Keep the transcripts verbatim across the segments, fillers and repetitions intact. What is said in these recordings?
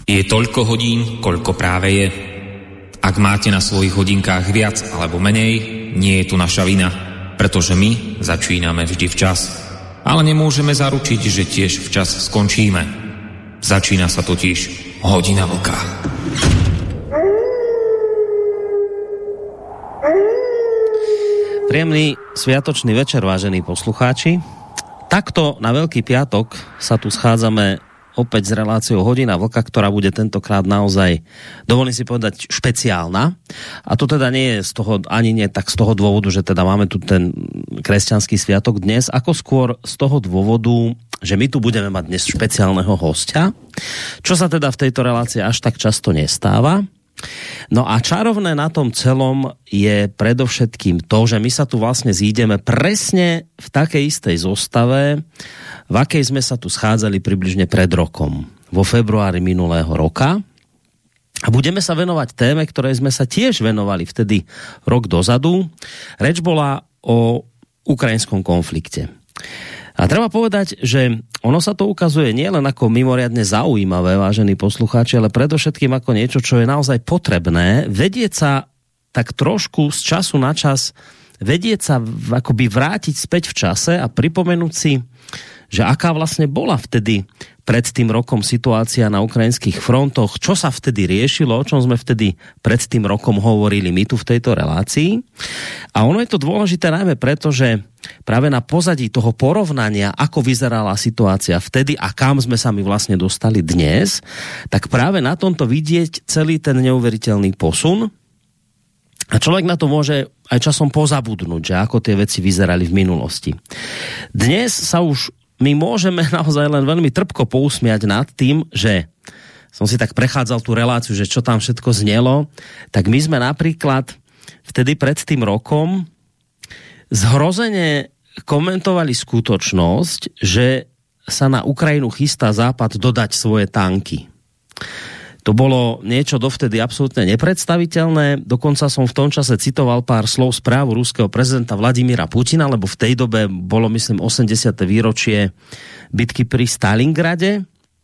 Je toľko hodín, koľko práve je. Ak máte na svojich hodinkách viac alebo menej, nie je tu naša vina, pretože my začíname vždy včas. Ale nemôžeme zaručiť, že tiež včas skončíme. Začína sa totiž Hodina vlka. Príjemný sviatočný večer, vážení poslucháči. Takto na Veľký piatok sa tu schádzame opäť s reláciou Hodina vlka, ktorá bude tentokrát naozaj, dovolím si povedať, špeciálna. A to teda nie je z toho, ani nie tak z toho dôvodu, že teda máme tu ten kresťanský sviatok dnes, ako skôr z toho dôvodu, že my tu budeme mať dnes špeciálneho hostia, čo sa teda v tejto relácii až tak často nestáva. No a čarovné na tom celom je predovšetkým to, že my sa tu vlastne zídeme presne v takej istej zostave, v akej sme sa tu schádzali približne pred rokom, vo februári minulého roka. A budeme sa venovať téme, ktorej sme sa tiež venovali vtedy rok dozadu. Reč bola o ukrajinskom konflikte. A treba povedať, že ono sa to ukazuje nielen ako mimoriadne zaujímavé, vážení poslucháči, ale predovšetkým ako niečo, čo je naozaj potrebné, vedieť sa tak trošku z času na čas, vedieť sa akoby vrátiť späť v čase a pripomenúť si, že aká vlastne bola vtedy pred tým rokom situácia na ukrajinských frontoch, čo sa vtedy riešilo, o čom sme vtedy pred tým rokom hovorili my tu v tejto relácii. A ono je to dôležité najmä preto, že práve na pozadí toho porovnania, ako vyzerala situácia vtedy a kam sme sa my vlastne dostali dnes, tak práve na tomto vidieť celý ten neuveriteľný posun. A človek na to môže aj časom pozabudnúť, že ako tie veci vyzerali v minulosti. Dnes sa už my môžeme naozaj len veľmi trpko pousmiať nad tým, že som si tak prechádzal tú reláciu, že čo tam všetko znelo, tak my sme napríklad vtedy pred tým rokom zhrozene komentovali skutočnosť, že sa na Ukrajinu chystá Západ dodať svoje tanky. To bolo niečo dovtedy absolútne nepredstaviteľné. Dokonca som v tom čase citoval pár slov správu ruského prezidenta Vladimíra Putina, lebo v tej dobe bolo, myslím, osemdesiate výročie bitky pri Stalingrade.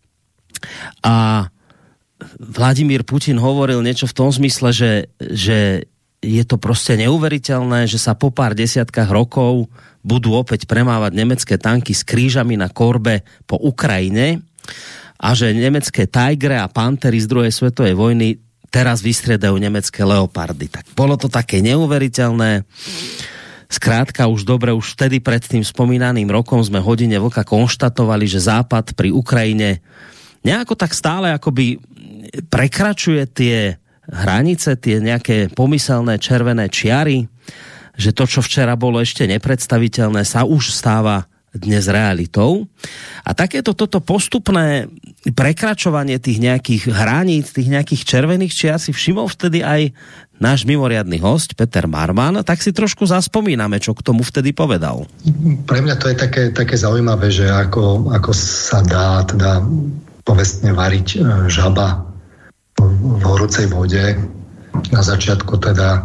A Vladimír Putin hovoril niečo v tom zmysle, že, že je to proste neuveriteľné, že sa po pár desiatkách rokov budú opäť premávať nemecké tanky s krížami na korbe po Ukrajine a že nemecké Tigre a Pantery z druhej svetovej vojny teraz vystriedajú nemecké Leopardy. Tak bolo to také neuveriteľné. Skrátka už dobre, už vtedy pred tým spomínaným rokom sme Hodine vlka konštatovali, že Západ pri Ukrajine nejako tak stále akoby prekračuje tie hranice, tie nejaké pomyselné červené čiary, že to, čo včera bolo ešte nepredstaviteľné, sa už stáva dnes realitou. A takéto toto postupné prekračovanie tých nejakých hraníc, tých nejakých červených čiar si všimol vtedy aj náš mimoriadny host Peter Marman, tak si trošku zaspomíname, čo k tomu vtedy povedal. Pre mňa to je také, také zaujímavé, že ako, ako sa dá teda povestne variť žaba v horúcej vode. Na začiatku teda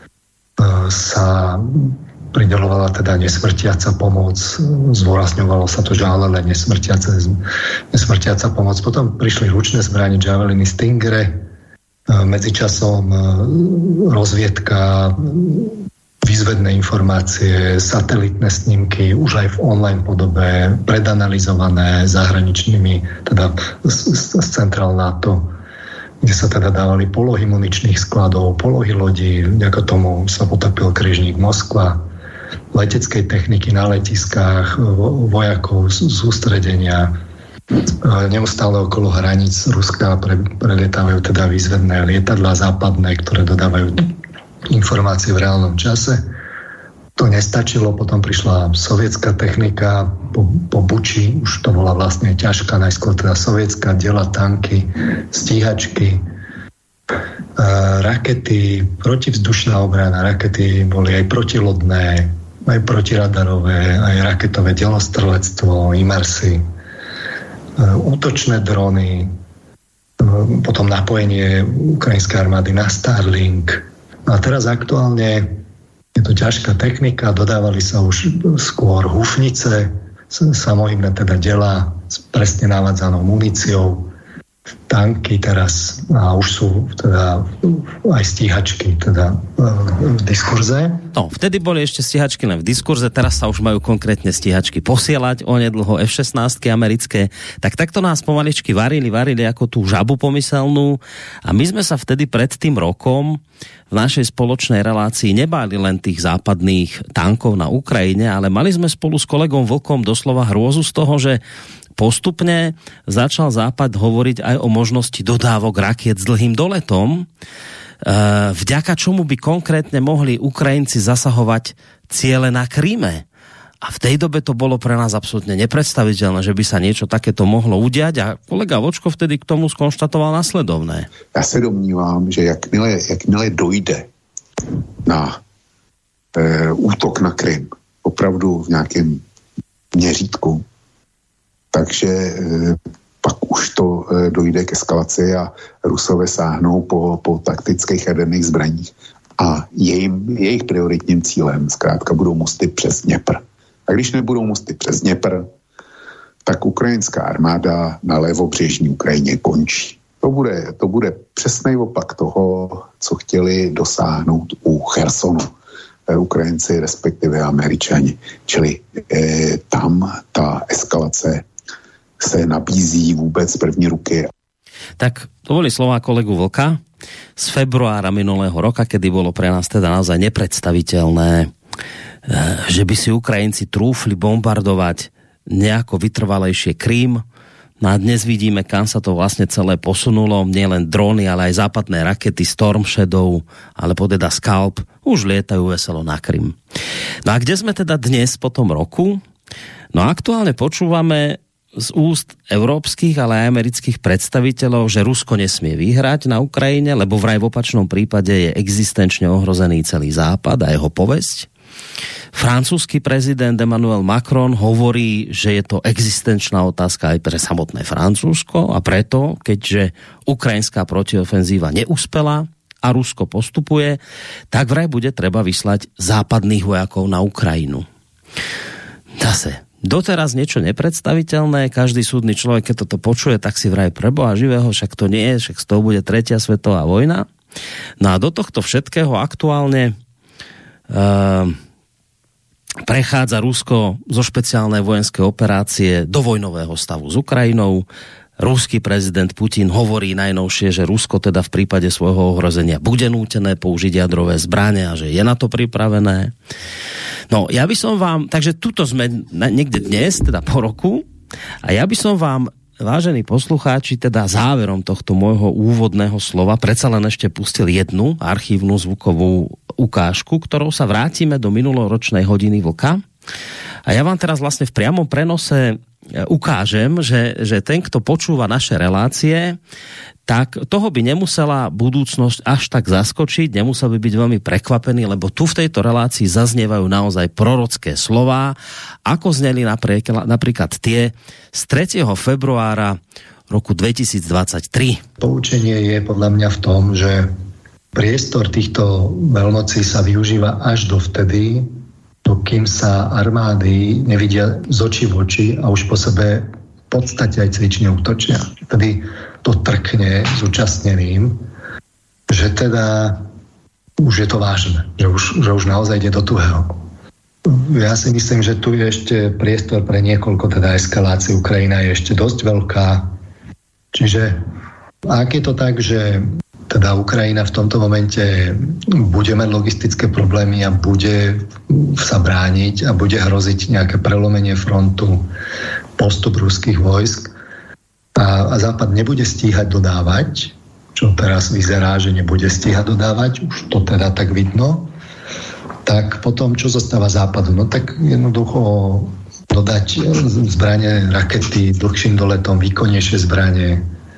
sa prideľovala teda nesmrtiaca pomoc, zdôrazňovalo sa to, že ale len nesmrtiaca, nesmrtiaca pomoc. Potom prišli ručné zbrane, Javeliny, Stingere, medzičasom rozviedka, výzvedné informácie, satelitné snímky, už aj v online podobe, predanalizované zahraničnými, teda z, z centrál NATO, kde sa teda dávali polohy muničných skladov, polohy lodí, vďaka tomu sa potopil krížnik Moskva, leteckej techniky na letiskách, vojakov z ústredenia. Neustále okolo hraníc Ruska pre, prelietajú teda výzvedné lietadlá západné, ktoré dodávajú informácie v reálnom čase. To nestačilo, potom prišla sovietská technika, po, po Buči, už to bola vlastne ťažká, najskôr teda sovietská, diela, tanky, stíhačky, rakety, protivzdušná obrana, rakety boli aj protilodné, aj protiradarové, aj raketové delostrelectvo, imersy, útočné drony, potom napojenie ukrajinskej armády na Starlink. A teraz aktuálne je to ťažká technika, dodávali sa už skôr húfnice, samohybné teda delá s presne navádzanou muníciou, tanky teraz a už sú teda aj stíhačky teda v diskurze. No, vtedy boli ešte stíhačky len v diskurze, teraz sa už majú konkrétne stíhačky posielať, onedlho ef šestnásť americké. Tak takto nás pomaličky varili, varili ako tú žabu pomyselnú a my sme sa vtedy pred tým rokom v našej spoločnej relácii nebáli len tých západných tankov na Ukrajine, ale mali sme spolu s kolegom Vlkom doslova hrôzu z toho, že postupne začal Západ hovoriť aj o možnosti dodávok rakiet s dlhým doletom, vďaka čomu by konkrétne mohli Ukrajinci zasahovať ciele na Kryme. A v tej dobe to bolo pre nás absolútne nepredstaviteľné, že by sa niečo takéto mohlo udiať a kolega Vočko vtedy k tomu skonštatoval nasledovné. Já se domnívám, že jakmile, jakmile dojde na e, útok na Krym, opravdu v nějakém měřítku, takže e, pak už to e, dojde k eskalaci a Rusové sáhnou po, po taktických jaderných zbraních a jejím, jejich prioritním cílem zkrátka budou mosty přes Dněpr. A když nebudou mosty přes Dněpr, tak ukrajinská armáda na levobřežní Ukrajině končí. To bude, to bude přesný opak toho, co chtěli dosáhnout u Chersonu. Ukrajinci, respektive Američani. Čili e, tam ta eskalace se nabízí vůbec z první ruky. Tak to boli slová kolegu Vlka z februára minulého roka, kedy bolo pre nás teda naozaj nepredstaviteľné, že by si Ukrajinci trúfli bombardovať nejako vytrvalejšie Krym. No a dnes vidíme, kam sa to vlastne celé posunulo. Nielen dróny, ale aj západné rakety Storm Shadow, alebo teda Scalp už lietajú veselo na Krym. No a kde sme teda dnes po tom roku? No aktuálne počúvame z úst európskych, ale aj amerických predstaviteľov, že Rusko nesmie vyhrať na Ukrajine, lebo vraj v opačnom prípade je existenčne ohrozený celý Západ a jeho povesť. Francúzsky prezident Emmanuel Macron hovorí, že je to existenčná otázka aj pre samotné Francúzsko a preto, keďže ukrajinská protiofenzíva neúspela a Rusko postupuje, tak vraj bude treba vyslať západných vojakov na Ukrajinu. Zase doteraz niečo nepredstaviteľné, každý súdny človek, keď toto počuje, tak si vraj pre Boha živého, však to nie je, však z toho bude tretia svetová vojna. No a do tohto všetkého aktuálne uh, prechádza Rusko zo špeciálnej vojenskej operácie do vojnového stavu s Ukrajinou. Ruský prezident Putin hovorí najnovšie, že Rusko teda v prípade svojho ohrozenia bude nútené použiť jadrové zbrane a že je na to pripravené. No, ja by som vám, takže tuto sme niekde dnes, teda po roku, a ja by som vám, vážení poslucháči, teda záverom tohto môjho úvodného slova predsa len ešte pustil jednu archívnu zvukovú ukážku, ktorou sa vrátime do minuloročnej hodiny Vlka. A ja vám teraz vlastne v priamom prenose ukážem, že, že ten, kto počúva naše relácie, tak toho by nemusela budúcnosť až tak zaskočiť, nemusel by byť veľmi prekvapený, lebo tu v tejto relácii zaznievajú naozaj prorocké slová, ako zneli napríklad, napríklad tie z tretieho februára roku dvetisícdvadsaťtri. Poučenie je podľa mňa v tom, že priestor týchto veľmocí sa využíva až dovtedy, dokým sa armády nevidia z očí v oči a už po sebe v podstate aj cvične útočia. Tedy to trkne zúčastneným, že teda už je to vážne, že už, že už naozaj ide do tuhého. Ja si myslím, že tu je ešte priestor pre niekoľko teda eskalácií. Ukrajina je ešte dosť veľká. Čiže ak je to tak, že teda Ukrajina v tomto momente bude mať logistické problémy a bude sa brániť a bude hroziť nejaké prelomenie frontu, postup ruských vojsk a, a Západ nebude stíhať dodávať, čo teraz vyzerá, že nebude stíhať dodávať, už to teda tak vidno, tak potom čo zostáva Západu? No tak jednoducho dodať zbrane, rakety dlhším doletom, výkonnejšie zbrane,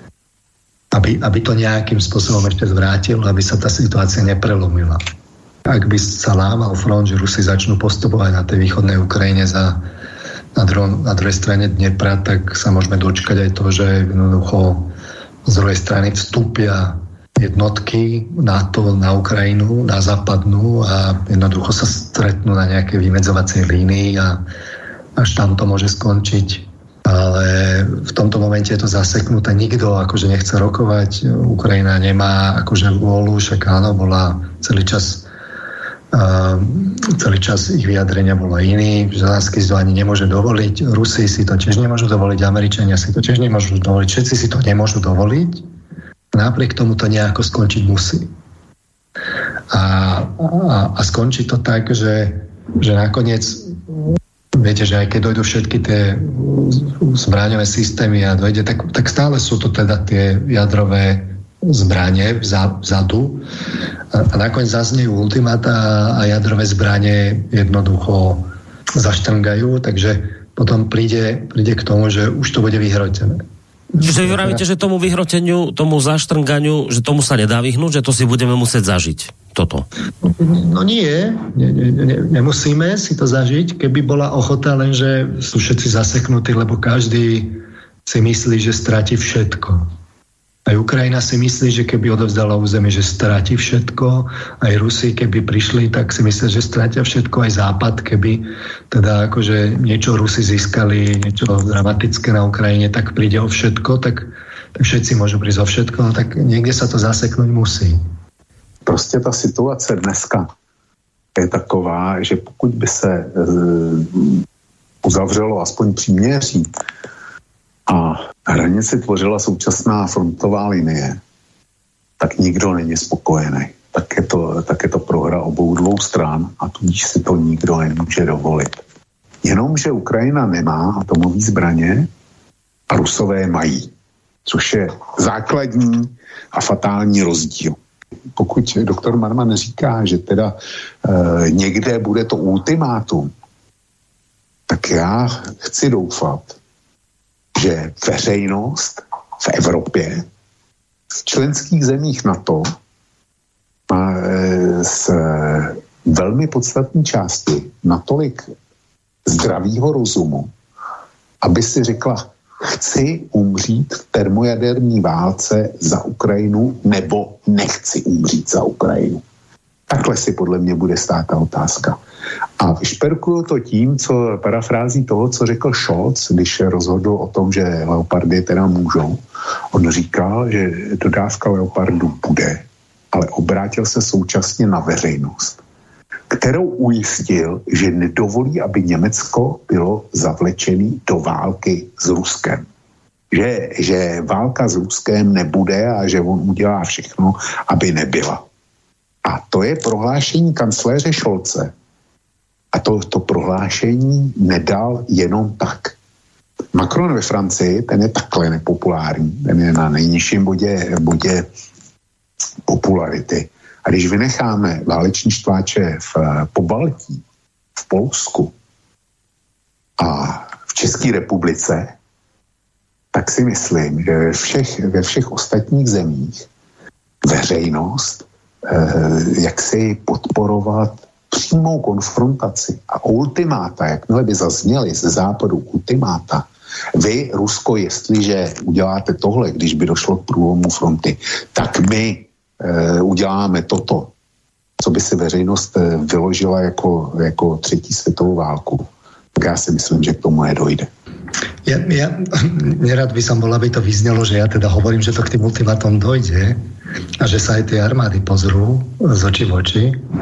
Aby, aby to nejakým spôsobom ešte zvrátilo, aby sa tá situácia neprelomila. Ak by sa lámal front, že Rusi začnú postupovať na tej východnej Ukrajine za, na, dru- na druhej strane Dnepra, tak sa môžeme dočkať aj to, že jednoducho z druhej strany vstúpia jednotky NATO na Ukrajinu, na západnú a jednoducho sa stretnú na nejakej vymedzovacej línii a až tam to môže skončiť ale v tomto momente je to zaseknuté. Nikto akože nechce rokovať. Ukrajina nemá akože vôľu, však áno, bola celý čas uh, celý čas ich vyjadrenia bolo iný. Zelenský si to ani nemôže dovoliť. Rusi si to tiež nemôžu dovoliť. Američania si to tiež nemôžu dovoliť. Všetci si to nemôžu dovoliť. Napriek tomu to nejako skončiť musí. A, a, a skončí to tak, že, že nakoniec viete, že aj keď dojdú všetky tie zbraňové systémy a dojde, tak, tak stále sú to teda tie jadrové zbranie vzadu a, a nakoniec zaznejú ultimáta a jadrové zbranie jednoducho zaštrngajú, takže potom príde, príde k tomu, že už to bude vyhrotené. Že vy vravíte, že tomu vyhroteniu, tomu zaštrnganiu, že tomu sa nedá vyhnúť, že to si budeme musieť zažiť, toto? No nie, ne, ne, nemusíme si to zažiť, keby bola ochota, lenže sú všetci zaseknutí, lebo každý si myslí, že stratí všetko. Aj Ukrajina si myslí, že keby odovzdala územie, že stratí všetko. Aj Rusi, keby prišli, tak si myslia, že stratia všetko. Aj Západ, keby teda akože niečo Rusi získali, niečo dramatické na Ukrajine, tak príde o všetko, tak, tak všetci môžu prísť o všetko, no tak niekde sa to zaseknúť musí. Prostě ta situace dneska je taková, že pokud by se e, uzavřelo aspoň příměří a hranici tvořila současná frontová linie, tak nikdo není spokojený. Tak je to, tak je to prohra obou dvou stran a tudíž si to nikdo nemůže dovolit. Jenomže Ukrajina nemá atomové zbraně a Rusové mají, což je základní a fatální rozdíl. Pokud doktor Marman říká, že teda e, někde bude to ultimátum, tak já chci doufat, že veřejnost v Evropě, v členských zemích NATO má e, z velmi podstatné části natolik zdravýho rozumu, aby si řekla, chci umřít v termojaderní válce za Ukrajinu nebo nechci umřít za Ukrajinu. Takhle si podle mě bude stát ta otázka. A vyšperkuju to tím, co parafrází toho, co řekl Scholz, když rozhodl o tom, že leopardy teda můžou. On říkal, že dodávka leopardů bude, ale obrátil se současně na veřejnost, kterou ujistil, že nedovolí, aby Německo bylo zavlečený do války s Ruskem. Že, že válka s Ruskem nebude a že on udělá všechno, aby nebyla. A to je prohlášení kancléře Scholze. A to, to prohlášení nedal jenom tak. Macron ve Francii, ten je takhle nepopulární, ten je na nejnižším bodě, bodě popularity. A když vynecháme váleční štváče v Pobaltí, v Polsku a v České republice, tak si myslím, že ve všech, ve všech ostatních zemích veřejnost eh, jak si podporovat přímou konfrontaci a ultimáta, jakmile by zazněly ze západu ultimáta, vy, Rusko, jestliže uděláte tohle, když by došlo k průlomu fronty, tak my e, uděláme toto, co by si veřejnost e, vyložila jako, jako třetí světovou válku. Tak já si myslím, že k tomu nedojde. Ja, ja nerad by som bol, aby to vyznelo, že ja teda hovorím, že to k tým ultimátom dojde a že sa aj tie armády pozrú z očí v oči.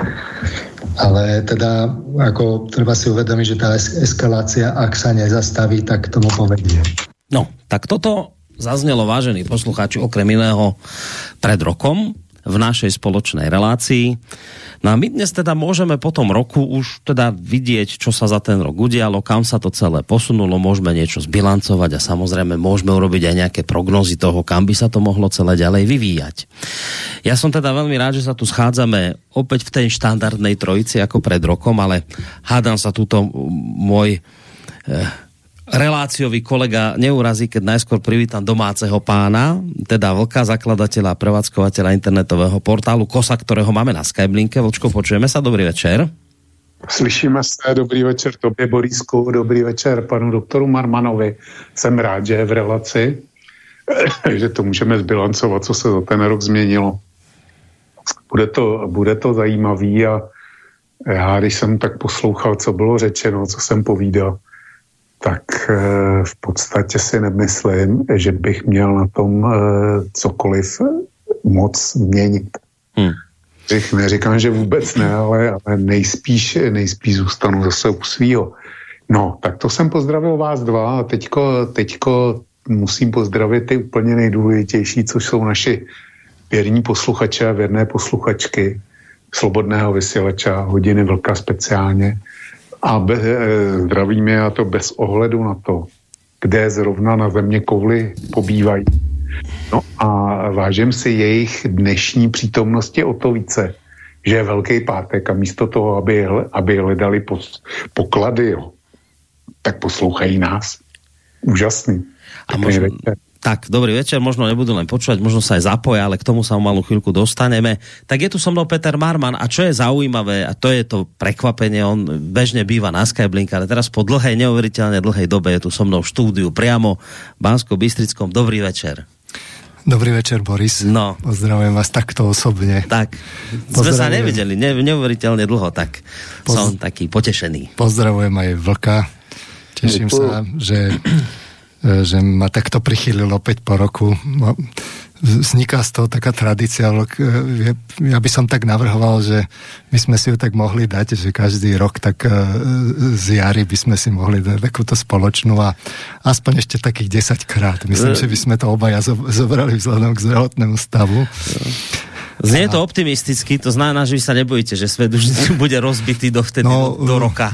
Ale teda ako treba si uvedomiť, že tá eskalácia, ak sa nezastaví, tak tomu povedie. No, tak toto zaznelo, vážení poslucháči, okrem iného pred rokom v našej spoločnej relácii. No a my dnes teda môžeme po tom roku už teda vidieť, čo sa za ten rok udialo, kam sa to celé posunulo, môžeme niečo zbilancovať a samozrejme môžeme urobiť aj nejaké prognózy toho, kam by sa to mohlo celé ďalej vyvíjať. Ja som teda veľmi rád, že sa tu schádzame opäť v tej štandardnej trojici ako pred rokom, ale hádam sa túto môj eh, reláciový kolega neurazí, keď najskôr privítam domáceho pána, teda Vlka, zakladateľa a prevádzkovateľa internetového portálu Kosa, ktorého máme na Skype-linke. Vlčko, počujeme sa, dobrý večer. Slyšíme se, dobrý večer tobě, Borisku, dobrý večer panu doktoru Marmanovi. Jsem rád, že je v relaci, že to můžeme zbilancovat, co se za ten rok změnilo. Bude to, bude to zajímavý a já, když jsem tak poslouchal, co bylo řečeno, co jsem povídal, tak v podstatě si nemyslím, že bych měl na tom cokoliv moc měnit. Hmm. Neříkám, že vůbec ne, ale, ale nejspíš, nejspíš zůstanu zase u svýho. No, tak to jsem pozdravil vás dva a teďko, teďko musím pozdravit ty úplně nejdůležitější, což jsou naši věrní posluchače a věrné posluchačky Slobodného vysílača, Hodiny Vlka speciálně. A be, zdravím je, a to bez ohledu na to, kde zrovna na země kouli pobývají. No a vážím si jejich dnešní přítomnosti o to více, že je Velký pátek a místo toho, aby, aby hledali pos, poklady, jo, tak poslouchají nás. Úžasný. A možno, tak, dobrý večer, možno nebudú len počúvať, možno sa aj zapoja, ale k tomu sa o malú chvíľku dostaneme. Tak je tu so mnou Peter Marman a čo je zaujímavé, a to je to prekvapenie, on bežne býva na Skyblink, ale teraz po dlhej, neuveriteľne dlhej dobe je tu so mnou v štúdiu priamo v Banskobystrickom. Dobrý večer. Dobrý večer, Boris. No. Pozdravujem vás takto osobne. Tak, sme sa nevideli ne, neuveriteľne dlho, tak Poz... som taký potešený. Pozdravujem aj Vlka. Teším sa, že, že ma takto prichýlil opäť po roku. Vzniká z toho taká tradícia. Ja by som tak navrhoval, že my sme si ju tak mohli dať, že každý rok tak z jary by sme si mohli dať takúto spoločnú a aspoň ešte takých desať krát. Myslím, že by sme to obaja zobrali vzhľadom k zdravotnému stavu. Znie to optimisticky, to znamená, že vy sa nebojíte, že svet už bude rozbitý dovtedy no, do, do roka.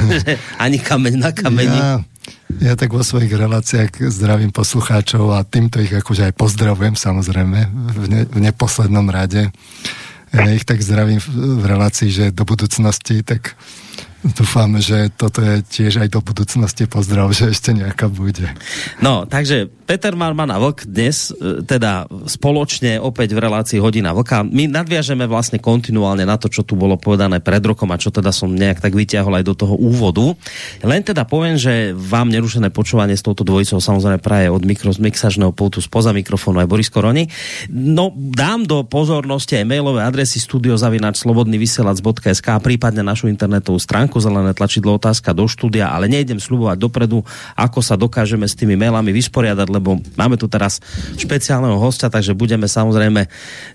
Ani kameň na kameni. Ja, ja tak vo svojich reláciách zdravím poslucháčov a týmto ich akože aj pozdravujem, samozrejme, v, ne, v neposlednom rade. Ja ich tak zdravím v, v relácii, že do budúcnosti, tak dúfam, že toto je tiež aj do budúcnosti pozdrav, že ešte nejaká bude. No, takže Peter Marman a Vlk dnes teda spoločne opäť v relácii Hodina Vlka. My nadviažeme vlastne kontinuálne na to, čo tu bolo povedané pred rokom a čo teda som nejak tak vyťahol aj do toho úvodu. Len teda poviem, že vám nerušené počúvanie s touto dvojicou samozrejme praje od mikro, z mixažného pultu spoza mikrofónu aj Boris Koroni. No, dám do pozornosti aj mailové adresy studio zavináč slobodný vysielač bodka es ká, prípadne našu internetovú stránku, zelené tlačidlo otázka do štúdia, ale nejdem sľubovať dopredu, ako sa dokážeme s tými mailami vysporiadať, lebo máme tu teraz špeciálneho hostia, takže budeme samozrejme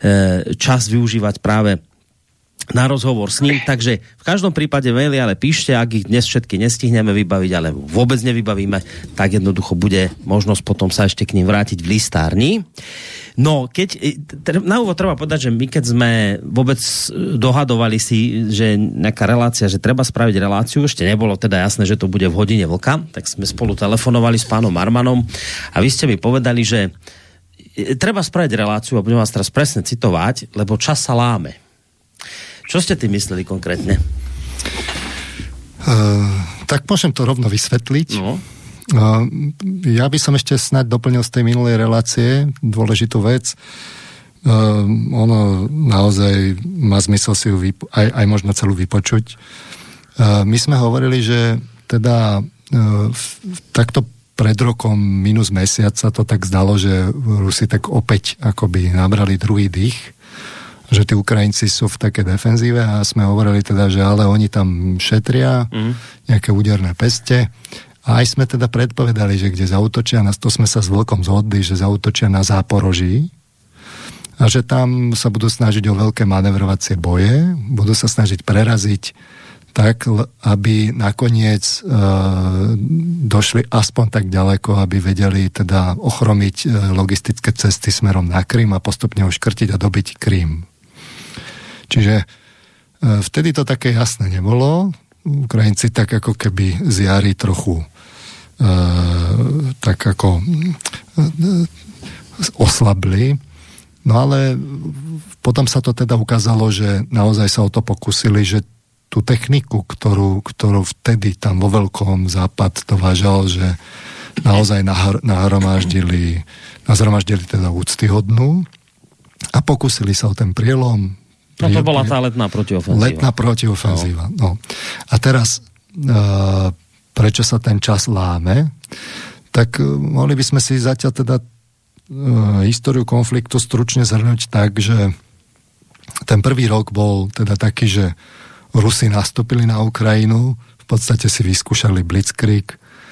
čas využívať práve na rozhovor s ním, takže v každom prípade maily ale píšte, ak ich dnes všetky nestihneme vybaviť, ale vôbec nevybavíme, tak jednoducho bude možnosť potom sa ešte k ním vrátiť v listárni. No, keď, na úvod treba povedať, že my keď sme vôbec dohadovali si, že nejaká relácia, že treba spraviť reláciu, ešte nebolo teda jasné, že to bude v Hodine Vlka, tak sme spolu telefonovali s pánom Marmanom a vy ste mi povedali, že treba spraviť reláciu a budem vás teraz presne citovať, lebo čas sa láme. Čo ste tým mysleli konkrétne? Uh, tak môžem to rovno vysvetliť. No. Uh, ja by som ešte snáď doplnil z tej minulej relácie dôležitú vec. Uh, ono naozaj má zmysel si ju vypo- aj, aj možno celú vypočuť. Uh, my sme hovorili, že teda uh, takto pred rokom minus mesiac sa to tak zdalo, že Rusi tak opäť akoby nabrali druhý dých, že tí Ukrajinci sú v také defenzíve a sme hovorili teda, že ale oni tam šetria mm. nejaké úderné peste. A aj sme teda predpovedali, že kde zaútočia, na to sme sa s Vlkom zhodli, že zaútočia na Záporoží a že tam sa budú snažiť o veľké manevrovacie boje, budú sa snažiť preraziť tak, aby nakoniec e, došli aspoň tak ďaleko, aby vedeli teda ochromiť e, logistické cesty smerom na Krym a postupne ho škrtiť a dobiť Krym. Čiže e, vtedy to také jasné nebolo. Ukrajinci tak ako keby z jary trochu e, tak ako e, oslabli. No ale potom sa to teda ukázalo, že naozaj sa o to pokúsili, že tú techniku, ktorú, ktorú vtedy tam vo veľkom Západ dovážal, že naozaj nahr- nahromaždili nazhromaždili teda úctyhodnú a pokúsili sa o ten prielom. No to bola tá letná protiofenzíva. Letná protiofenzíva, no. A teraz, e, prečo sa ten čas láme, tak e, mohli by sme si zatiaľ teda e, históriu konfliktu stručne zhrnúť tak, že ten prvý rok bol teda taký, že Rusi nastúpili na Ukrajinu, v podstate si vyskúšali blitzkrieg,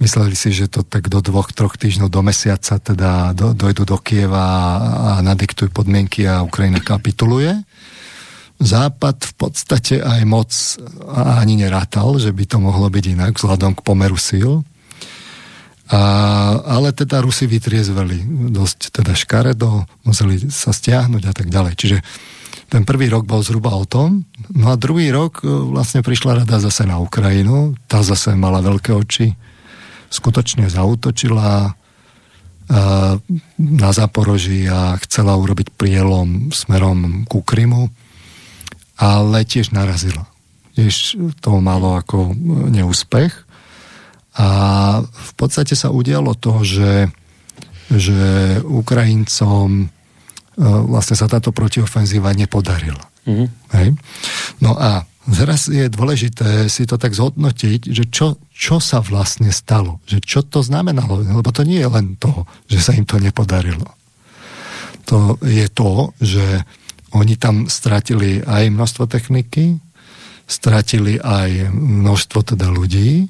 Mysleli si, že to tak do dvoch, troch týždňov do mesiaca teda do, dojdu do Kieva a nadiktujú podmienky a Ukrajina kapituluje. Západ v podstate aj moc ani nerátal, že by to mohlo byť inak vzhľadom k pomeru síl. A, ale teda Rusi vytriezveli dosť teda škaredo, museli sa stiahnuť a tak ďalej. Čiže ten prvý rok bol zhruba o tom. No a druhý rok vlastne prišla rada zase na Ukrajinu. Tá zase mala veľké oči. Skutočne zaútočila na Zaporoží a chcela urobiť prielom smerom ku Krymu, ale tiež narazila. Tiež to malo ako neúspech. A v podstate sa udialo to, že, že Ukrajincom vlastne sa táto protiofenzíva nepodarila. Mm-hmm. Hej? No a teraz je dôležité si to tak zhodnotiť, že čo, čo sa vlastne stalo. Že čo to znamenalo. Lebo to nie je len to, že sa im to nepodarilo. To je to, že oni tam stratili aj množstvo techniky, stratili aj množstvo teda ľudí, e,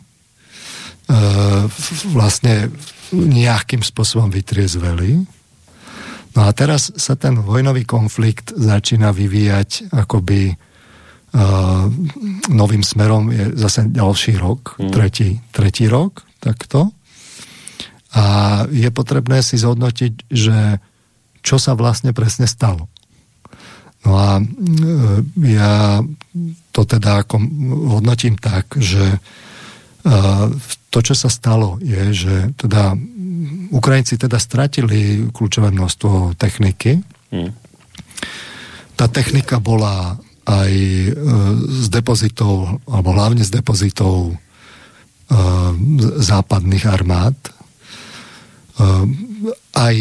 vlastne nejakým spôsobom vytriezveli. No a teraz sa ten vojnový konflikt začína vyvíjať akoby uh, novým smerom. Je zase ďalší rok, mm. tretí, tretí rok, takto. A je potrebné si zhodnotiť, že čo sa vlastne presne stalo. No a uh, ja to teda ako hodnotím tak, že uh, to, čo sa stalo, je, že teda Ukrajinci teda stratili kľúčové množstvo techniky. Hmm. Tá technika bola aj e, z depozitov, alebo hlavne z depozitov e, západných armád. E, aj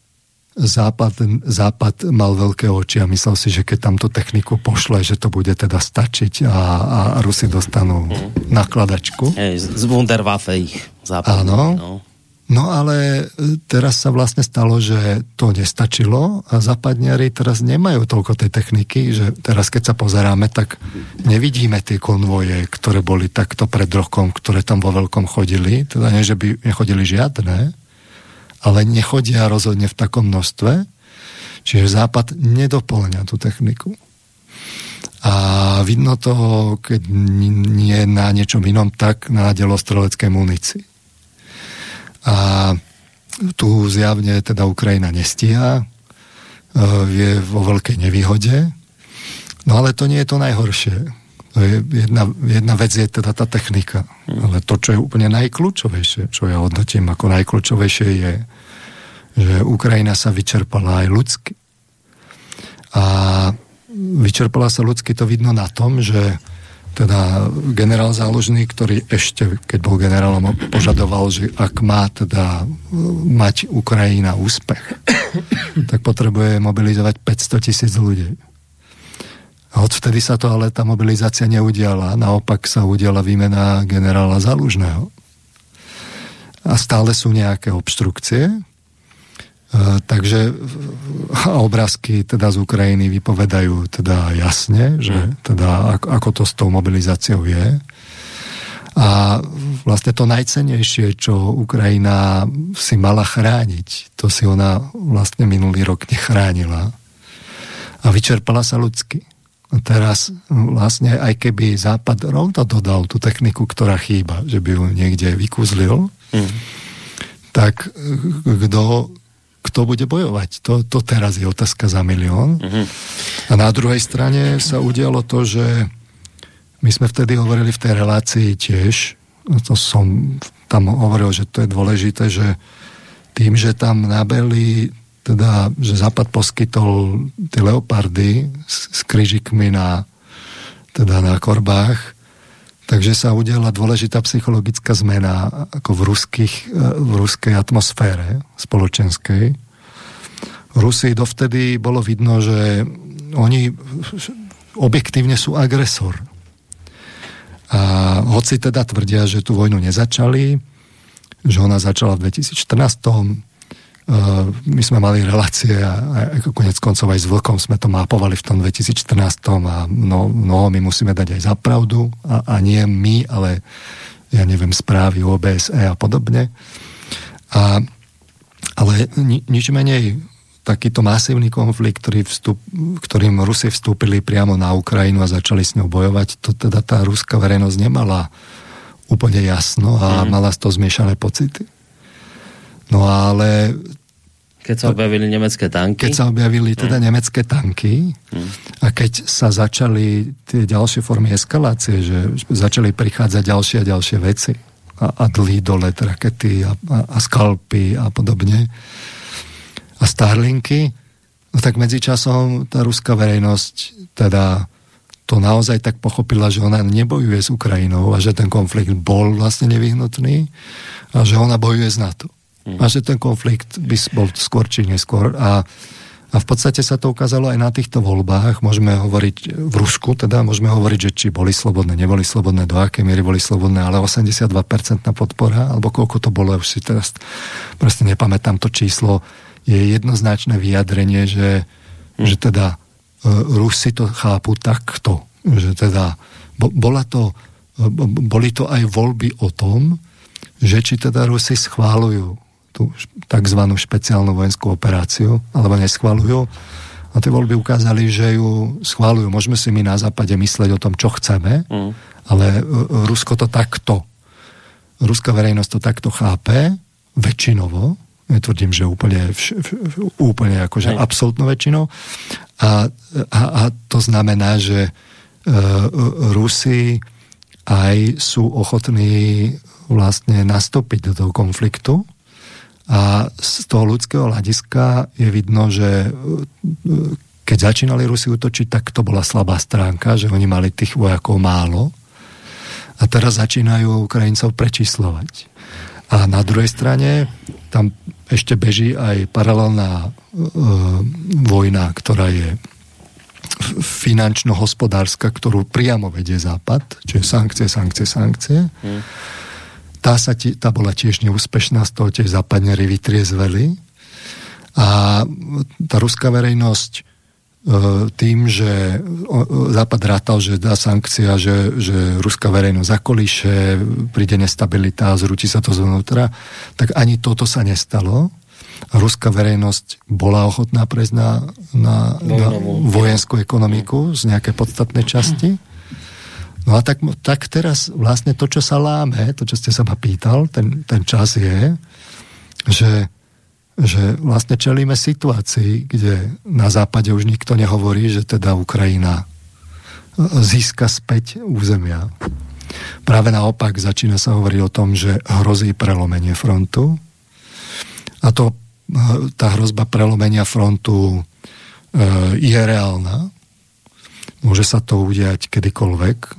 západ, západ mal veľké oči a myslel si, že keď tam tú techniku pošle, že to bude teda stačiť a, a Rusi dostanú hmm. nakladačku. Hej, z Wunderwaffe ich západných. Áno. No. No ale teraz sa vlastne stalo, že to nestačilo a západniari teraz nemajú toľko tej techniky, že teraz keď sa pozeráme, tak nevidíme tie konvoje, ktoré boli takto pred rokom, ktoré tam vo veľkom chodili. Teda nie, že by nechodili žiadne, ale nechodia rozhodne v takom množstve. Čiže Západ nedoplňa tú techniku. A vidno to, keď nie na niečom inom, tak na delostreleckej munícii. A tu zjavne teda Ukrajina nestíha, je vo veľkej nevýhode. No ale to nie je to najhoršie. To je jedna, jedna vec je teda tá technika. Ale to, čo je úplne najkľúčovejšie, čo ja hodnotím ako najkľúčovejšie je, že Ukrajina sa vyčerpala aj ľudsky. A vyčerpala sa ľudsky, to vidno na tom, že teda generál Zálužný, ktorý ešte, keď bol generálom, požadoval, že ak má teda mať Ukrajina úspech, tak potrebuje mobilizovať päťsto tisíc ľudí. A odvtedy sa to ale tá mobilizácia neudiala. Naopak sa udiala výmena generála Zálužného. A stále sú nejaké obštrukcie. Uh, takže obrázky teda z Ukrajiny vypovedajú teda jasne, že teda ako, ako to s tou mobilizáciou je. A vlastne to najcennejšie, čo Ukrajina si mala chrániť, to si ona vlastne minulý rok nechránila. A vyčerpala sa ľudsky. A teraz vlastne aj keby Západ rovno dodal tú techniku, ktorá chýba, že by ju niekde vykúzlil, mm. tak kto kto bude bojovať? To, to teraz je otázka za milión. Mm-hmm. A na druhej strane sa udialo to, že my sme vtedy hovorili v tej relácii tiež, to som tam hovoril, že to je dôležité, že tým, že tam nabeli, teda, že Západ poskytol tie leopardy s, s krížikmi na, teda na korbách, takže sa udiala dôležitá psychologická zmena ako v, ruských, v ruskej atmosfére spoločenskej. V Rusii dovtedy bolo vidno, že oni objektívne sú agresor. A hoci teda tvrdia, že tú vojnu nezačali, že ona začala v dvetisícštrnásť. My sme mali relácie a konec koncov aj s Vlkom sme to mapovali v tom dvetisícštrnásť. A no, no my musíme dať aj za pravdu a, a nie my, ale ja neviem, správy ó bé es é a podobne. A, ale ni, nič menej takýto masívny konflikt, ktorý vstup, ktorým Rusi vstúpili priamo na Ukrajinu a začali s ňou bojovať, to teda tá ruská verejnosť nemala úplne jasno a mm. mala z toho zmiešané pocity. No ale... Keď sa objavili nemecké tanky. Keď sa objavili teda mm. nemecké tanky mm. a keď sa začali tie ďalšie formy eskalácie, že začali prichádzať ďalšie a ďalšie veci a, a dlhý dolet, rakety a, a, a skalpy a podobne a Starlinky, no tak medzičasom tá ruská verejnosť teda to naozaj tak pochopila, že ona nebojuje s Ukrajinou a že ten konflikt bol vlastne nevyhnutný a že ona bojuje s NATO. Mm. A že ten konflikt by bol skôr či neskôr. A, a v podstate sa to ukázalo aj na týchto voľbách. Môžeme hovoriť v Rusku, teda môžeme hovoriť, že či boli slobodné, neboli slobodné, do akej miery boli slobodné, ale osemdesiatdva percent podpora, alebo koľko to bolo, už si teraz proste nepamätám to číslo, je jednoznačné vyjadrenie, že, mm. že teda Rusi to chápu takto, že teda bola to, boli to aj voľby o tom, že či teda Rusi schválujú tú takzvanú špeciálnu vojenskú operáciu, alebo neschválujú. A tie voľby ukázali, že ju schválujú. Môžeme si my na západe mysleť o tom, čo chceme, mm. ale Rusko to takto, ruská verejnosť to takto chápe, väčšinovo, netvrdím, že úplne, úplne akože absolútnou väčšinou. A, a, a to znamená, že e, Rusi aj sú ochotní vlastne nastúpiť do toho konfliktu a z toho ľudského hľadiska je vidno, že keď začínali Rusi útočiť, tak to bola slabá stránka, že oni mali tých vojakov málo a teraz začínajú Ukrajincov prečíslovať. A na druhej strane tam ešte beží aj paralelná e, vojna, ktorá je finančno-hospodárska, ktorú priamo vedie Západ, čiže sankcie, sankcie, sankcie. Hmm. Tá, sa ti, tá bola tiež neúspešná, z toho tiež západňari vytriezveli. A tá ruská verejnosť e, tým, že o, Západ rátal, že dá sankcia, že, že ruská verejnosť zakolíše, príde nestabilita a zrúti sa to zvnútra, tak ani toto sa nestalo. A ruská verejnosť bola ochotná prejsť na, na, na vojenskú ekonomiku z nejakej podstatnej časti. No a tak, tak teraz vlastne to, čo sa láme, to, čo ste sa ma pýtal, ten, ten čas je, že, že vlastne čelíme situácii, kde na západe už nikto nehovorí, že teda Ukrajina získa späť územia. Práve naopak začína sa hovoriť o tom, že hrozí prelomenie frontu. A to, tá hrozba prelomenia frontu e, je reálna. Môže sa to udiať kedykoľvek.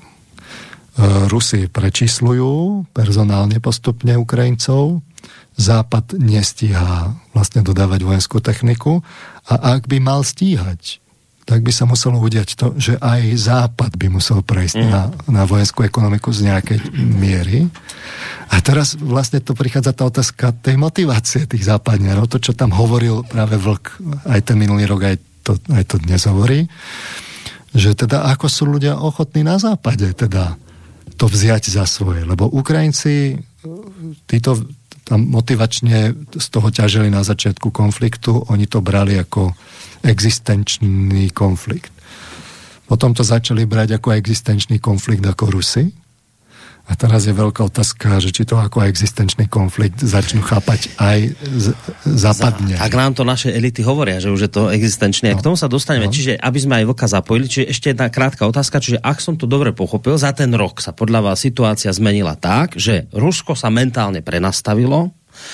Rusi prečíslujú personálne postupne Ukrajincov, Západ nestíha vlastne dodávať vojenskú techniku a ak by mal stíhať, tak by sa muselo udiať to, že aj Západ by musel prejsť mm. na, na vojenskú ekonomiku z nejakej miery. A teraz vlastne to prichádza tá otázka tej motivácie tých západňarov, to, čo tam hovoril práve Vlk, aj ten minulý rok, aj to, aj to dnes hovorí, že teda ako sú ľudia ochotní na západe teda to vziať za svoje. Lebo Ukrajinci títo tam motivačne z toho ťažili na začiatku konfliktu, oni to brali ako existenčný konflikt. Potom to začali brať ako existenčný konflikt ako Rusi. A teraz je veľká otázka, že či to ako existenčný konflikt začnú chápať aj z, západne. Ak nám to naše elity hovoria, že už je to existenčné, no. K tomu sa dostaneme. No. Čiže, aby sme aj Vlka zapojili, čiže ešte jedna krátka otázka, čiže ak som to dobre pochopil, za ten rok sa podľa vás situácia zmenila tak, že Rusko sa mentálne prenastavilo,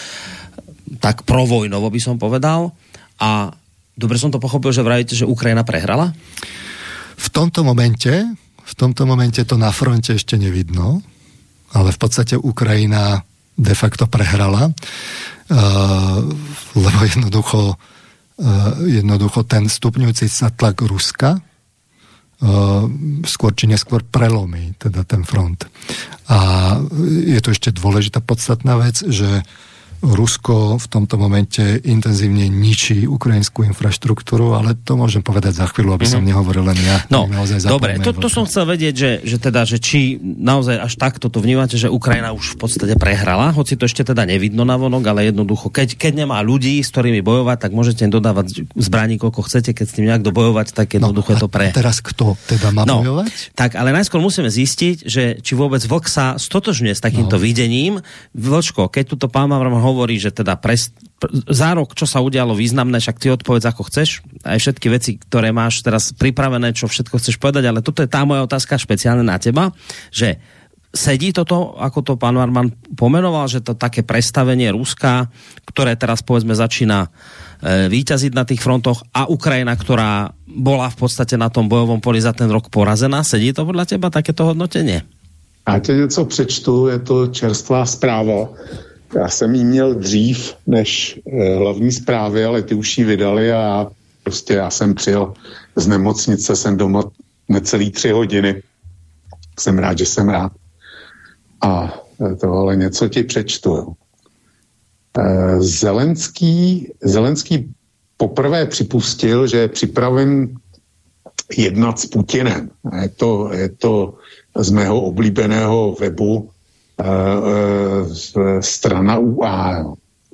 tak provojnovo by som povedal, a dobre som to pochopil, že vravíte, že Ukrajina prehrala? V tomto momente, v tomto momente to na fronte ešte nevidno, ale v podstate Ukrajina de facto prehrala, uh, lebo jednoducho, uh, jednoducho ten stupňujúci sa tlak Ruska uh, skôr či neskôr prelomí teda ten front. A je to ešte dôležitá podstatná vec, že Rusko v tomto momente intenzívne ničí ukrajinskú infraštruktúru, ale to môžem povedať za chvíľu, aby mm-hmm. som nehovoril len ja. No, dobre, to, to som chcel vedieť, že, že teda, že či naozaj až takto to vnímate, že Ukrajina už v podstate prehrala, hoci to ešte teda nevidno navonok, ale jednoducho, keď, keď nemá ľudí, s ktorými bojovať, tak môžete dodávať zbraní, koľko chcete, keď s tým nejak dobojovať, tak jednoducho no, je to pre... teraz kto teda má no, bojovať? Tak, ale najskôr musíme zistiť, že či vôbec Vlk sa stotožňuje s takýmto no. videním. Vlčko, keď tuto pán Mavrom hovorí, že teda pres, za rok, čo sa udialo významné, však ty odpovedz ako chceš, aj všetky veci, ktoré máš teraz pripravené, čo všetko chceš povedať, ale toto je tá moja otázka špeciálne na teba, že sedí toto, ako to pán Marman pomenoval, že to také prestavenie Ruska, ktoré teraz povedzme začína e, víťaziť na tých frontoch, a Ukrajina, ktorá bola v podstate na tom bojovom poli za ten rok porazená, sedí to podľa teba takéto hodnotenie? Já tě něco přečtu, je to čerstvá zpráva. Já jsem ji měl dřív než eh, hlavní zprávy, ale ty už ji vydali a já, prostě já jsem přijel z nemocnice, jsem doma necelý tři hodiny. Jsem rád, že jsem rád. A tohle něco ti přečtu. Eh, Zelenský, Zelenský poprvé připustil, že je připraven jednat s Putinem. Je to, je to z mého oblíbeného webu e, e, strana U A.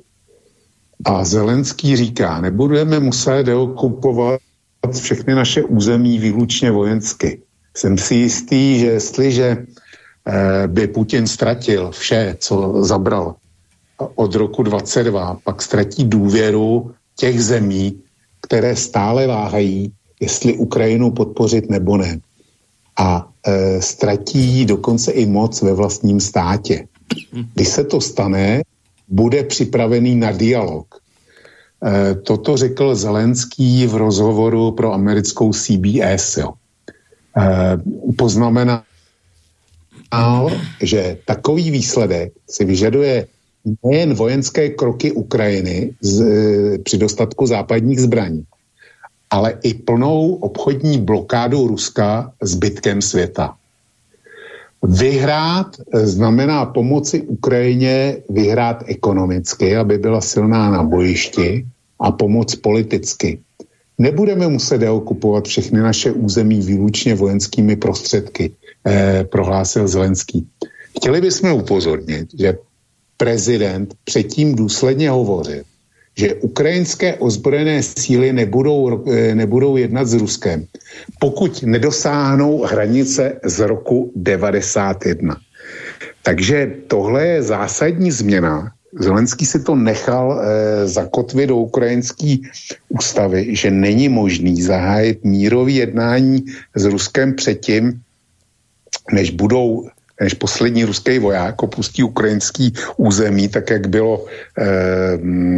A Zelenský říká, nebudeme muset deokupovat všechny naše území výlučně vojensky. Jsem si jistý, že jestliže e, by Putin ztratil vše, co zabral od roku dvacet dva, pak ztratí důvěru těch zemí, které stále váhají, jestli Ukrajinu podpořit nebo ne. A e, ztratí dokonce i moc ve vlastním státě. Když se to stane, bude připravený na dialog. E, toto řekl Zelenský v rozhovoru pro americkou C B S. Jo. E, poznamenal, že takový výsledek si vyžaduje nejen vojenské kroky Ukrajiny z, e, při dostatku západních zbraní, ale i plnou obchodní blokádu Ruska zbytkem světa. Vyhrát znamená pomoci Ukrajině vyhrát ekonomicky, aby byla silná na bojišti, a pomoc politicky. Nebudeme muset deokupovat všechny naše území výlučně vojenskými prostředky, eh, prohlásil Zelenský. Chtěli bychom upozornit, že prezident předtím důsledně hovořil, že ukrajinské ozbrojené síly nebudou, nebudou jednat s Ruskem, pokud nedosáhnou hranice z roku devadesát jedna. Takže tohle je zásadní změna. Zelenský si to nechal eh, zakotvit do ukrajinské ústavy, že není možný zahájit mírové jednání s Ruskem předtím, než budou než poslední ruský voják opustí ukrajinský území, tak jak bylo eh,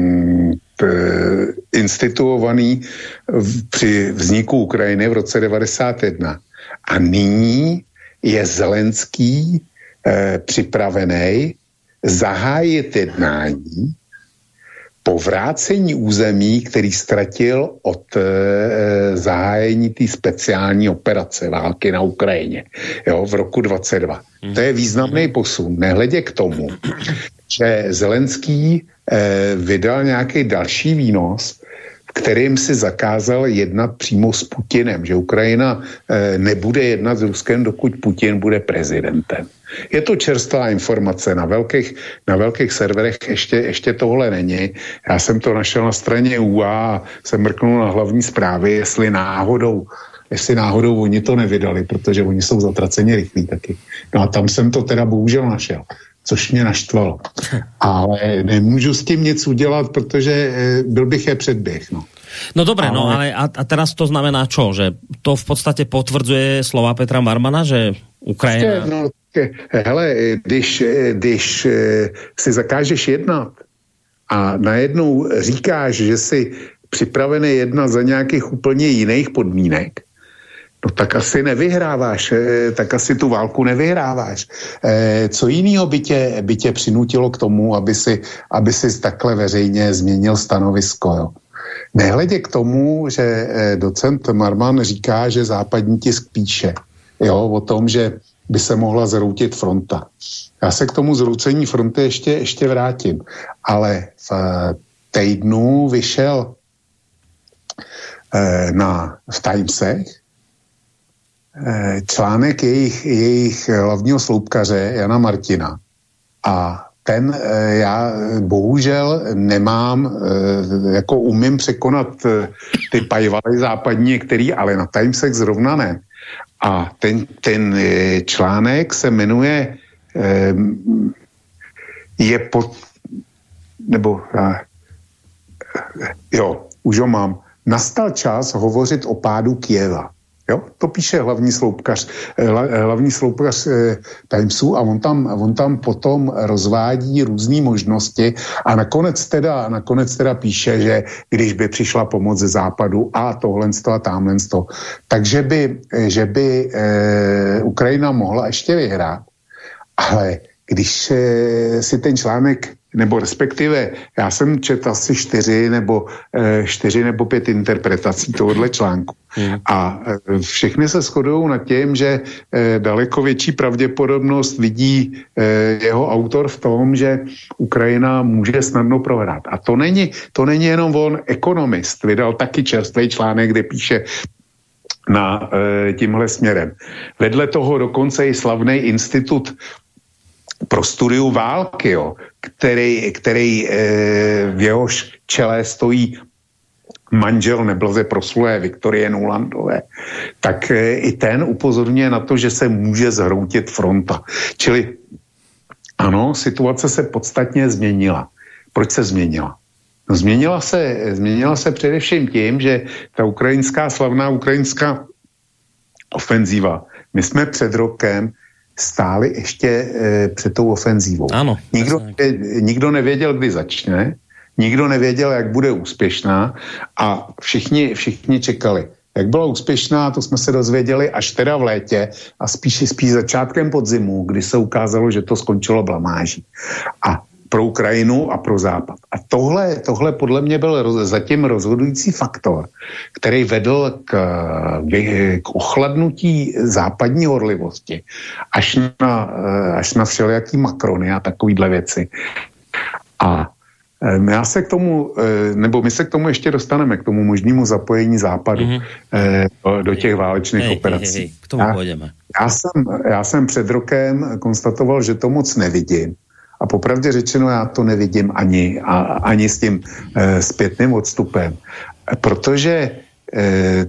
eh, instituovaný v, při vzniku Ukrajiny v roce devadesát jedna. A nyní je Zelenský eh, připravený zahájit jednání po vrácení území, který ztratil od e, zahájení té speciální operace války na Ukrajině, jo, v roku dvacet dva. To je významný posun. Nehledě k tomu, že Zelenský e, vydal nějaký další výnos, kterým si zakázal jednat přímo s Putinem, že Ukrajina e, nebude jednat s Ruskem, dokud Putin bude prezidentem. Je to čerstvá informace, na velkých, na velkých serverech ještě, ještě tohle není. Já jsem to našel na straně U A a jsem mrknul na hlavní zprávy, jestli náhodou, jestli náhodou oni to nevydali, protože oni jsou zatraceně rychlí taky. No a tam jsem to teda bohužel našel, což mě naštvalo. Ale nemůžu s tím nic udělat, protože byl bych je předběh, no. No dobre, ale... no ale a, a teraz to znamená čo? Že to v podstate potvrdzuje slova Petra Marmana, že Ukrajina... No, hele, když, když si zakážeš jednat a najednou říkáš, že jsi připravený jednat za nějakých úplně jiných podmínek, no tak asi nevyhráváš, tak asi tu válku nevyhráváš. Co jiného by tě, by tě přinutilo k tomu, aby si, aby si takhle veřejně změnil stanovisko, jo? Nehledě k tomu, že docent Marman říká, že západní tisk píše, jo, o tom, že by se mohla zroutit fronta. Já se k tomu zroucení fronty ještě, ještě vrátím. Ale v týdnu vyšel eh, na, v Timesech eh, článek jejich, jejich hlavního sloupkaře Jana Martina. A ten eh, já bohužel nemám, eh, jako umím překonat eh, ty pajvaly západní, který, ale na Timesech zrovna ne. A ten, ten eh, článek se jmenuje eh, je pod, nebo eh, jo, už ho mám. Nastal čas hovořit o pádu Kyjeva. Jo? To píše hlavní sloupkař, hlavní sloupkař eh, Timesu a on tam, on tam potom rozvádí různé možnosti a nakonec teda, nakonec teda píše, že když by přišla pomoc ze západu a tohle a tamhle to, takže by, že by eh, Ukrajina mohla ještě vyhrát, ale když eh, si ten článek nebo respektive, já jsem četl asi čtyři nebo, e, čtyři nebo pět interpretací tohohle článku. Hmm. A e, všechny se shodují nad tím, že e, daleko větší pravděpodobnost vidí e, jeho autor v tom, že Ukrajina může snadno prohrát. A to není, to není jenom on, Economist vydal taky čerstvý článek, kde píše na e, tímhle směrem. Vedle toho dokonce i slavný institut pro studiu války, jo, který, který e, v jehož čele stojí manžel neblaze proslulé Viktorie Nulandové, tak e, i ten upozorňuje na to, že se může zhroutit fronta. Čili ano, situace se podstatně změnila. Proč se změnila? No, změnila se, změnila se především tím, že ta ukrajinská, slavná ukrajinská ofenzíva, my jsme před rokem stáli ještě e, před tou ofenzívou. Ano, nikdo, ne, nikdo nevěděl, kdy začne, nikdo nevěděl, jak bude úspěšná a všichni, všichni čekali. Jak byla úspěšná, to jsme se dozvěděli až teda v létě a spíš, spíš začátkem podzimu, kdy se ukázalo, že to skončilo blamáží. A pro Ukrajinu a pro Západ. A tohle, tohle podle mě byl roz, zatím rozhodující faktor, který vedl k, k ochladnutí západní horlivosti až na, až na všelijaký Macrony a takovýhle věci. A já se k tomu, nebo my se k tomu ještě dostaneme, k tomu možnému zapojení Západu mm-hmm. do, do těch válečných hej, operací. Hej, hej, k tomu půjdeme. Já, já, jsem, já jsem před rokem konstatoval, že to moc nevidím. A popravdě řečeno, já to nevidím ani, a, ani s tím e, zpětným odstupem. Protože e,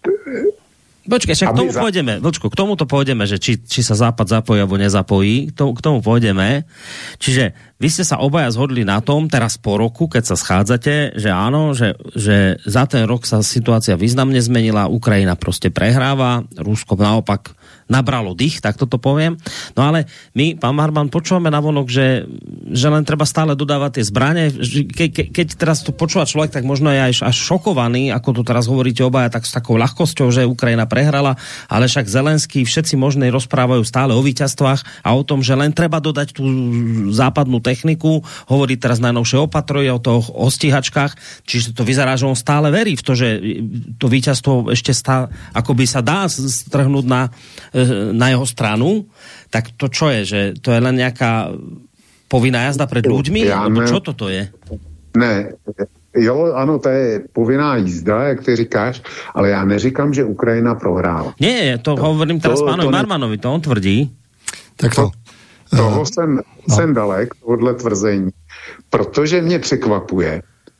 Počkej, však k tomu za... pôjdeme, Vlčko, k tomuto pôjdeme, že či, či sa Západ zapojí alebo nezapojí, k tomu, k tomu pôjdeme. Čiže vy ste sa obaja zhodli na tom, teraz po roku, keď sa schádzate, že áno, že, že za ten rok sa situácia významne zmenila, Ukrajina proste prehráva, Rusko naopak nabralo dých, tak toto poviem. No ale my, pán Marman, počúvame navonok, že, že len treba stále dodávať tie zbrane. Ke, ke, keď teraz to počúva človek, tak možno je až, až šokovaný, ako to teraz hovoríte obaja, tak s takou ľahkosťou, že Ukrajina prehrala, ale však Zelenský, všetci možní rozprávajú stále o víťazstvách a o tom, že len treba dodať tú západnú techniku, hovorí teraz najnovšie o Patroji, o, toho, o stíhačkách, čiže to vyzerá, že on stále verí v to, že to víťazstvo ešte stále, akoby sa dá strhnúť na na jeho stranu, tak to čo je? Že to je len nejaká povinná jazda pred ľuďmi? Ja alebo čo toto je? Ne, jo, ano, to je povinná jízda, jak ty říkáš, ale já neříkám, že Ukrajina prohrála. Nie, to, to hovorím teraz to, pánovi to Marmanovi, to on tvrdí. Tak to. to toho uh, jsem, no. jsem dalek, tohle tvrzení, protože mě překvapuje,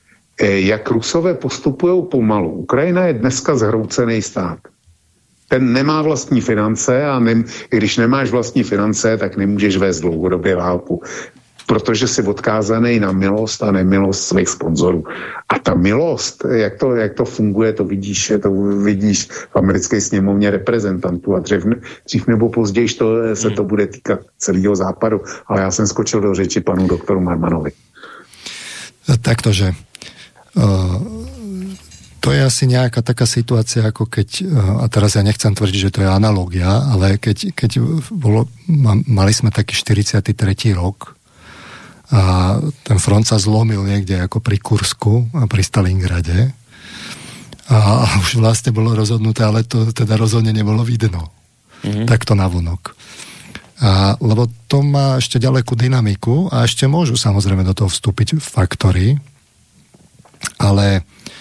jak Rusové postupují pomalu. Ukrajina je dneska zhroucený stát. Ten nemá vlastní finance a ne, když nemáš vlastní finance, tak nemůžeš vést dlouhodobě válku, protože jsi odkázaný na milost a nemilost svých sponzorů. A ta milost, jak to, jak to funguje, to vidíš, to vidíš v americké sněmovně reprezentantů a dřív, dřív nebo později to, se to bude týkat celého západu. Ale já jsem skočil do řeči panu doktoru Marmanovi. Takto, že uh... to je asi nejaká taká situácia, ako keď, a teraz ja nechcem tvrdiť, že to je analogia, ale keď, keď bolo, mali sme taký štyridsiaty tretí rok a ten front sa zlomil niekde ako pri Kursku a pri Stalingrade a, a už vlastne bolo rozhodnuté, ale to teda rozhodne nebolo vidno. Mm-hmm. Takto navonok. A, lebo to má ešte ďalekú dynamiku a ešte môžu samozrejme do toho vstúpiť faktory, ale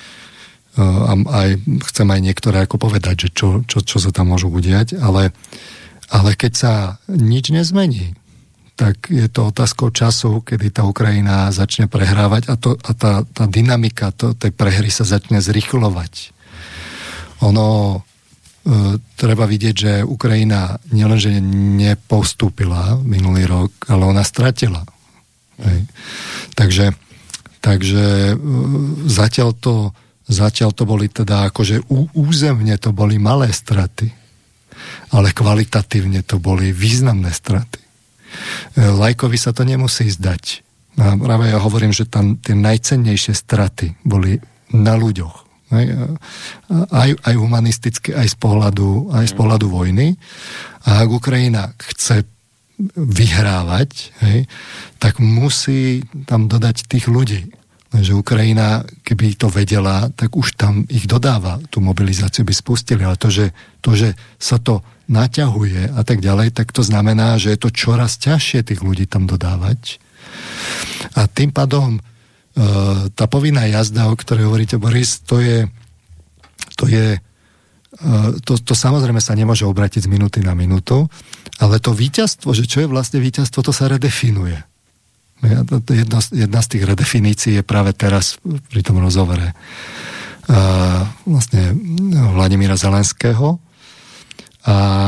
uh, aj, chcem aj niektoré ako povedať, že čo, čo, čo sa tam môžu udiať, ale, ale keď sa nič nezmení, tak je to otázkou času, kedy tá Ukrajina začne prehrávať a, to, a tá, tá dynamika to, tej prehry sa začne zrychlovať. Ono treba vidieť, že Ukrajina nielenže nepostúpila minulý rok, ale ona stratila. Hej. Takže, takže zatiaľ to, zatiaľ to boli teda akože územne to boli malé straty, ale kvalitatívne to boli významné straty. Lajkovi sa to nemusí zdať. A práve ja hovorím, že tam tie najcennejšie straty boli na ľuďoch. Aj, aj humanisticky, aj z pohľadu, aj z pohľadu vojny. A ak Ukrajina chce vyhrávať, hej, tak musí tam dodať tých ľudí. Že Ukrajina, keby to vedela, tak už tam ich dodáva. Tú mobilizáciu by spustili. Ale to, že, to, že sa to naťahuje a tak ďalej, tak to znamená, že je to čoraz ťažšie tých ľudí tam dodávať. A tým pádom tá povinná jazda, o ktorej hovoríte, Boris, to je to je to, to samozrejme sa nemôže obrátiť z minúty na minútu, ale to víťazstvo, že čo je vlastne víťazstvo, to sa redefinuje. Jedna, jedna z tých redefinícií je práve teraz pri tom rozhovore vlastne Vladimíra Zelenského a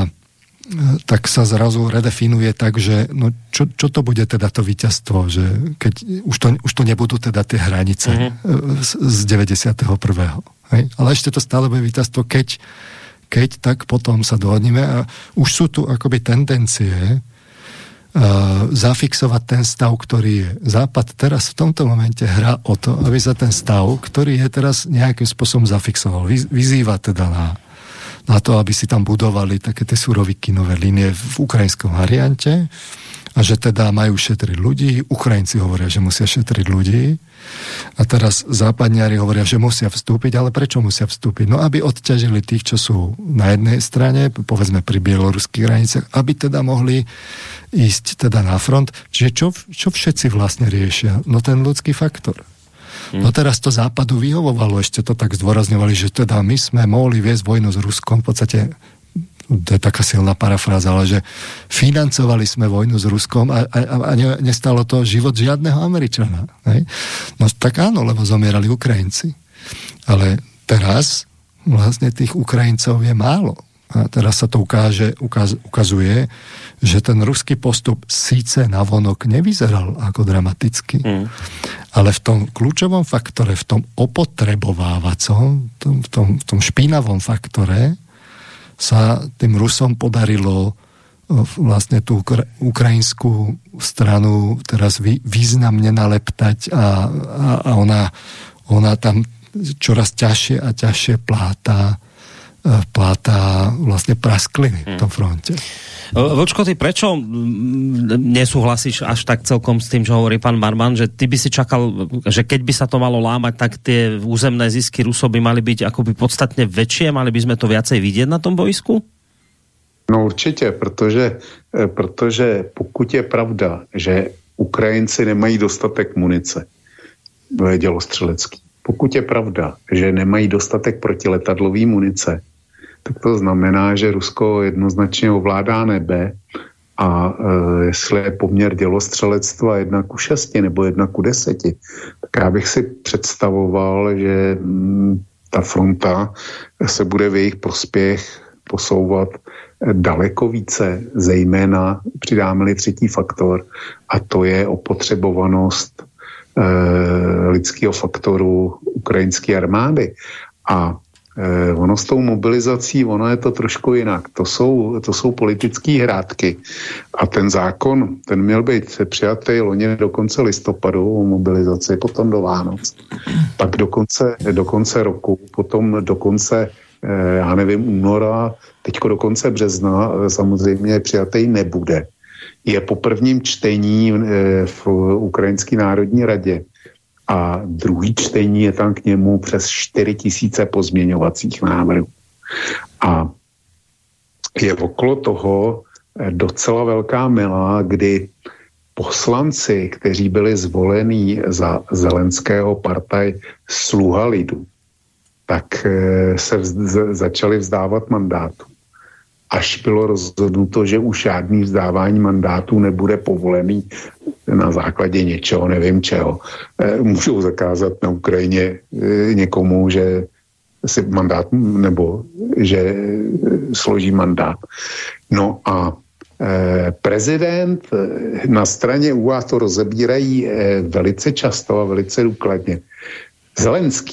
tak sa zrazu redefinuje tak, že no čo, čo to bude teda to víťazstvo, že keď už to, už to nebudú teda tie hranice mm-hmm. z, z deväťdesiateho prvého Hej? Ale ešte to stále bude víťazstvo, keď, keď tak potom sa dohodneme a už sú tu akoby tendencie uh, zafixovať ten stav, ktorý je. Západ teraz v tomto momente hrá o to, aby sa ten stav, ktorý je teraz nejakým spôsobom zafixoval. Vy, vyzýva teda na na to, aby si tam budovali také tie surovikinové línie v ukrajinskom variante a že teda majú šetriť ľudí. Ukrajinci hovoria, že musia šetriť ľudí a teraz západniari hovoria, že musia vstúpiť, ale prečo musia vstúpiť? No, aby odťažili tých, čo sú na jednej strane, povedzme pri bieloruských hraniciach, aby teda mohli ísť teda na front. Čiže čo, čo všetci vlastne riešia? No ten ľudský faktor. No teraz to Západu vyhovovalo, ešte to tak zdôrazňovali, že teda my sme mohli viesť vojnu s Ruskom, v podstate to je taká silná parafráza, ale že financovali sme vojnu s Ruskom a, a, a nestalo to život žiadneho Američana. Hej? No tak áno, lebo zomierali Ukrajinci. Ale teraz vlastne tých Ukrajincov je málo. A teraz sa to ukáže, ukaz, ukazuje, že ten ruský postup síce navonok nevyzeral ako dramaticky, mm. ale v tom kľúčovom faktore, v tom opotrebovávacom, tom, v, tom, v tom špinavom faktore sa tým Rusom podarilo vlastne tú ukrajinskú stranu teraz vý, významne naleptať a, a, a ona, ona tam čoraz ťažšie a ťažšie plátá pláta vlastne praskliny v tom fronte. Vočko, ty prečo nesúhlasíš až tak celkom s tým, čo hovorí pán Marman, že ty by si čakal, že keď by sa to malo lámať, tak tie územné zisky Rusov by mali byť akoby podstatne väčšie, mali by sme to viacej vidieť na tom bojsku? No určitě, protože, protože pokud je pravda, že Ukrajinci nemají dostatek munice dělostřelecký, pokud je pravda, že nemají dostatek protiletadlové munice, tak to znamená, že Rusko jednoznačně ovládá nebe a e, jestli je poměr dělostřelectva jedna ku šesti nebo jedna ku deseti, tak já bych si představoval, že m, ta fronta se bude v jejich prospěch posouvat daleko více, zejména přidáme-li třetí faktor, a to je opotřebovanost e, lidského faktoru ukrajinské armády. A e, ono s tou mobilizací, ono je to trošku jinak. To jsou, to jsou politické hrátky. A ten zákon, ten měl být přijatý loni do konce listopadu o mobilizaci, potom do Vánoc. Pak do konce, do konce roku, potom do konce já nevím, února, teďko do konce března samozřejmě přijatý nebude. Je po prvním čtení v Ukrajinské národní radě a druhý čtení je tam k němu přes čtyři tisíce pozměňovacích návrhů. A je okolo toho docela velká mela, kdy poslanci, kteří byli zvolení za Zelenského partaj Sluha lidu, tak se vz- začali vzdávat mandátu. Až bylo rozhodnuto, že už žádný vzdávání mandátů nebude povolený na základě něčeho, nevím čeho. Můžou zakázat na Ukrajině někomu, že si mandát, nebo že složí mandát. No a prezident na straně ú á to rozebírají velice často a velice důkladně. Zelenský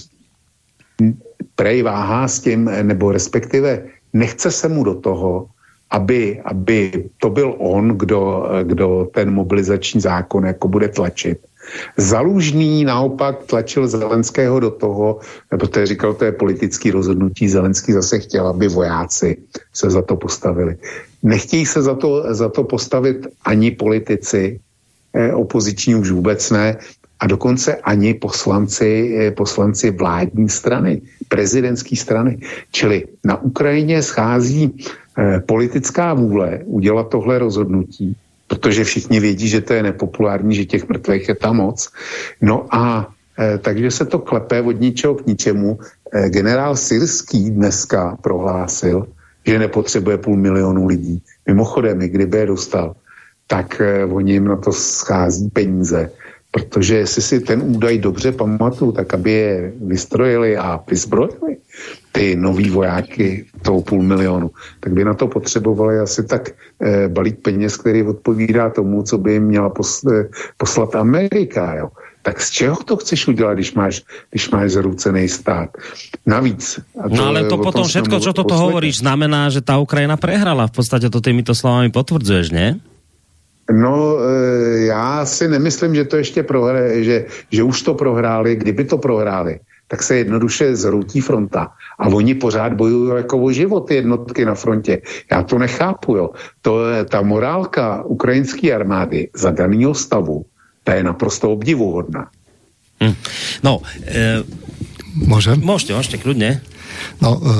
prej váhá s tím, nebo respektive nechce se mu do toho, aby, aby to byl on, kdo, kdo ten mobilizační zákon jako bude tlačit. Zalužný naopak tlačil Zelenského do toho, protože říkal, to je politický rozhodnutí, Zelenský zase chtěl, aby vojáci se za to postavili. Nechtějí se za to, za to postavit ani politici, eh, opoziční už vůbec ne, a dokonce ani poslanci, eh, poslanci vládní strany, prezidentské strany. Čili na Ukrajině schází eh, politická vůle udělat tohle rozhodnutí, protože všichni vědí, že to je nepopulární, že těch mrtvých je tam moc. No a e, takže se to klepe od ničeho k ničemu. E, generál Syrský dneska prohlásil, že nepotřebuje půl milionu lidí. Mimochodem, i kdyby je dostal, tak e, oni jim na to schází peníze. Protože jestli si ten údaj dobře pamatuju, tak aby je vystrojili a vyzbrojili ty nový vojáky toho půl milionu, tak by na to potřebovali asi tak e, balík peněz, který odpovídá tomu, co by jim měla pos, e, poslat Amerika. Jo. Tak z čeho to chceš udělat, když máš, když máš zarucený stát? Navíc. A to, no ale to potom všetko, čo toto hovoríš, znamená, že tá Ukrajina prehrala. V podstate to týmito slovami potvrdzuješ, nie? No, e, já si nemyslím, že to ještě prohraje, že, že už to prohráli. Kdyby to prohráli, tak se jednoduše zhroutí fronta. A oni pořád bojují jako o život jednotky na frontě. Já to nechápu, jo. To je ta morálka ukrajinské armády za danýho stavu, ta je naprosto obdivuhodná. Hm. No, e, Môžem? Môžete, môžete, kľudne. No, e, e,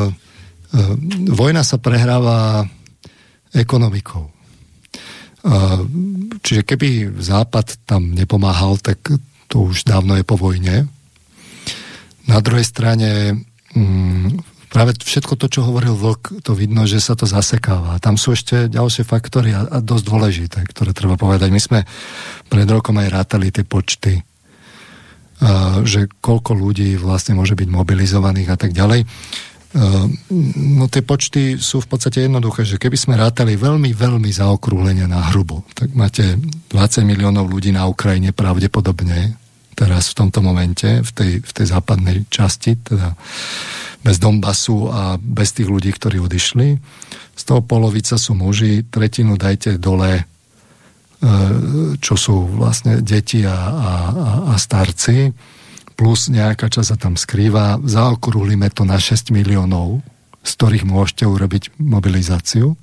vojna sa prehráva ekonomikou. Čiže keby Západ tam nepomáhal, tak to už dávno je po vojne. Na druhej strane práve všetko to, čo hovoril Vlk, to vidno, že sa to zasekáva. Tam sú ešte ďalšie faktory a, a dosť dôležité, ktoré treba povedať. My sme pred rokom aj rátali tie počty, že koľko ľudí vlastne môže byť mobilizovaných a tak ďalej. No tie počty sú v podstate jednoduché, že keby sme rátali veľmi, veľmi zaokrúhlenie na hrubo, tak máte dvadsať miliónov ľudí na Ukrajine pravdepodobne teraz v tomto momente, v tej, v tej západnej časti, teda bez Donbasu a bez tých ľudí, ktorí odišli. Z toho polovica sú muži, tretinu dajte dole, čo sú vlastne deti a, a, a starci, plus nejaká časť sa tam skrýva. Zaokrúhlime to na šesť miliónov, z ktorých môžete urobiť mobilizáciu.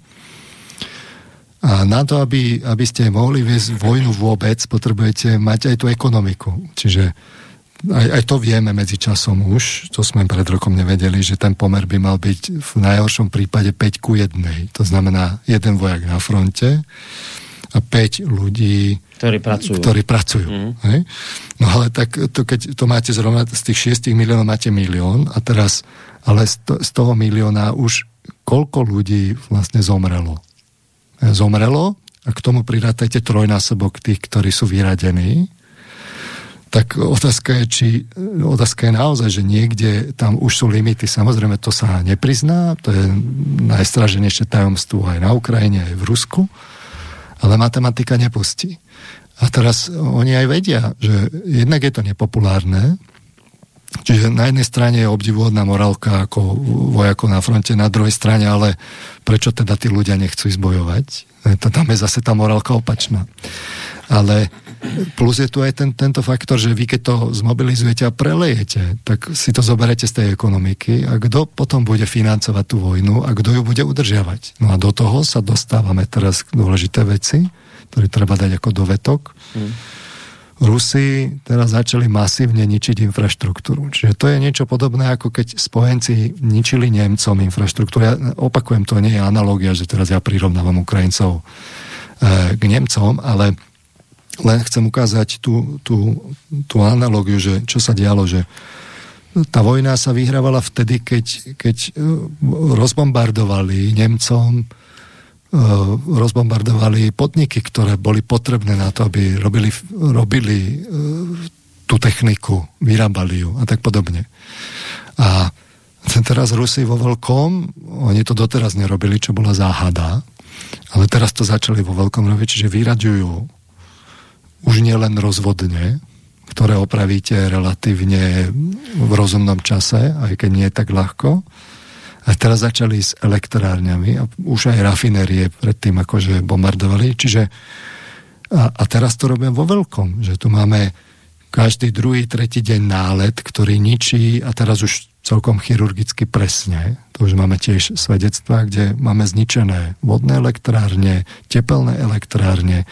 A na to, aby, aby ste mohli viesť vojnu vôbec, potrebujete mať aj tú ekonomiku. Čiže aj, aj to vieme medzi časom už, to sme pred rokom nevedeli, že ten pomer by mal byť v najhoršom prípade päť ku jednej. To znamená jeden vojak na fronte a päť ľudí, ktorí pracujú. Ktorí pracujú mm. hej? No ale tak to, keď to máte zrovna z tých šiestich miliónov máte milión a teraz, ale z, to, z toho milióna už koľko ľudí vlastne zomrelo? Zomrelo a k tomu pridátajte trojnásobok tých, ktorí sú vyradení, tak otázka je, či otázka je naozaj, že niekde tam už sú limity. Samozrejme, to sa neprizná, to je najstraženejšie tajomstvo aj na Ukrajine, aj v Rusku, ale matematika nepustí. A teraz oni aj vedia, že jednak je to nepopulárne, čiže na jednej strane je obdivuhodná morálka ako vojakov na fronte, na druhej strane, ale prečo teda tí ľudia nechcú ísť bojovať? Tam je zase tá morálka opačná. Ale plus je tu aj ten, tento faktor, že vy keď to zmobilizujete a prelejete, tak si to zoberete z tej ekonomiky a kto potom bude financovať tú vojnu a kto ju bude udržiavať. No a do toho sa dostávame teraz k dôležité veci, ktoré treba dať ako dovetok. Hmm. Rusi teraz začali masívne ničiť infraštruktúru. Čiže to je niečo podobné, ako keď spojenci ničili Nemcom infraštruktúru. Ja opakujem, to nie je analogia, že teraz ja prirovnávam Ukrajincov k Nemcom, ale len chcem ukázať tú, tú, tú analogiu, že čo sa dialo, že tá vojna sa vyhrávala vtedy, keď, keď rozbombardovali Nemcom rozbombardovali podniky, ktoré boli potrebné na to, aby robili, robili tú techniku, vyrábali ju a tak podobne. A teraz Rusi vo veľkom, oni to doteraz nerobili, čo bola záhada, ale teraz to začali vo veľkom robiť, čiže vyraďujú už nie len rozvodne, ktoré opravíte relatívne v rozumnom čase, aj keď nie je tak ľahko. A teraz začali s elektrárňami a už aj rafinérie predtým akože bombardovali. Čiže a, a teraz to robia vo veľkom, že tu máme každý druhý, tretí deň nálet, ktorý ničí a teraz už celkom chirurgicky presne. To už máme tiež svedectvá, kde máme zničené vodné elektrárne, tepelné elektrárne,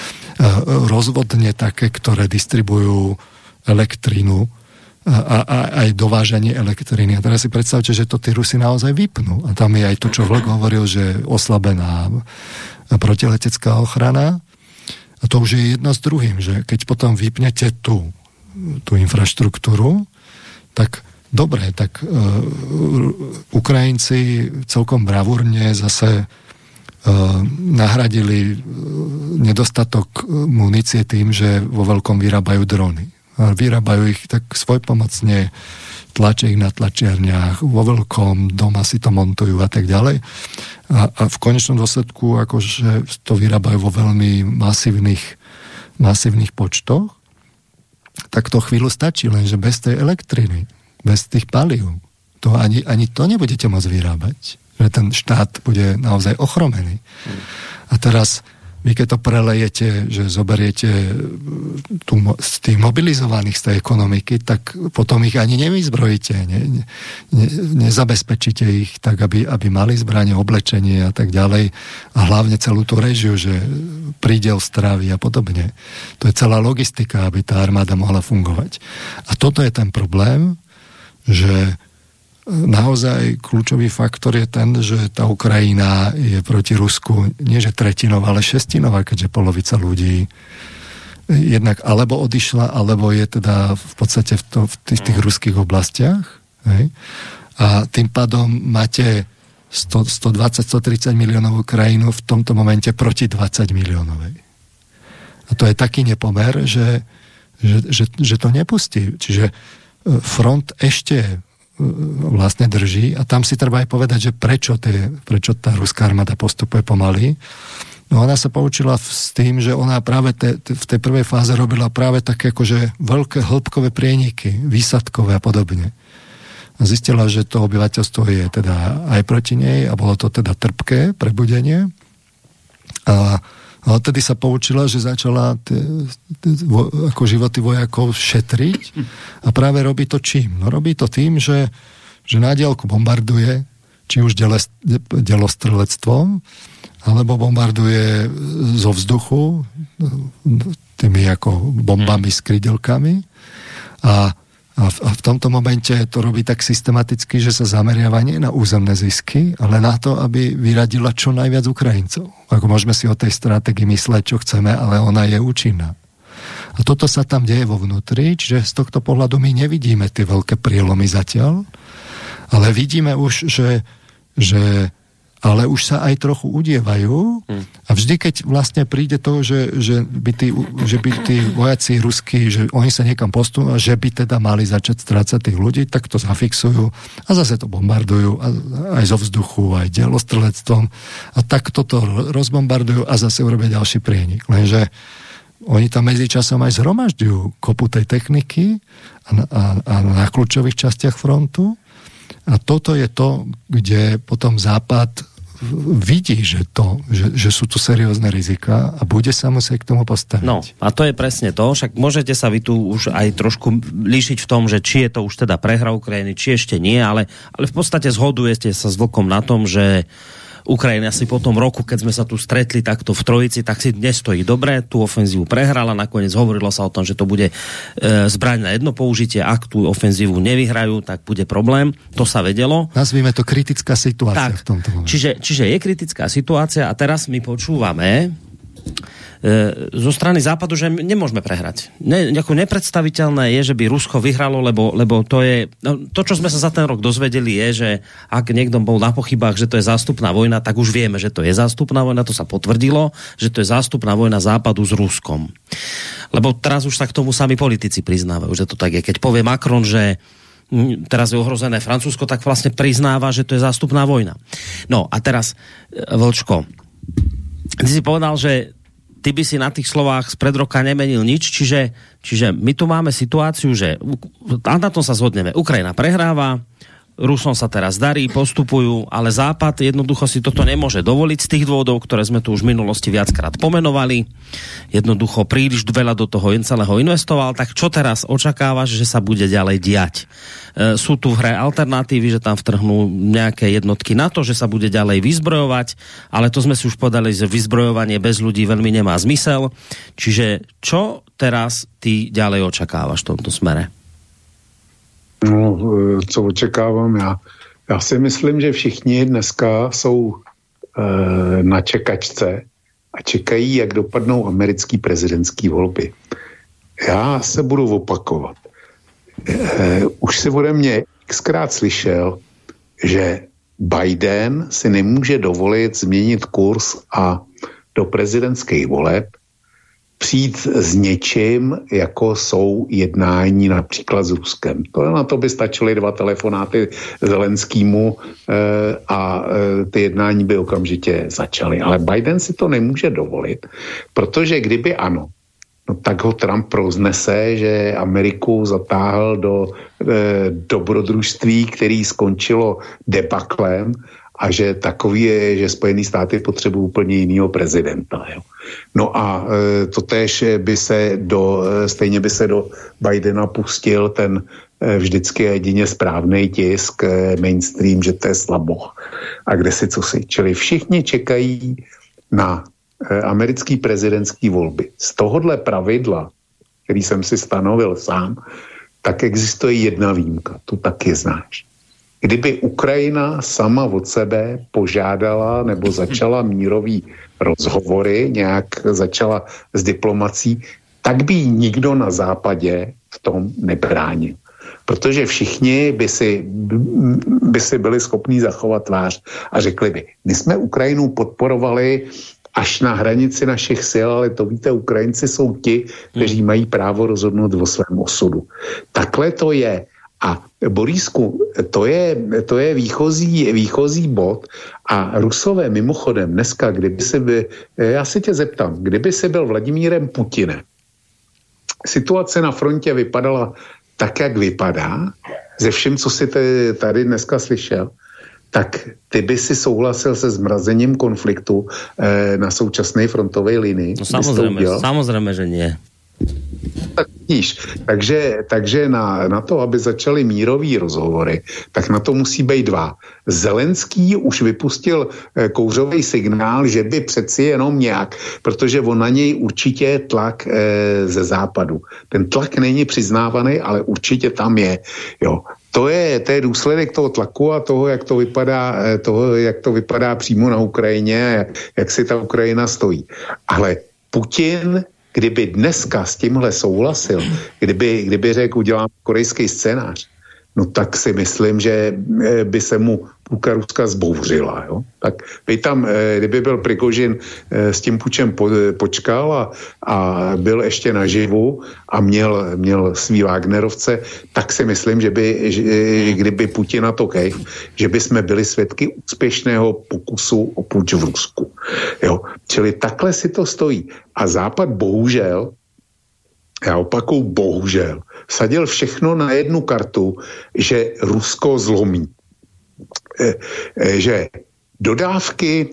rozvodne také, ktoré distribujú elektrínu a, a aj dovážanie elektriny. A teraz si predstavte, že to tí Rusi naozaj vypnú. A tam je aj to, čo Vlk hovoril, že oslabená protiletecká ochrana. A to už je jedno s druhým, že keď potom vypnete tú, tú infraštruktúru, tak dobre, tak uh, Ukrajinci celkom bravúrne zase uh, nahradili nedostatok munície tým, že vo veľkom vyrábajú drony. Vyrábajú ich tak svojpomocne, tlačia ich na tlačiarniach, vo veľkom, doma si to montujú a tak ďalej. A, a v konečnom dôsledku akože to vyrábajú vo veľmi masívnych, masívnych počtoch, tak to chvíľu stačí, lenže bez tej elektriny, bez tých palív, to ani, ani to nebudete môcť vyrábať. Že ten štát bude naozaj ochromený. A teraz vy keď to prelejete, že zoberiete tu, z tých mobilizovaných z tej ekonomiky, tak potom ich ani nevyzbrojíte, ne, ne, nezabezpečíte ich tak, aby, aby mali zbranie, oblečenie a tak ďalej. A hlavne celú tú režiu, že prídel stravy a podobne. To je celá logistika, aby tá armáda mohla fungovať. A toto je ten problém, že naozaj kľúčový faktor je ten, že tá Ukrajina je proti Rusku nie že tretinová, ale šestinová, keďže polovica ľudí jednak alebo odišla, alebo je teda v podstate v, to, v tých, tých ruských oblastiach. Hej? A tým pádom máte sto, stodvadsať až stotridsať miliónovú krajinu v tomto momente proti dvadsať miliónovej. A to je taký nepomer, že, že, že, že to nepustí. Čiže front ešte vlastne drží a tam si treba aj povedať, že prečo, tie, prečo tá ruská armáda postupuje pomaly. No ona sa poučila s tým, že ona práve te, te, v tej prvej fáze robila práve také akože veľké hĺbkové prieniky, výsadkové a podobne. A zistila, že to obyvateľstvo je teda aj proti nej a bolo to teda trpké prebudenie. A a odtedy sa poučila, že začala tie, tie, ako životy vojakov šetriť a práve robí to čím? No robí to tým, že, že na diaľku bombarduje, či už delostrelectvom, alebo bombarduje zo vzduchu tými ako bombami s krydelkami a A v, a v tomto momente to robí tak systematicky, že sa zameriava nie na územné zisky, ale na to, aby vyradila čo najviac Ukrajincov. Ako môžeme si o tej stratégii mysleť, čo chceme, ale ona je účinná. A toto sa tam deje vo vnútri, čiže z tohto pohľadu my nevidíme tie veľké prielomy zatiaľ, ale vidíme už, že, že ale už sa aj trochu udievajú a vždy, keď vlastne príde to, že, že, by, tí, že by tí vojaci ruskí, že oni sa niekam posunú, že by teda mali začať strácať tých ľudí, tak to zafixujú a zase to bombardujú a, aj zo vzduchu, aj delostrelectvom a tak toto rozbombardujú a zase urobia ďalší prienik. Lenže oni tam medzičasom aj zhromažďujú kopu tej techniky a, a, a na kľúčových častiach frontu a toto je to, kde potom Západ vidí, že, to, že, že sú tu seriózne rizika a bude sa musieť k tomu postaviť. No, a to je presne to. Však môžete sa vy tu už aj trošku líšiť v tom, že či je to už teda prehra Ukrajiny, či ešte nie, ale, ale v podstate zhodujete sa s Vlkom na tom, že Ukrajina si po tom roku, keď sme sa tu stretli takto v trojici, tak si dnes stojí dobre, tú ofenzívu prehrala, nakoniec hovorilo sa o tom, že to bude e, zbraň na jedno použitie, ak tú ofenzívu nevyhrajú, tak bude problém, to sa vedelo. Nazvíme to kritická situácia tak, v tomto momente. Čiže, čiže je kritická situácia a teraz my počúvame zo strany Západu, že nemôžeme prehrať. Ne, nepredstaviteľné je, že by Rusko vyhralo, lebo, lebo to je... No, to, čo sme sa za ten rok dozvedeli, je, že ak niekto bol na pochybách, že to je zástupná vojna, tak už vieme, že to je zástupná vojna, to sa potvrdilo, že to je zástupná vojna Západu s Ruskom. Lebo teraz už sa k tomu sami politici priznávajú, že to tak je. Keď povie Macron, že teraz je ohrozené Francúzsko, tak vlastne priznáva, že to je zástupná vojna. No a teraz, Vlčko, ty si povedal, že ty by si na tých slovách spred roka nemenil nič, čiže, čiže my tu máme situáciu, že a na tom sa zhodneme, Ukrajina prehráva, Rusom sa teraz darí, postupujú, ale Západ jednoducho si toto nemôže dovoliť z tých dôvodov, ktoré sme tu už v minulosti viackrát pomenovali. Jednoducho príliš veľa do toho celého investoval, tak čo teraz očakávaš, že sa bude ďalej diať? E, sú tu v hre alternatívy, že tam vtrhnú nejaké jednotky na to, že sa bude ďalej vyzbrojovať, ale to sme si už povedali, že vyzbrojovanie bez ľudí veľmi nemá zmysel. Čiže čo teraz ty ďalej očakávaš v tomto smere? No, co očekávám já? Já si myslím, že všichni dneska jsou e, na čekačce a čekají, jak dopadnou americký prezidentský volby. Já se budu opakovat. E, už si ode mě xkrát slyšel, že Biden si nemůže dovolit změnit kurz a do prezidentských voleb přijít s něčím, jako jsou jednání například s Ruskem. To na to by stačily dva telefonáty Zelenskýmu e, a e, ty jednání by okamžitě začaly. Ale Biden si to nemůže dovolit, protože kdyby ano, no tak ho Trump roznese, že Ameriku zatáhl do e, dobrodružství, který skončilo debaklem, a že takový je, že Spojené státy potřebují úplně jinýho prezidenta. Jo. No a e, to též by se do, stejně by se do Bidena pustil ten e, vždycky jedině správnej tisk, e, mainstream, že to je slaboch. A kde si co si. Čili všichni čekají na e, americký prezidentský volby. Z tohohle pravidla, který jsem si stanovil sám, tak existuje jedna výjimka. Tu taky znáš. Kdyby Ukrajina sama od sebe požádala nebo začala mírový rozhovory, nějak začala s diplomací, tak by nikdo na západě v tom nebránil. Protože všichni by si, by si byli schopní zachovat tvář a řekli by, my jsme Ukrajinu podporovali až na hranici našich sil, ale to víte, Ukrajinci jsou ti, kteří mají právo rozhodnout o svém osudu. Takhle to je. A Borísku, to je, to je výchozí, výchozí bod a Rusové mimochodem dneska, kdyby si by, já se tě zeptám, kdyby si byl Vladimírem Putinem, situace na frontě vypadala tak, jak vypadá, ze všem, co jsi tady dneska slyšel, tak ty by si souhlasil se zmrazením konfliktu eh, na současné frontové linii? No samozřejmě, samozřejmě, že nie. Tak víš, takže, takže na, na to, aby začaly mírový rozhovory, tak na to musí být dva. Zelenský už vypustil e, kouřový signál, že by přeci jenom nějak, protože on na něj určitě je tlak e, ze západu. Ten tlak není přiznávaný, ale určitě tam je. Jo. To je, to je důsledek toho tlaku a toho, jak to vypadá, toho, jak to vypadá přímo na Ukrajině, jak, jak si ta Ukrajina stojí. Ale Putin, kdyby dneska s tímhle souhlasil, kdyby, kdyby řekl, udělám korejský scénář, no tak si myslím, že by se mu půlka Ruska zbouřila. Jo? Tak by tam, kdyby byl Prigožin s tím pučem počkal a, a byl ještě naživu a měl, měl svý Wagnerovce, tak si myslím, že by, že, kdyby Putin na to kejv, že by jsme byli svědky úspěšného pokusu o puč v Rusku. Jo? Čili takhle si to stojí. A Západ bohužel, já opakuju bohužel, sadil všechno na jednu kartu, že Rusko zlomí. E, e, že dodávky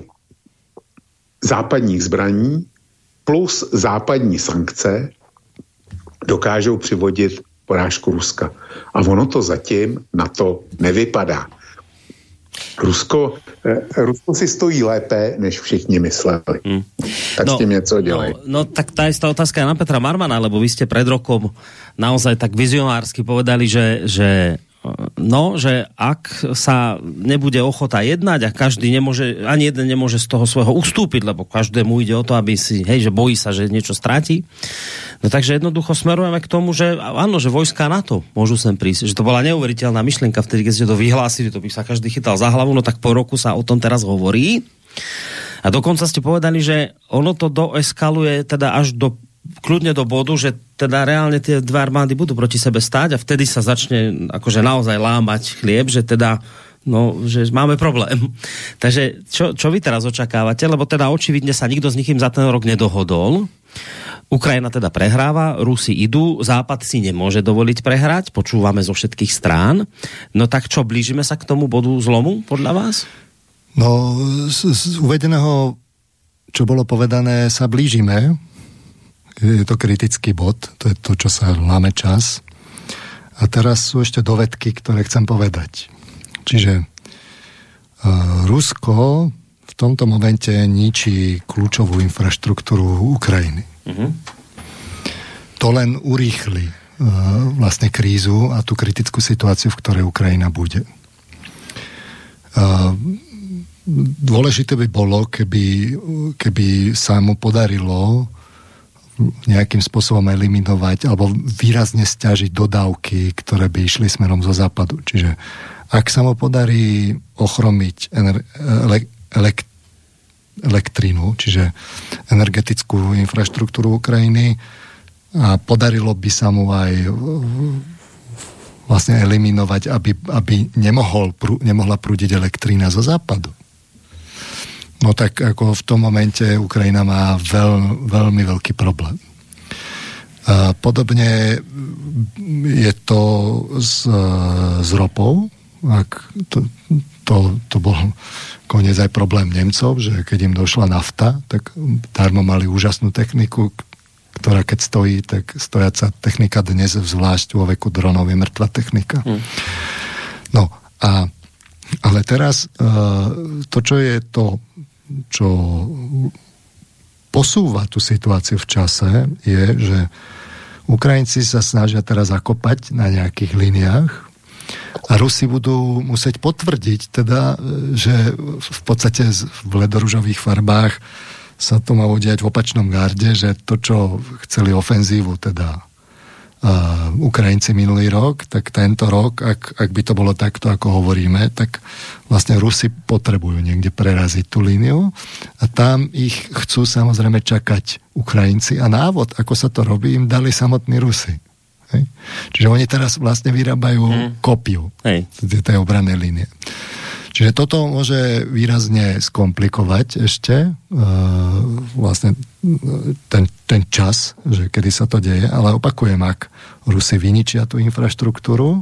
západních zbraní plus západní sankce dokážou přivodit porážku Ruska. A ono to zatím na to nevypadá. Rusko, Rusko si stojí lépe, než všichni mysleli. Hmm. Tak no, s tým něco dělej. No, no tak tá istá otázka je na Petra Marmana, lebo vy ste pred rokom naozaj tak vizionársky povedali, že, že no, že ak sa nebude ochota jednať a každý nemôže, ani jeden nemôže z toho svojho ustúpiť, lebo každému ide o to, aby si, hej, že bojí sa, že niečo stratí. No takže jednoducho smerujeme k tomu, že áno, že vojská NATO môžu sem prísť. Že to bola neuveriteľná myšlienka vtedy, keď ste to vyhlásili, to by sa každý chytal za hlavu, no tak po roku sa o tom teraz hovorí. A dokonca ste povedali, že ono to doeskaluje teda až do kľudne do bodu, že teda reálne tie dve armády budú proti sebe stáť a vtedy sa začne akože naozaj lámať chlieb, že teda no, že máme problém. Takže čo, čo vy teraz očakávate? Lebo teda očividne sa nikto s nikým za ten rok nedohodol. Ukrajina teda prehráva, Rusi idú, Západ si nemôže dovoliť prehrať, počúvame zo všetkých strán. No tak čo, blížime sa k tomu bodu zlomu, podľa vás? No, z, z uvedeného, čo bolo povedané, sa blížime. Je to kritický bod, to je to, čo sa láme čas. A teraz sú ešte dovedky, ktoré chcem povedať. Čiže uh, Rusko v tomto momente ničí kľúčovú infraštruktúru Ukrajiny. Uh-huh. To len urýchli uh, vlastne krízu a tú kritickú situáciu, v ktorej Ukrajina bude. Uh, dôležité by bolo, keby, keby sa mu podarilo nejakým spôsobom eliminovať alebo výrazne stiažiť dodávky, ktoré by išli smerom zo západu. Čiže ak sa mu podarí ochromiť ener- ele- elek- elektrínu, čiže energetickú infraštruktúru Ukrajiny a podarilo by sa mu aj vlastne eliminovať, aby, aby nemohol, nemohla prúdiť elektrína zo západu. No tak ako v tom momente Ukrajina má veľ, veľmi veľký problém. A podobne je to s, s ropou. Ak to, to, to bol koniec aj problém Nemcov, že keď im došla nafta, tak darmo mali úžasnú techniku, ktorá keď stojí, tak stojaca technika dnes, zvlášť vo veku dronov, je mŕtva technika. Hmm. No a ale teraz to, čo je to, čo posúva tú situáciu v čase, je, že Ukrajinci sa snažia teraz zakopať na nejakých liniách a Rusi budú musieť potvrdiť teda, že v podstate v ledoružových farbách sa to má udiať v opačnom garde, že to, čo chceli ofenzívu teda Uh, Ukrajinci minulý rok, tak tento rok, ak, ak by to bolo takto, ako hovoríme, tak vlastne Rusi potrebujú niekde preraziť tú líniu a tam ich chcú samozrejme čakať Ukrajinci a návod, ako sa to robí, im dali samotní Rusi. Hej? Čiže oni teraz vlastne vyrábajú hmm. kopiu tej obrannej línie. Čiže toto môže výrazne skomplikovať ešte uh, vlastne ten, ten čas, že kedy sa to deje, ale opakujem, ak Rusi vyničia tú infraštruktúru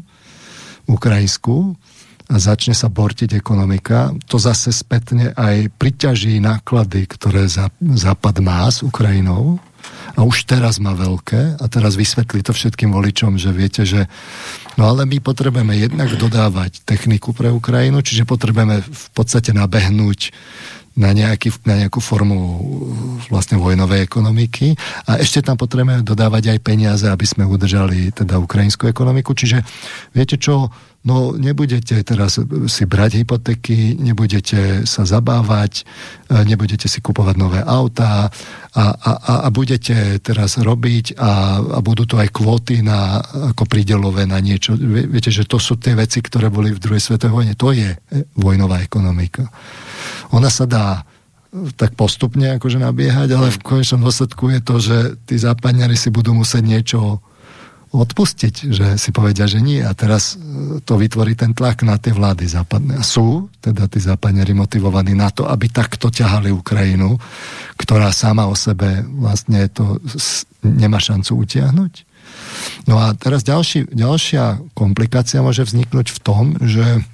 ukrajinskú a začne sa bortiť ekonomika, to zase spätne aj priťaží náklady, ktoré Západ má s Ukrajinou a už teraz má veľké a teraz vysvetlí to všetkým voličom, že viete, že no ale my potrebujeme jednak dodávať techniku pre Ukrajinu, čiže potrebujeme v podstate nabehnúť na, nejaký, na nejakú formu vlastne vojnovej ekonomiky a ešte tam potrebujeme dodávať aj peniaze, aby sme udržali teda ukrajinskú ekonomiku. Čiže viete čo, no nebudete teraz si brať hypotéky, nebudete sa zabávať, nebudete si kupovať nové autá a, a, a budete teraz robiť a, a budú tu aj kvóty na, ako prídelové na niečo. Viete, že to sú tie veci, ktoré boli v druhej svetovej vojne. To je vojnová ekonomika. Ona sa dá tak postupne akože nabiehať, ale v konečnom dôsledku je to, že tí západňari si budú musieť niečo odpustiť, že si povedia, že nie. A teraz to vytvorí ten tlak na tie vlády západné. A sú teda tí západňari motivovaní na to, aby takto ťahali Ukrajinu, ktorá sama o sebe vlastne to nemá šancu utiahnuť. No a teraz ďalší, ďalšia komplikácia môže vzniknúť v tom, že,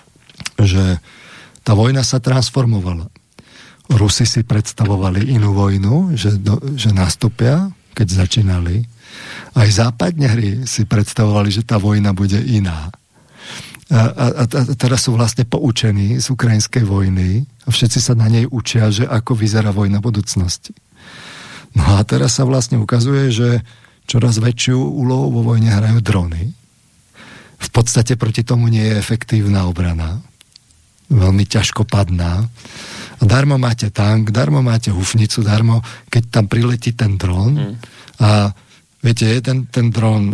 že tá vojna sa transformovala. Rusi si predstavovali inú vojnu, že, do, že nastúpia, keď začínali. Aj západňari si predstavovali, že tá vojna bude iná. A, a, a teraz sú vlastne poučení z ukrajinskej vojny a všetci sa na nej učia, že ako vyzerá vojna v budúcnosti. No a teraz sa vlastne ukazuje, že čoraz väčšiu úlohu vo vojne hrajú drony. V podstate proti tomu nie je efektívna obrana. Veľmi ťažko padná. A darmo máte tank, darmo máte hufnicu, darmo, keď tam priletí ten dron mm. a viete, ten, ten dron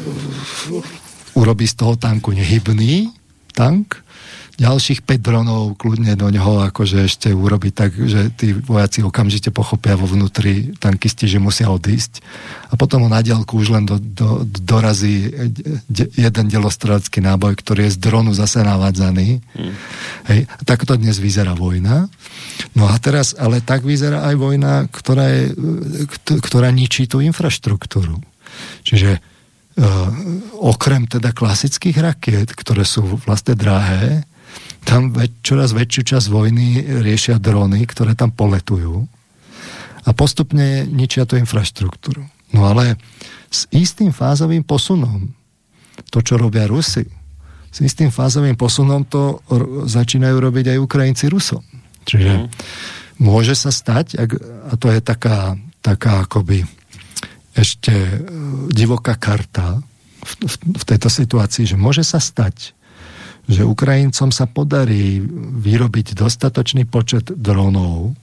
urobí z toho tanku nehybný tank, ďalších päť dronov kľudne do ňoho akože ešte urobí tak, že tí vojaci okamžite pochopia vo vnútri tankisti, že musia odísť a potom ho na diaľku už len do, do, dorazí jeden delostrelecký náboj, ktorý je z dronu zase navádzaný. Hmm. Hej, takto dnes vyzerá vojna. No a teraz, ale tak vyzerá aj vojna, ktorá, je, ktorá ničí tú infraštruktúru. Čiže Uh, okrem teda klasických rakiet, ktoré sú vlastne drahé, tam väč- čoraz väčšiu časť vojny riešia drony, ktoré tam poletujú a postupne ničia tú infraštruktúru. No ale s istým fázovým posunom, to, čo robia Rusi, s istým fázovým posunom to r- začínajú robiť aj Ukrajinci Rusom. Čiže mm. môže sa stať, ak, a to je taká, taká akoby ešte divoká karta v, v, v tejto situácii, že môže sa stať, že Ukrajincom sa podarí vyrobiť dostatočný počet dronov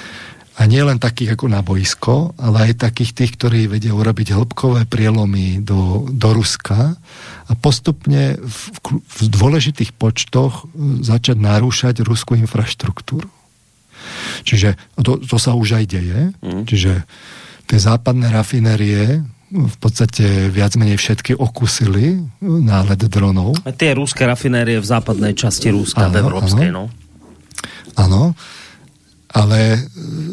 a nie len takých ako na boisko, ale aj takých tých, ktorí vedia urobiť hĺbkové prielomy do, do Ruska a postupne v, v dôležitých počtoch začať narúšať ruskú infraštruktúru. Čiže to, to sa už aj deje. Mm. Čiže tie západné rafinérie v podstate viac menej všetky okusili nálet dronov. A tie ruské rafinérie v západnej časti Ruska, áno, v európskej, no. Áno, ale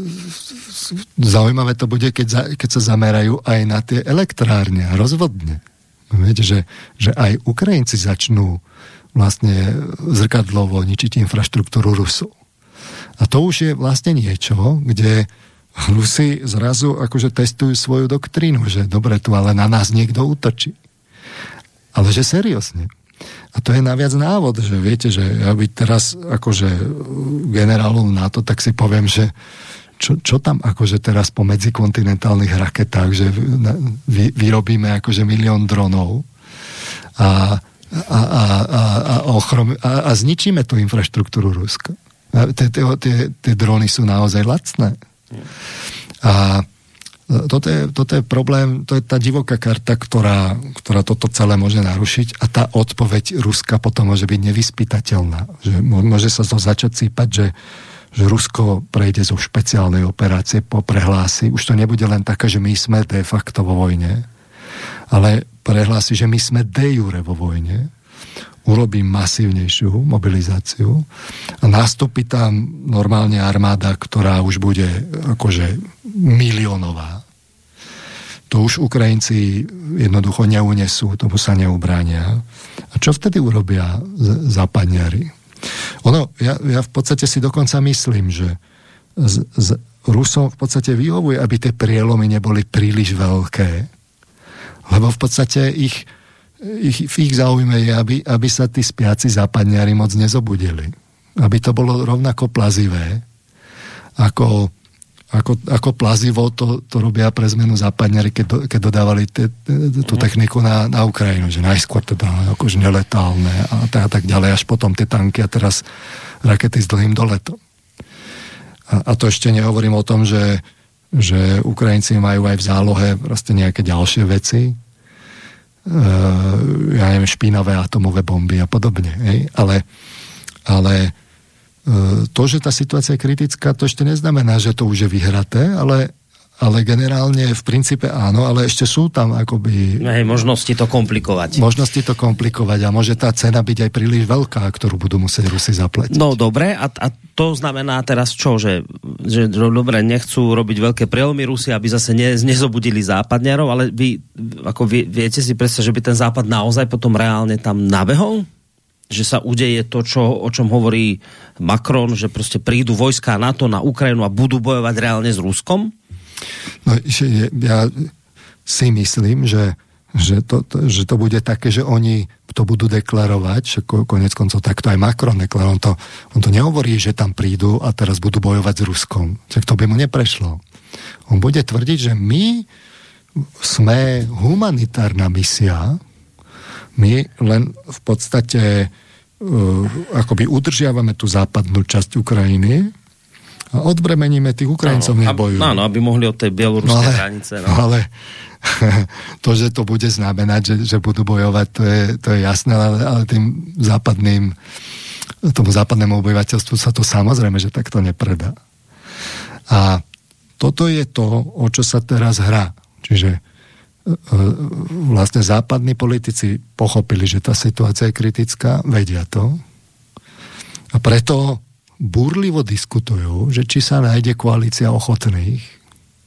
zaujímavé to bude, keď, za, keď sa zamerajú aj na tie elektrárne a rozvodne. Viete, že, že aj Ukrajinci začnú vlastne zrkadlovo ničiť infraštruktúru Rusov. A to už je vlastne niečo, kde Rusi zrazu akože testujú svoju doktrínu, že dobre, tu ale na nás niekto útočí. Ale že seriózne. A to je naviac návod, že viete, že ja byť teraz akože generálom NATO, tak si poviem, že čo, čo tam akože teraz po medzikontinentálnych raketách, že vy, vyrobíme akože milión dronov a, a, a, a, a, ochrom, a, a zničíme tú infraštruktúru Ruska. Tie drony sú naozaj lacné. A toto je, toto je problém, to je tá divoká karta, ktorá, ktorá toto celé môže narušiť a tá odpoveď Ruska potom môže byť nevyspytateľná. Že môže sa to začať sípať, že, že Rusko prejde zo špeciálnej operácie po prehlási. Už to nebude len také, že my sme de facto vo vojne, ale prehlási, že my sme de jure vo vojne, urobí masívnejšiu mobilizáciu a nastúpi tam normálne armáda, ktorá už bude akože miliónová. To už Ukrajinci jednoducho neunesú, tomu sa neubránia. A čo vtedy urobia západňari? Ono, ja, ja v podstate si dokonca myslím, že z, z Rusom v podstate vyhovuje, aby tie prielomy neboli príliš veľké. Lebo v podstate ich Ich, v ich záujme je, aby, aby sa tí spiaci západňari moc nezobudili. Aby to bolo rovnako plazivé, ako, ako, ako plazivo to, to robia pre zmenu západňari, keď, do, keď dodávali te, tú techniku na, na Ukrajinu, že najskôr teda akože neletálne a tak, a tak ďalej, až potom tie tanky a teraz rakety s dlhým doletom. A, a to ešte nehovorím o tom, že, že Ukrajinci majú aj v zálohe proste nejaké ďalšie veci, ja neviem, špinavé atomové bomby a podobne. Hej? Ale, ale to, že tá situácia je kritická, to ešte neznamená, že to už je vyhraté, ale, ale generálne v princípe áno, ale ešte sú tam akoby... Hej, možnosti to komplikovať. Možnosti to komplikovať a môže tá cena byť aj príliš veľká, ktorú budú musieť Rusi zaplatiť. No dobre, a, a to znamená teraz čo? Že, že dobre, nechcú robiť veľké prelomy Rusi, aby zase ne, nezobudili západňarov, ale vy, ako vie, viete si predstaviť, že by ten západ naozaj potom reálne tam nabehol? Že sa udeje to, čo, o čom hovorí Macron, že proste prídu vojská NATO na Ukrajinu a budú bojovať reálne s Ruskom? No, ja si myslím, že, že to, to, že to bude také, že oni to budú deklarovať, že konec koncov takto aj Macron deklaroval. On to, on to nehovorí, že tam prídu a teraz budú bojovať s Ruskom. Tak to by mu neprešlo. On bude tvrdiť, že my sme humanitárna misia, my len v podstate uh, akoby udržiavame tú západnú časť Ukrajiny a odbremeníme tých Ukrajincov, nech bojujú. Áno, aby mohli od tej bieloruskej hranice. No. Ale to, že to bude znamenať, že, že budú bojovať, to je, to je jasné, ale, ale tým západným, tomu západnému obyvateľstvu sa to samozrejme, že takto nepredá. A toto je to, o čo sa teraz hrá. Čiže vlastne západní politici pochopili, že tá situácia je kritická, vedia to. A preto búrlivo diskutujú, že či sa nájde koalícia ochotných,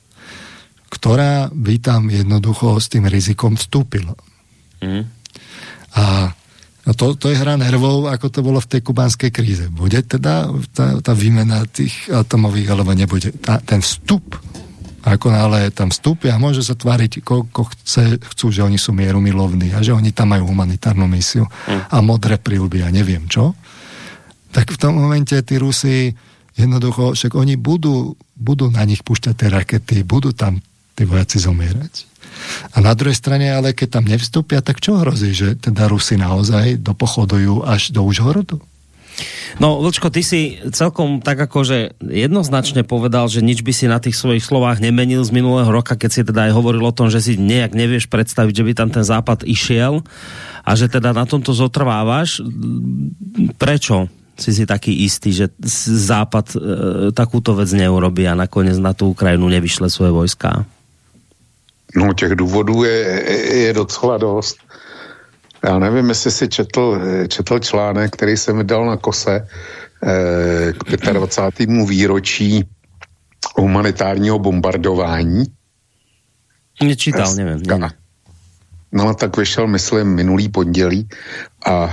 ktorá by tam jednoducho s tým rizikom vstúpila. Mm. A to, to je hra nervov, ako to bolo v tej kubánskej kríze. Bude teda tá, tá výmena tých atomových, alebo nebude. Tá, ten vstup, ako nále tam vstúpia, môže sa tváriť, koľko chce, chcú, že oni sú mierumilovní a že oni tam majú humanitárnu misiu mm. a modré prilby a neviem čo. Tak v tom momente tí Rusi jednoducho, však oni budú, budú na nich púšťať tie rakety, budú tam tí vojaci zomierať. A na druhej strane, ale keď tam nevstúpia, tak čo hrozí, že teda Rusi naozaj dopochodujú až do Užhorodu? No, Vlčko, ty si celkom tak akože jednoznačne povedal, že nič by si na tých svojich slovách nemenil z minulého roka, keď si teda aj hovoril o tom, že si nejak nevieš predstaviť, že by tam ten Západ išiel a že teda na tomto zotrvávaš. Prečo si si taký istý, že Západ e, takúto vec neurobí a nakoniec na tú Ukrajinu nevyšle svoje vojská? No, těch důvodů je, je docela dost. Já nevím, jestli si četl, četl článek, který jsem vydal na Kose eh, k dvacátému pátého výročí humanitárního bombardování. Nečítal, nevím. nevím. No, tak vyšel, myslím, minulý pondělí a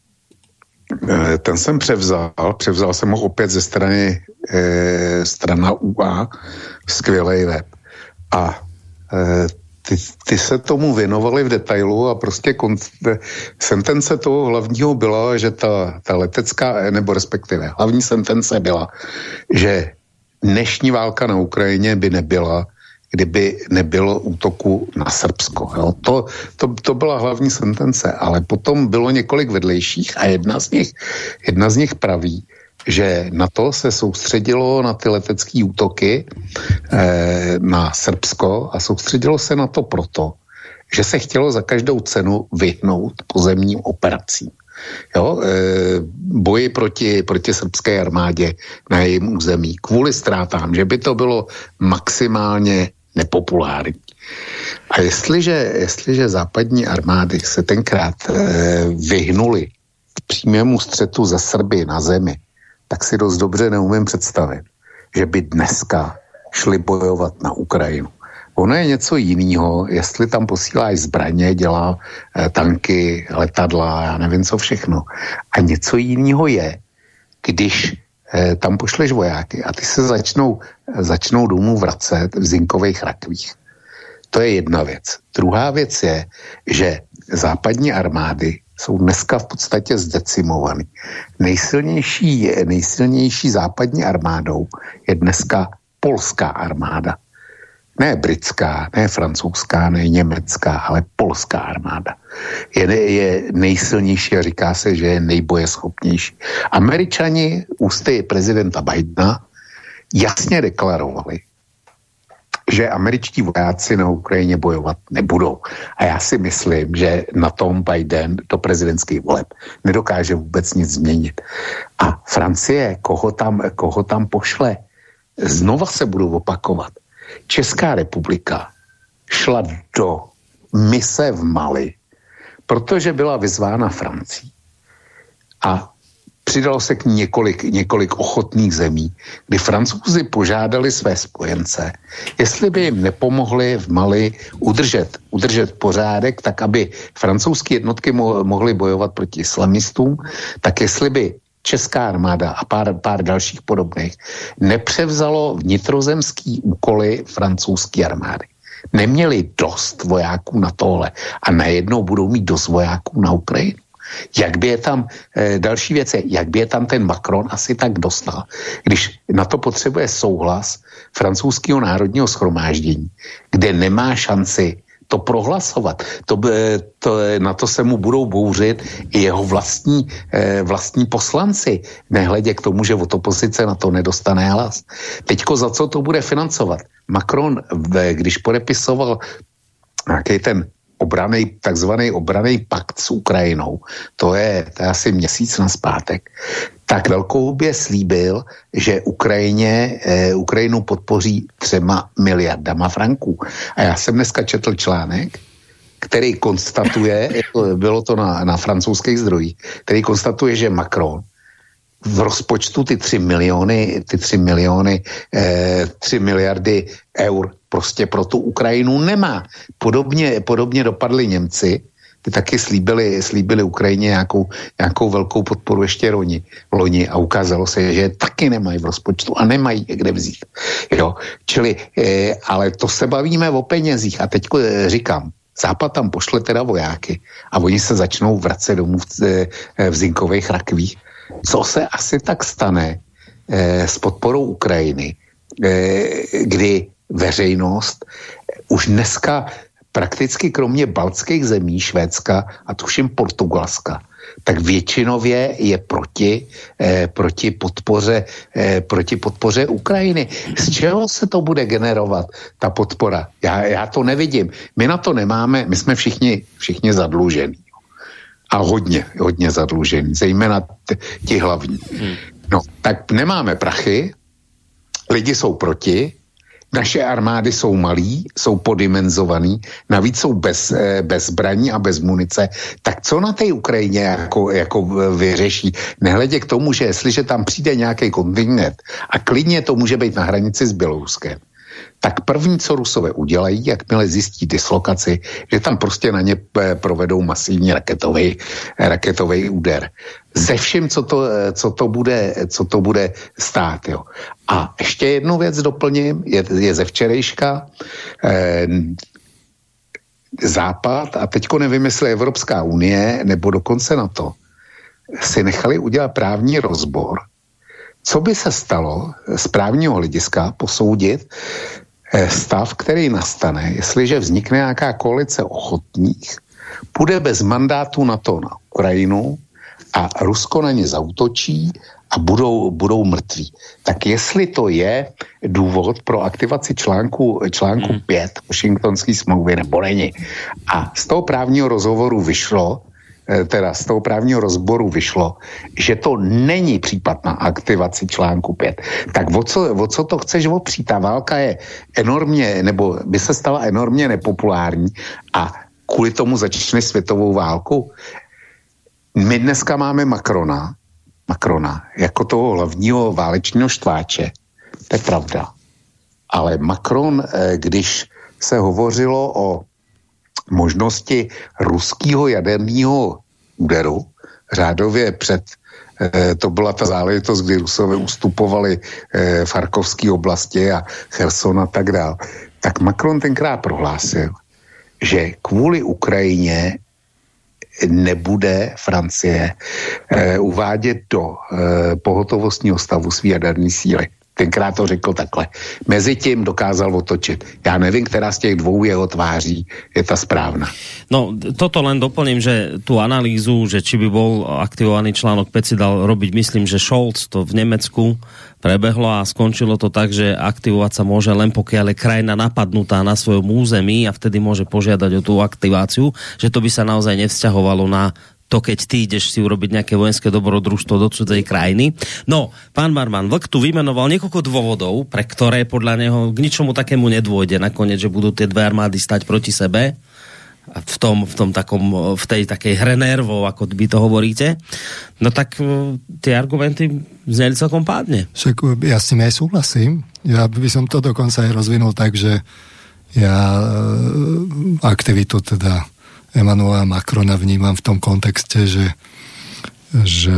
eh, ten jsem převzal. Převzal jsem ho opět ze strany eh, strana U A, skvělej web. A Ty, ty se tomu věnovali v detailu a prostě konc, sentence toho hlavního byla, že ta, ta letecká, nebo respektive hlavní sentence byla, že dnešní válka na Ukrajině by nebyla, kdyby nebylo útoku na Srbsko. Jo? To, to, to byla hlavní sentence, ale potom bylo několik vedlejších a jedna z nich, jedna z nich praví, že NATO se soustředilo na ty letecké útoky eh, na Srbsko a soustředilo se na to proto, že se chtělo za každou cenu vyhnout pozemním operacím. Jo, eh, boji proti, proti srbské armádě na jejím území kvůli ztrátám, že by to bylo maximálně nepopulární. A jestliže, jestliže západní armády se tenkrát eh, vyhnuli k přímému střetu za Srby na zemi, tak si dost dobře neumím představit, že by dneska šli bojovat na Ukrajinu. Ono je něco jiného, jestli tam posílá zbraně, dělá eh, tanky, letadla, já nevím co všechno. A něco jiného je, když eh, tam pošleš vojáky a ty se začnou, začnou domů vracet v zinkových rakvích. To je jedna věc. Druhá věc je, že západní armády jsou dneska v podstatě zdecimovaný. Nejsilnější, nejsilnější západní armádou je dneska polská armáda. Ne britská, ne francouzská, ne německá, ale polská armáda. Je, je nejsilnější a říká se, že je nejbojeschopnější. Američani ústy prezidenta Bidena jasně deklarovali, že američtí vojáci na Ukrajině bojovat nebudou. A já si myslím, že na tom Biden do prezidentských voleb nedokáže vůbec nic změnit. A Francie, koho tam, koho tam pošle, znova se budou opakovat. Česká republika šla do mise v Mali, protože byla vyzvána Francií. A přidalo se k ní několik, několik ochotných zemí, kdy Francouzi požádali své spojence, jestli by jim nepomohli v Mali udržet, udržet pořádek, tak aby francouzské jednotky mo- mohly bojovat proti islamistům, tak jestli by česká armáda a pár, pár dalších podobných nepřevzalo vnitrozemský úkoly francouzské armády. Neměli dost vojáků na tohle a najednou budou mít dost vojáků na Ukrajinu. Jak by je tam, e, další věc je, jak by je tam ten Macron asi tak dostal, když na to potřebuje souhlas francouzského národního shromáždění, kde nemá šanci to prohlasovat. To, to, na to se mu budou bouřit i jeho vlastní, eh, vlastní poslanci, nehledě k tomu, že od opozice na to nedostane hlas. Teďko za co to bude financovat? Macron, když podepisoval nějaký ten obranej, takzvaný obraný pakt s Ukrajinou, to je, to je asi měsíc nazpátek, tak velkohubě slíbil, že Ukrajině, eh, Ukrajinu podpoří třema miliardama franků. A já jsem dneska četl článek, který konstatuje, bylo to na, na francouzských zdrojích, který konstatuje, že Macron v rozpočtu ty tři miliony, ty tři miliony, eh, tři miliardy eur prostě pro tu Ukrajinu nemá. Podobně, podobně dopadli Němci, ty taky slíbili, slíbili Ukrajině nějakou, nějakou velkou podporu ještě loni, loni a ukázalo se, že je taky nemají v rozpočtu a nemají kde vzít. Jo? Čili, eh, ale to se bavíme o penězích a teď eh, říkám, Západ tam pošle teda vojáky a oni se začnou vracet domů v, eh, v zinkových rakvích. Co se asi tak stane eh, s podporou Ukrajiny, eh, kdy veřejnost už dneska prakticky kromě baltských zemí, Švédska a tuším Portugalska, tak většinově je proti, eh, proti, podpoře, eh, proti podpoře Ukrajiny. Z čeho se to bude generovat, ta podpora? Já, já to nevidím. My na to nemáme, my jsme všichni, všichni zadlužení. A hodně, hodně zadlužení, zejména t- ti hlavní. Hmm. No, tak nemáme prachy, lidi jsou proti, naše armády jsou malí, jsou podimenzovaný, navíc jsou bez, bez zbraní a bez munice. Tak co na té Ukrajině jako, jako vyřeší? Nehledě k tomu, že jestliže tam přijde nějaký kontingent a klidně to může být na hranici s Běloruskem, tak první, co Rusové udělají, jakmile zjistí dislokaci, že tam prostě na ně provedou masivní raketový, raketový úder. Ze vším, co to, co to, bude, co to bude stát. Jo. A ještě jednu věc doplním, je, je ze včerejška. Eh, Západ, a teďko nevím, jestli Evropská unie, nebo dokonce NATO, si nechali udělat právní rozbor, co by se stalo z právního hlediska posoudit stav, který nastane, jestliže vznikne nějaká koalice ochotných, půjde bez mandátu NATO na Ukrajinu a Rusko na ně zaútočí a budou, budou mrtví. Tak jestli to je důvod pro aktivaci článku, článku pět Washingtonské smlouvy, nebo není. A z toho právního rozhovoru vyšlo, teda z toho právního rozboru vyšlo, že to není případ na aktivaci článku pět. Tak o co, o co to chceš opřít? Ta válka je enormně, nebo by se stala enormně nepopulární a kvůli tomu začne světovou válku. My dneska máme Macrona, Macrona jako toho hlavního válečního štváče. To je pravda. Ale Macron, když se hovořilo o možnosti ruského jaderného úderu, řádově před, eh, to byla ta záležitost, kdy Rusové ustupovali eh, v Charkovské oblasti a Cherson a tak dál, tak Macron tenkrát prohlásil, že kvůli Ukrajině nebude Francie eh, uvádět do eh, pohotovostního stavu svý jaderní síly. Tenkrát to řekl takhle. Mezitím dokázal otočit. Já nevím, která z těch dvou jeho tváří je ta správna. No, toto len doplním, že tú analýzu, že či by bol aktivovaný článok päť si dal robiť, myslím, že Scholz to v Nemecku prebehlo a skončilo to tak, že aktivovať sa môže len pokiaľ je krajina napadnutá na svojom území a vtedy môže požiadať o tú aktiváciu, že to by sa naozaj nevzťahovalo na to, keď ty ideš si urobiť nejaké vojenské dobrodružstvo do cudzej krajiny. No, pán Marman, Vlk tu vymenoval niekoľko dôvodov, pre ktoré podľa neho k ničomu takému nedôjde nakoniec, že budú tie dve armády stať proti sebe v tom, v tom takom, v tej takej hre nervov, ako by to hovoríte. No tak tie argumenty zneli celkom pádne. Však ja s tým aj súhlasím. Ja by som to dokonca aj rozvinul tak, že ja aktivitu teda Emmanuela Macrona vnímam v tom kontexte, že, že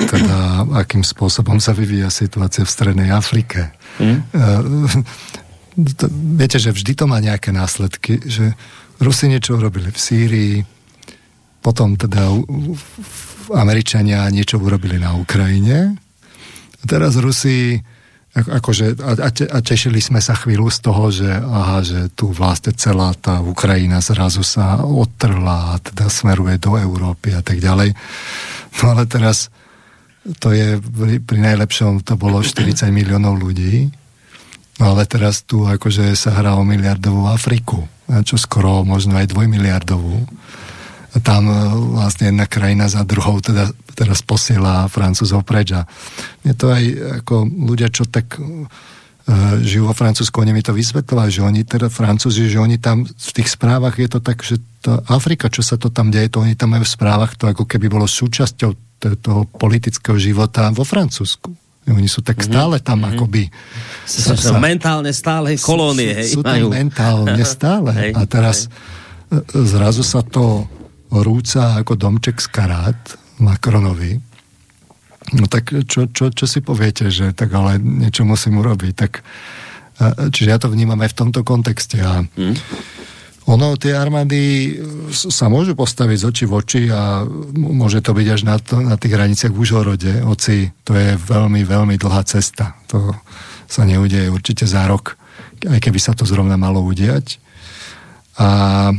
teda akým spôsobom sa vyvíja situácia v Strednej Afrike. Mm. to, viete, že vždy to má nejaké následky, že Rusi niečo urobili v Sýrii, potom teda Američania niečo urobili na Ukrajine. A teraz Rusi akože, a, a tešili sme sa chvíľu z toho, že aha, že tu vlastne celá tá Ukrajina zrazu sa odtrhla a teda smeruje do Európy a tak ďalej. No ale teraz to je pri, pri najlepšom to bolo štyridsať miliónov ľudí. No ale teraz tu akože sa hrá o miliardovú Afriku, čo skoro možno aj dvojmiliardovú. A tam vlastne jedna krajina za druhou teda, teraz posiela Francúzov preč. A je to aj ako ľudia, čo tak uh, žijú vo Francúzsku, oni mi to vysvetľovali, že oni teda Francúzi, že oni tam v tých správach je to tak, že to Afrika, čo sa to tam deje, to oni tam majú v správach, to ako keby bolo súčasťou toho politického života vo Francúzsku. Oni sú tak stále tam, mm-hmm. akoby... Sa, sa, mentálne stále kolónie, hej. Sú tam mentálne stále. Hej, a teraz hej. zrazu sa to rúca ako domček z karát Macronovi. No tak čo, čo, čo si poviete, že tak ale niečo musím urobiť. Tak, čiže ja to vnímam aj v tomto kontexte. A mm. ono, tie armády sa môžu postaviť z očí v oči a môže to byť až na, to, na tých hraniciach v Užhorode. Hoci to je veľmi, veľmi dlhá cesta. To sa neudeje určite za rok, aj keby sa to zrovna malo udiať. A,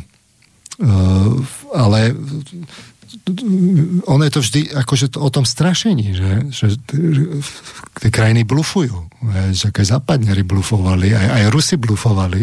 ale ono je to vždy akože o tom strašení, že, že tie krajiny blufujú. Že aj západňari blufovali, aj, aj Rusi blufovali.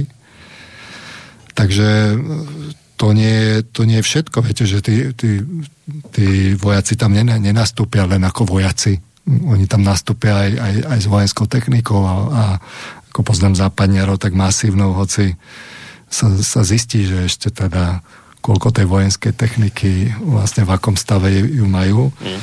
Takže to nie, to nie je všetko. Viete, že tí, tí, tí vojaci tam nenastúpia len ako vojaci. Oni tam nastúpia aj, aj, aj s vojenskou technikou a, a ako poznám západňarov, tak masívnou, hoci sa, sa zistí, že ešte teda koľko tej vojenskej techniky vlastne v akom stave ju majú. Mm.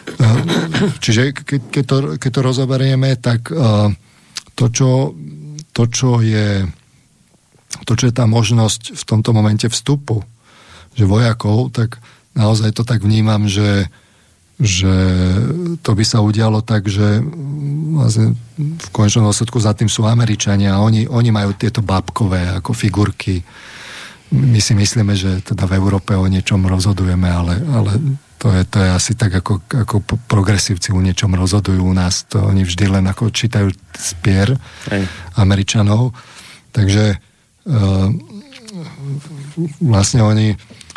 Čiže ke, keď, to, keď to rozoberieme, tak to, čo, to, čo je to, čo je tá možnosť v tomto momente vstupu, že vojakov, tak naozaj to tak vnímam, že, že to by sa udialo tak, že vlastne v konečnom dôsledku za tým sú Američania a oni, oni majú tieto bábkové ako figurky. My si myslíme, že teda v Európe o niečom rozhodujeme, ale, ale to, je, to je asi tak, ako, ako progresívci o niečom rozhodujú u nás. To oni vždy len ako čítajú spier Hej. Američanov. Takže Uh, vlastne oni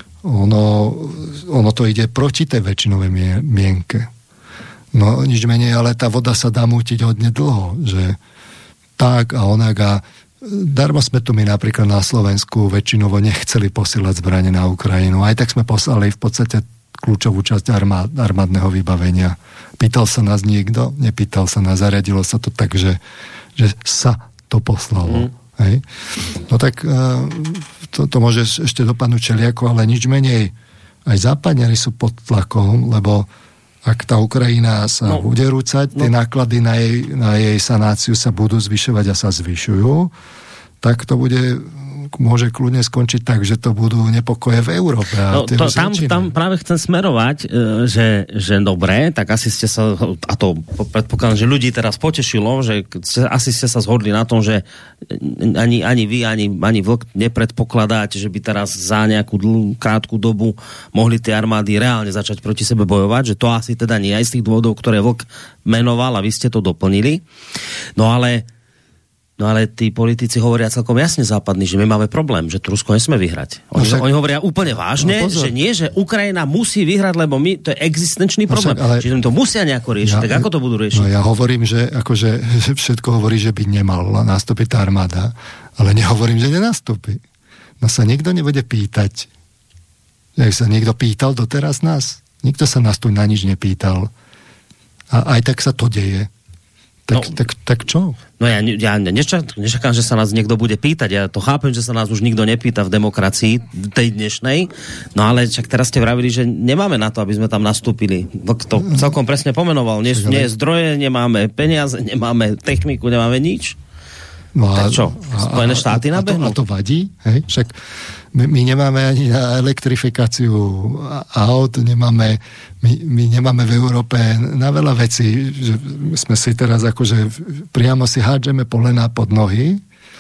ono, ono to ide proti tej väčšinovej mienke. No nič menej, ale tá voda sa dá mútiť hodne dlho, že tak a onak a darmo sme tu my napríklad na Slovensku väčšinovo nechceli posielať zbrane na Ukrajinu. Aj tak sme poslali v podstate kľúčovú časť armád, armádneho vybavenia. Pýtal sa nás niekto? Nepýtal sa nás. Zariadilo sa to tak, že, že sa to poslalo. Mm. Hej. No tak to, to môže ešte dopadnúť čeliako, ale nič menej aj západňari sú pod tlakom, lebo ak tá Ukrajina sa no, bude rúcať, no. tie náklady na jej, na jej sanáciu sa budú zvyšovať a sa zvyšujú, tak to bude môže kľudne skončiť tak, že to budú nepokoje v Európe. A no, to, tam, tam práve chcem smerovať, že, že dobre, tak asi ste sa, a to predpokladám, že ľudí teraz potešilo, že asi ste sa zhodli na tom, že ani, ani vy, ani, ani Vlk nepredpokladáte, že by teraz za nejakú dlhú, krátku dobu mohli tie armády reálne začať proti sebe bojovať, že to asi teda nie aj z tých dôvodov, ktoré Vlk menoval a vy ste to doplnili. No ale No ale tí politici hovoria celkom jasne západní, že my máme problém, že to Rusko nesme vyhrať. Oni, však, oni hovoria úplne vážne, no že nie, že Ukrajina musí vyhrať, lebo my, to je existenčný problém. No však, ale, čiže my to musia nejako riešiť. Ja, tak ako to budú riešiť? No ja hovorím, že, akože, že všetko hovorí, že by nemala nastúpiť tá armáda, ale nehovorím, že nenastúpi. No sa nikto nebude pýtať. Jak sa niekto pýtal doteraz nás? Nikto sa nás tu na nič nepýtal. A aj tak sa to deje. Tak, no, tak, tak čo? No ja, ja nečak, nečakám, že sa nás niekto bude pýtať. Ja to chápem, že sa nás už nikto nepýta v demokracii tej dnešnej. No ale však teraz ste vravili, že nemáme na to, aby sme tam nastúpili. To celkom presne pomenoval. Nie, nie zdroje, nemáme peniaze, nemáme techniku, nemáme nič. No a, tak čo? Spojené štáty nabehnú? A to, a to vadí? Hej? Však my, my nemáme ani na elektrifikáciu aut, nemáme, my, my nemáme v Európe na veľa vecí, že sme si teraz akože priamo si hádžeme polená pod nohy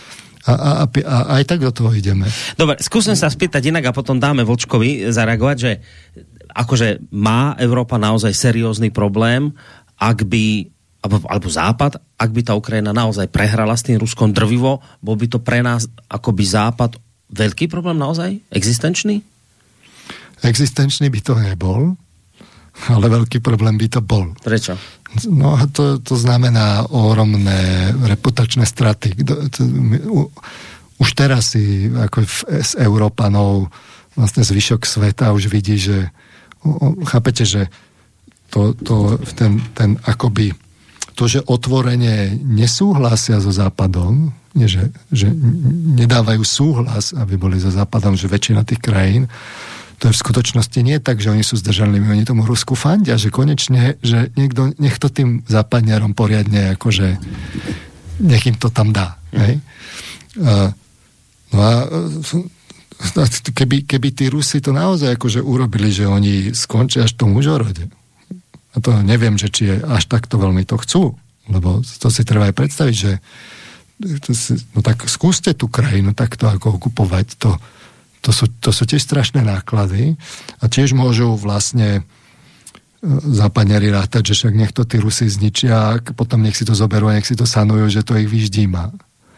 A, a, a, a aj tak do toho ideme. Dobre, skúsim sa spýtať inak a potom dáme Vlčkovi zareagovať, že akože má Európa naozaj seriózny problém, ak by, alebo, alebo Západ, ak by tá Ukrajina naozaj prehrala s tým Ruskom drvivo, bol by to pre nás akoby Západ veľký problém naozaj? Existenčný? Existenčný by to nebol, ale veľký problém by to bol. Prečo? No a to, to znamená ohromné reputačné straty. Už teraz si ako s Európanov vlastne zvyšok sveta už vidí, že chápete, že to, to, ten, ten akoby to, že otvorene nesúhlasia so Západom, nie, že, že nedávajú súhlas, aby boli so Západom, že väčšina tých krajín, to je v skutočnosti nie tak, že oni sú zdržanliví, oni tomu Rusku fandia, že konečne, že niekto, nech to tým západňarom poriadne, akože nech im to tam dá. Hej? A, no a keby, keby tí Rusi to naozaj akože urobili, že oni skončia až v tom Užhorode. A to neviem, že či je až takto veľmi to chcú, lebo to si treba aj predstaviť, že to si, no tak skúste tú krajinu takto ako okupovať, to To sú, to sú tiež strašné náklady a tiež môžu vlastne západňari rátať, že však nech to tí Rusi zničia a potom nech si to zoberú a nech si to sanujú, že to ich vyždíma.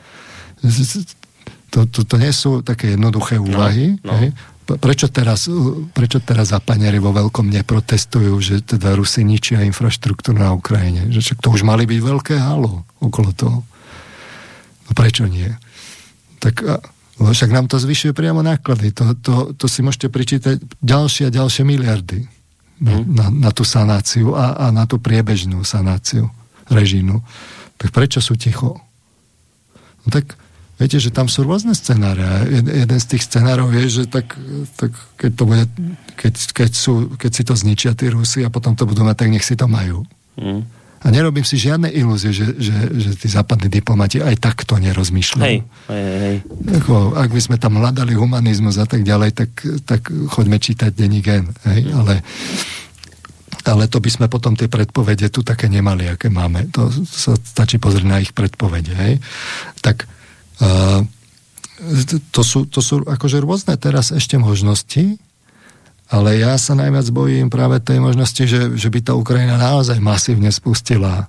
To, to, to nie sú také jednoduché úvahy. No, no. Prečo teraz, prečo teraz západňari vo veľkom neprotestujú, že teda Rusi ničia infraštruktúru na Ukrajine? Že však to už mali byť veľké halo okolo toho. No prečo nie? Tak však nám to zvyšuje priamo náklady. To, to, to si môžete pričítať ďalšie a ďalšie miliardy na, mm. na, na tú sanáciu a, a na tú priebežnú sanáciu režímu. Tak prečo sú ticho? No tak viete, že tam sú rôzne scenáre. Jeden z tých scenárov je, že tak, tak keď, to bude, keď, keď, sú, keď si to zničia tí Rusi a potom to budú mať, tak nech si to majú. Mm. A nerobím si žiadne ilúzie, že, že, že tí západní diplomati aj takto nerozmýšľajú. Hej, hej, hej. Ako, ak by sme tam hľadali humanizmus a tak ďalej, tak, tak choďme čítať denník N. Hej? Mm. Ale, ale to by sme potom tie predpovede tu také nemali, aké máme. To sa stačí pozrieť na ich predpovede. Hej? Tak uh, to, sú, to sú akože rôzne teraz ešte možnosti, ale ja sa najviac bojím práve tej možnosti, že, že by tá Ukrajina naozaj masívne spustila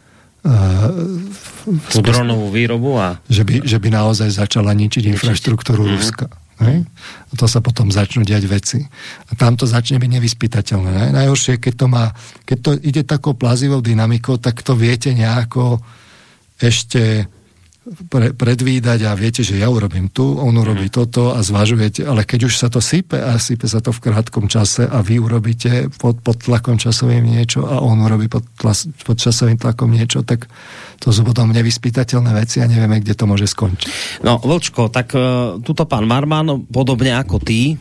uh, tú dronovú výrobu a... Že by, že by naozaj začala ničiť infraštruktúru mm. Ruska. Hej? A to sa potom začnú diať veci. A tam to začne byť nevyspytateľné. Ne? Najhoršie, keď to má, keď to ide takou plazivou dynamikou, tak to viete nejako ešte Pre, predvídať a viete, že ja urobím tu, on urobí mm. toto a zvažujete, ale keď už sa to sype a sype sa to v krátkom čase a vy urobíte pod, pod tlakom časovým niečo a on urobí pod, tlas, pod časovým tlakom niečo, tak to sú potom nevyspytateľné veci a nevieme, kde to môže skončiť. No, Vlčko, tak uh, tuto pán Marman, podobne ako ty,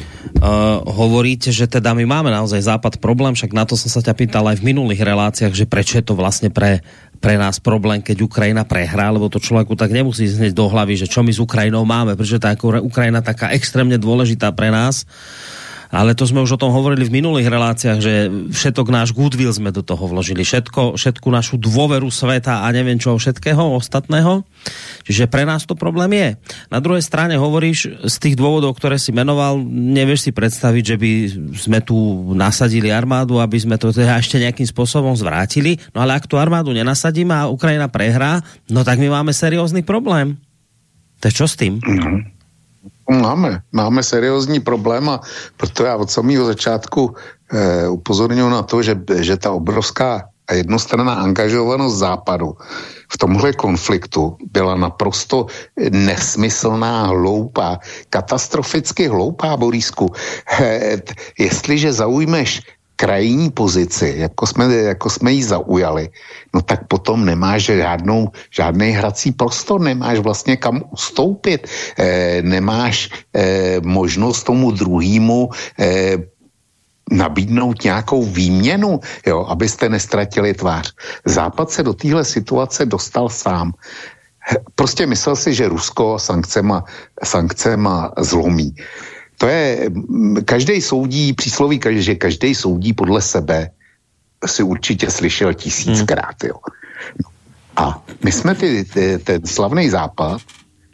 Uh, hovoríte, že teda my máme naozaj Západ problém, však na to som sa ťa pýtal aj v minulých reláciách, že prečo je to vlastne pre, pre nás problém, keď Ukrajina prehrá, lebo to človeku tak nemusí znieť do hlavy, že čo my s Ukrajinou máme, prečo je tá Ukrajina taká extrémne dôležitá pre nás. Ale to sme už o tom hovorili v minulých reláciách, že všetok náš goodwill sme do toho vložili. Všetko, všetku našu dôveru sveta a neviem čo všetkého ostatného. Čiže pre nás to problém je. Na druhej strane hovoríš, z tých dôvodov, ktoré si menoval, nevieš si predstaviť, že by sme tu nasadili armádu, aby sme to teda ešte nejakým spôsobom zvrátili. No ale ak tú armádu nenasadíme a Ukrajina prehrá, no tak my máme seriózny problém. To je čo s tým? Mm-hmm. Máme, máme seriózní problém a proto já od samého začátku eh, upozorňuji na to, že, že ta obrovská a jednostranná angažovanost Západu v tomhle konfliktu byla naprosto nesmyslná, hloupá, katastroficky hloupá, Borísku. Eh, jestliže zaujmeš krajní pozici, jako jsme, jako jsme ji zaujali, no tak potom nemáš žádnou, žádný hrací prostor, nemáš vlastně kam ustoupit, e, nemáš e, možnost tomu druhému e, nabídnout nějakou výměnu, jo, abyste nestratili tvář. Západ se do téhle situace dostal sám. Prostě myslel si, že Rusko sankcema, sankcema zlomí. To je, každý soudí, přísloví, že každý soudí podle sebe, si určitě slyšel tisíckrát, jo. A my jsme ty, ty, ten slavný Západ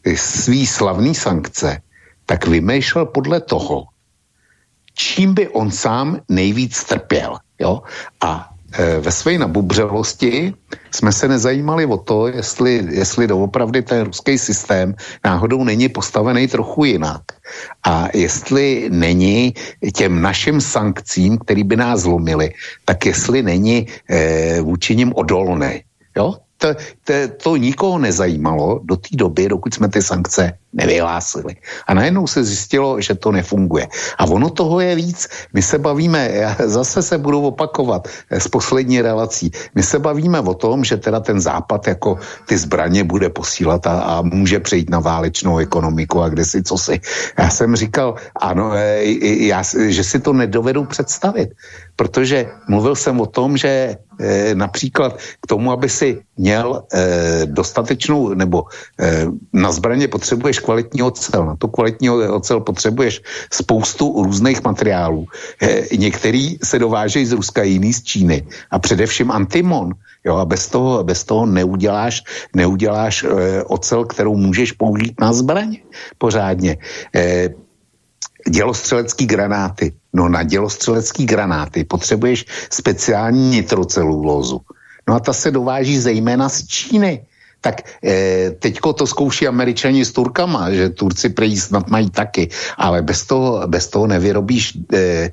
svý slavný sankce, tak vymýšlel podle toho, čím by on sám nejvíc trpěl. Jo? A e, ve své nabubřelosti jsme se nezajímali o to, jestli, jestli doopravdy ten ruský systém náhodou není postavený trochu jinak. A jestli není těm našim sankcím, který by nás zlomili, tak jestli není e, vůči nim odolný. Jo? To, to, to nikoho nezajímalo do té doby, dokud jsme ty sankce nevyhlásili. A najednou se zjistilo, že to nefunguje. A ono toho je víc. My se bavíme, já zase se budu opakovat z poslední relací, my se bavíme o tom, že teda ten západ jako ty zbraně bude posílat a, a může přejít na válečnou ekonomiku a kde si co si. Já jsem říkal, ano, já, že si to nedovedu představit, protože mluvil jsem o tom, že e, například k tomu, aby si měl e, dostatečnou, nebo e, na zbraně potřebuješ kvalitní ocel. Na tu kvalitní ocel potřebuješ spoustu různých materiálů. E, některý se dovážejí z Ruska, jiný z Číny. A především antimon. Jo, a bez toho, bez toho neuděláš, neuděláš e, ocel, kterou můžeš použít na zbraně pořádně. E, dělostřelecký granáty. No na dělostřelecký granáty potřebuješ speciální nitrocelulózu. No a ta se dováží zejména z Číny. Tak e, teďko to zkouší Američani s Turkama, že Turci prý snad mají taky, ale bez toho, bez toho nevyrobíš e, e,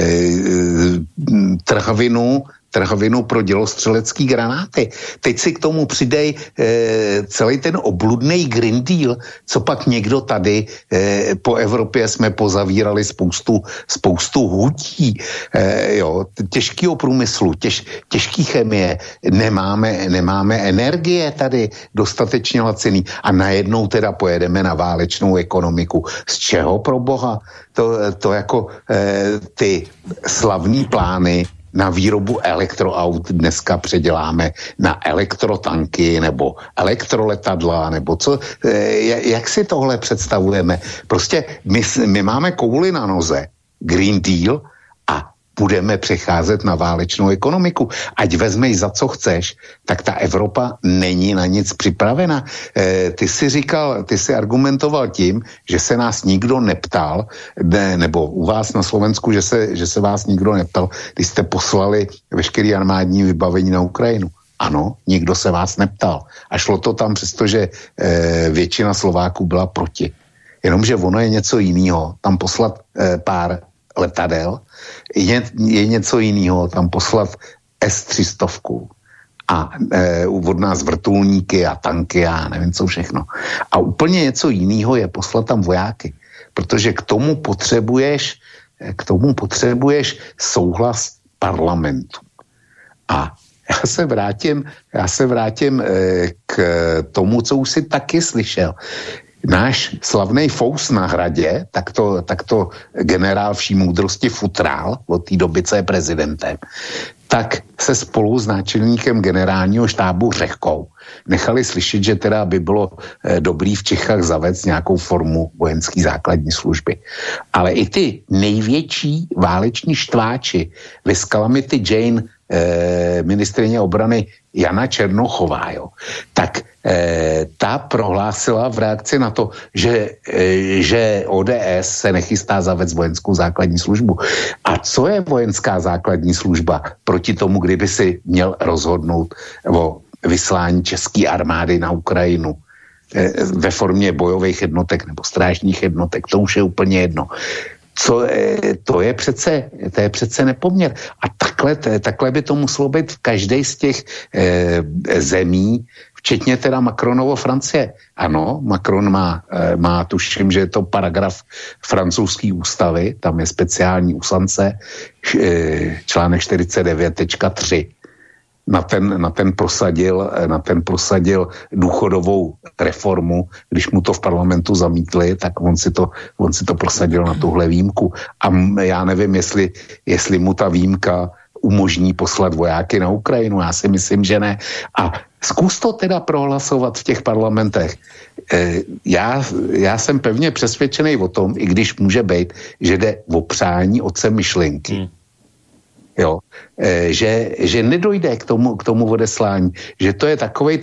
trhavinu, trhavinu pro dělostřelecký granáty. Teď si k tomu přidej e, celý ten obludný Green Deal, co pak někdo tady e, po Evropě jsme pozavírali spoustu, spoustu hutí, e, jo, těžkého průmyslu, těž, těžký chemie, nemáme, nemáme energie tady dostatečně laciný a najednou teda pojedeme na válečnou ekonomiku. Z čeho pro boha? To, to jako e, ty slavný plány na výrobu elektroaut dneska předěláme na elektrotanky nebo elektroletadla, nebo co, jak si tohle představujeme? Prostě my, my máme kouli na noze, Green Deal, a budeme přecházet na válečnou ekonomiku. Ať vezmej za co chceš, tak ta Evropa není na nic připravena. E, ty si říkal, ty si argumentoval tím, že se nás nikdo neptal, ne, nebo u vás na Slovensku, že se, že se vás nikdo neptal, když jste poslali veškerý armádní vybavení na Ukrajinu. Ano, nikdo se vás neptal. A šlo to tam, přestože e, většina Slováků byla proti. Jenomže ono je něco jiného. Tam poslat e, pár letadel, je, je něco jiného tam poslat es tři sta a e, od nás vrtulníky a tanky a nevím co všechno. A úplně něco jiného je poslat tam vojáky, protože k tomu potřebuješ k tomu potřebuješ souhlas parlamentu. A já se vrátím, já se vrátím e, k tomu, co už si taky slyšel. Náš slavný Fous na Hradě, tak to, tak to generál vší moudrosti futrál od té doby, co je prezidentem, tak se spolu s náčelníkem generálního štábu Řehkou nechali slyšet, že teda by bylo eh, dobrý v Čechách zavést nějakou formu vojenské základní služby. Ale i ty největší váleční štváči ve Calamity Jane, eh, ministryně obrany Jana Černochová, jo, tak eh, ta prohlásila v reakci na to, že, eh, že ó dé es se nechystá zavést vojenskou základní službu. A co je vojenská základní služba proti tomu, kdyby si měl rozhodnout o vyslání české armády na Ukrajinu eh, ve formě bojových jednotek nebo strážních jednotek, to už je úplně jedno. Co, to je přece, to je přece nepoměr. A takhle, takhle by to muselo být v každé z těch eh, zemí, včetně teda Macronovo Francie. Ano, Macron má, eh, má tuším, že je to paragraf francouzské ústavy, tam je speciální usance, eh, článek čtyřicet devět tečka tři. Na ten, na, ten prosadil, na ten prosadil důchodovou reformu, když mu to v parlamentu zamítli, tak on si to, on si to prosadil na tuhle výjimku. A já nevím, jestli, jestli mu ta výjimka umožní poslat vojáky na Ukrajinu. Já si myslím, že ne. A zkus to teda prohlasovat v těch parlamentech. E, já, já jsem pevně přesvědčený o tom, i když může být, že jde o přání otce myšlenky. Hmm. Jo, e, že, že nedojde k tomu, k tomu odeslání, že to je takovej ten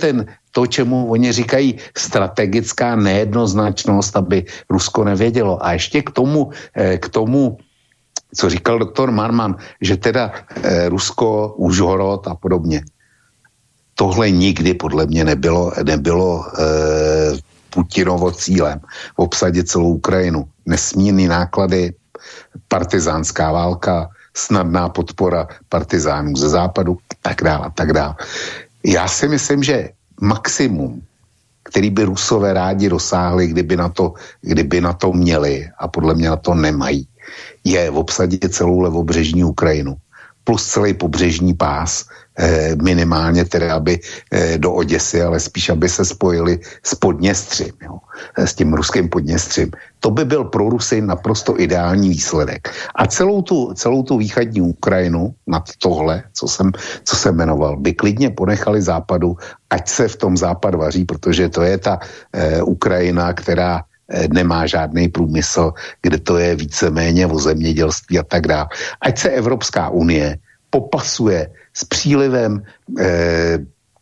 to, čemu oni říkají strategická nejednoznačnost, aby Rusko nevědělo. A ještě k tomu, k tomu, co říkal doktor Marman, že teda Rusko, Užhorod a podobně. Tohle nikdy podle mě nebylo, nebylo eh, Putinovo cílem obsadit celou Ukrajinu. Nesmírný náklady, partizánská válka, snadná podpora partizánů ze západu, tak dále, tak dále. Já si myslím, že maximum, který by Rusové rádi dosáhli, kdyby na to, kdyby na to měli, a podle mě na to nemají, je obsadit celou levobřežní Ukrajinu. Plus celý pobřežní pás, eh, minimálně teda, aby eh, do Oděsy, ale spíš, aby se spojili s Podněstřím, jo, s tím ruským Podněstřím. To by byl pro Rusy naprosto ideální výsledek. A celou tu, celou tu východní Ukrajinu nad tohle, co jsem, co jsem jmenoval, by klidně ponechali západu, ať se v tom západ vaří, protože to je ta eh, Ukrajina, která nemá žádný průmysl, kde to je víceméně o zemědělství a tak dále. Ať se Evropská unie popasuje s přílivem eh,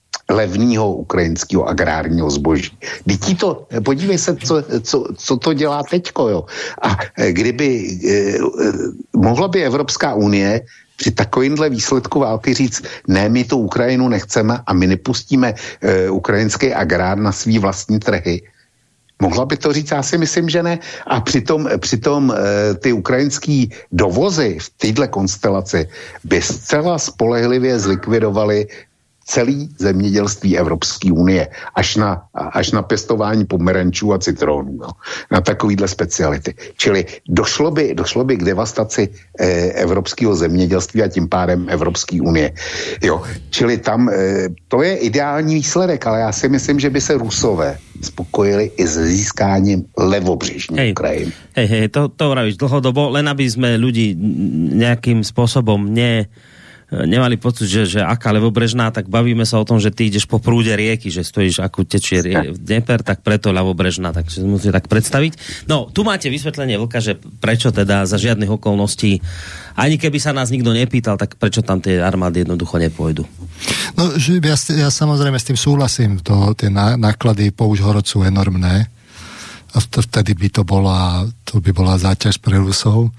levného ukrajinského agrárního zboží. Vždyť to, podívej se, co, co, co to dělá teďko, jo. A kdyby eh, mohla by Evropská unie při takovýmhle výsledku války říct, ne, my tu Ukrajinu nechceme a my nepustíme eh, ukrajinský agrár na svý vlastní trhy. Mohla by to říct? Já si myslím, že ne. A přitom, přitom e, ty ukrajinský dovozy v této konstelaci by zcela spolehlivě zlikvidovali celý zemědělství Evropské unie, až na, až na pěstování pomerančů a citronů, no, na takovýhle speciality. Čili došlo by, došlo by k devastaci eh, evropského zemědělství a tím pádem Evropské unie. Jo, čili tam eh, to je ideální výsledek, ale já si myslím, že by se Rusové spokojili i s získáním levobřežní Ukrajiny. Hej, hej, to, to vravíš dlhodobo, len aby sme ľudí nejakým spôsobom ne nemali pocit, že, že aká ľavobrežná, tak bavíme sa o tom, že ty ideš po prúde rieky, že stojíš, ako tečie Dnieper, tak preto ľavobrežná, takže musíte tak predstaviť. No, tu máte vysvetlenie Vlka, že prečo teda za žiadnych okolností, ani keby sa nás nikto nepýtal, tak prečo tam tie armády jednoducho nepôjdu? No, že ja, ja samozrejme s tým súhlasím, to, tie náklady po Užhorod sú enormné a vtedy by to bola, to by bola záťaž pre Rusov.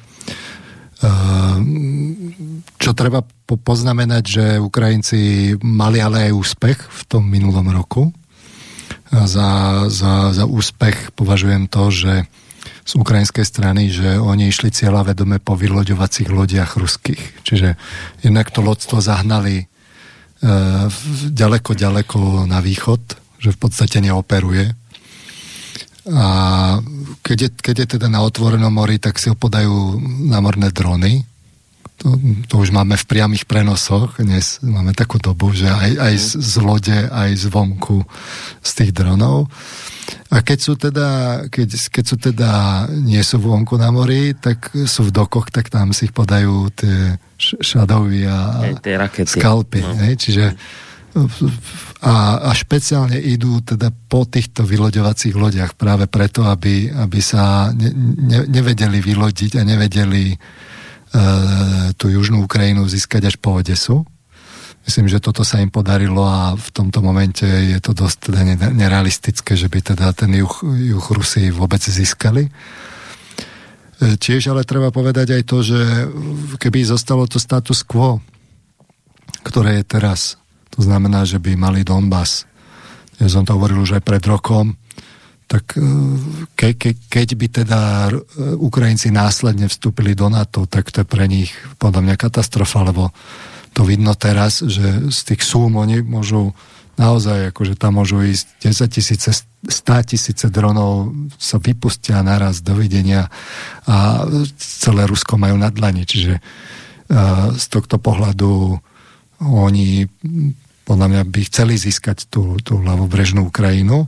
Čo treba poznamenať, že Ukrajinci mali ale aj úspech v tom minulom roku. Za, za, za úspech považujem to, že z ukrajinskej strany, že oni išli cieľavedome po vyloďovacích lodiach ruských. Čiže jednak to lodstvo zahnali e, ďaleko, ďaleko na východ, že v podstate neoperuje. A keď je, keď je teda na otvorenom mori, tak si ho podajú námorné drony. To, to už máme v priamých prenosoch. Dnes máme takú dobu, že aj, aj z, z lode, aj z vonku z tých dronov. A keď sú teda, keď, keď sú teda nie sú vonku na mori, tak sú v dokoch, tak tam si ich podajú tie Shadowy a Skalpy. No. Čiže a, a špeciálne idú teda po týchto vyloďovacích lodiach práve preto, aby, aby sa ne, ne, nevedeli vylodiť a nevedeli e, tú južnú Ukrajinu získať až po Odesu. Myslím, že toto sa im podarilo a v tomto momente je to dosť teda nerealistické, že by teda ten juh, juh Rusy vôbec získali. E, tiež ale treba povedať aj to, že keby zostalo to status quo, ktoré je teraz, to znamená, že by mali Donbas. Ja som to hovoril už aj pred rokom. Tak ke, ke, keď by teda Ukrajinci následne vstúpili do NATO, tak to je pre nich podľa mňa katastrofa, lebo to vidno teraz, že z tých súm oni môžu naozaj, akože tam môžu ísť desaťtisíce, státisíce dronov sa vypustia naraz, dovidenia a celé Rusko majú na dlani. Čiže uh, z tohto pohľadu oni podľa mňa by chceli získať tú, tú ľavobrežnú Ukrajinu.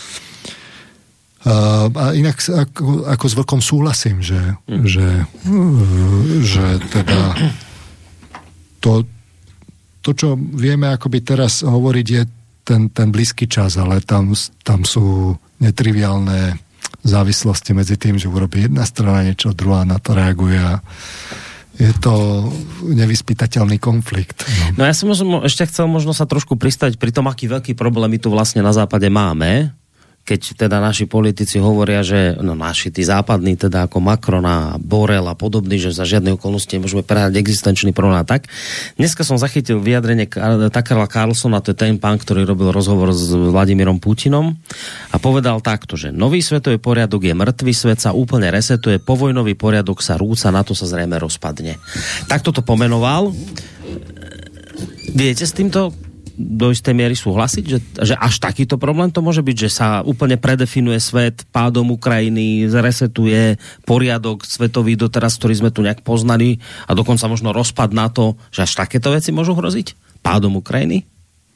Uh, a inak ako, ako s Vlkom súhlasím, že, mm. že, že teda to, to, čo vieme akoby teraz hovoriť, je ten, ten blízky čas, ale tam, tam sú netriviálne závislosti medzi tým, že urobí jedna strana niečo, druhá na to reaguje a je to nevyspytateľný konflikt. No, no ja som možno, ešte chcel možno sa trošku pristaviť pri tom, aký veľký problém my tu vlastne na západe máme, keď teda naši politici hovoria, že no naši, tí západní, teda ako Macron a Borrell a podobný, že za žiadne okolnosti nemôžeme prehľať existenčný problém. Tak dneska som zachytil vyjadrenie Tuckera Carlsona, to je ten pán, ktorý robil rozhovor s Vladimírom Putinom a povedal takto, že nový svetový poriadok je mŕtvý, svet sa úplne resetuje, povojnový poriadok sa rúca, na to sa zrejme rozpadne. Takto to pomenoval. Viete s týmto do istej miery súhlasiť, že, že až takýto problém to môže byť, že sa úplne predefinuje svet pádom Ukrajiny, zresetuje poriadok svetový doteraz, ktorý sme tu nejak poznali a dokonca možno rozpad na to, že až takéto veci môžu hroziť pádom Ukrajiny?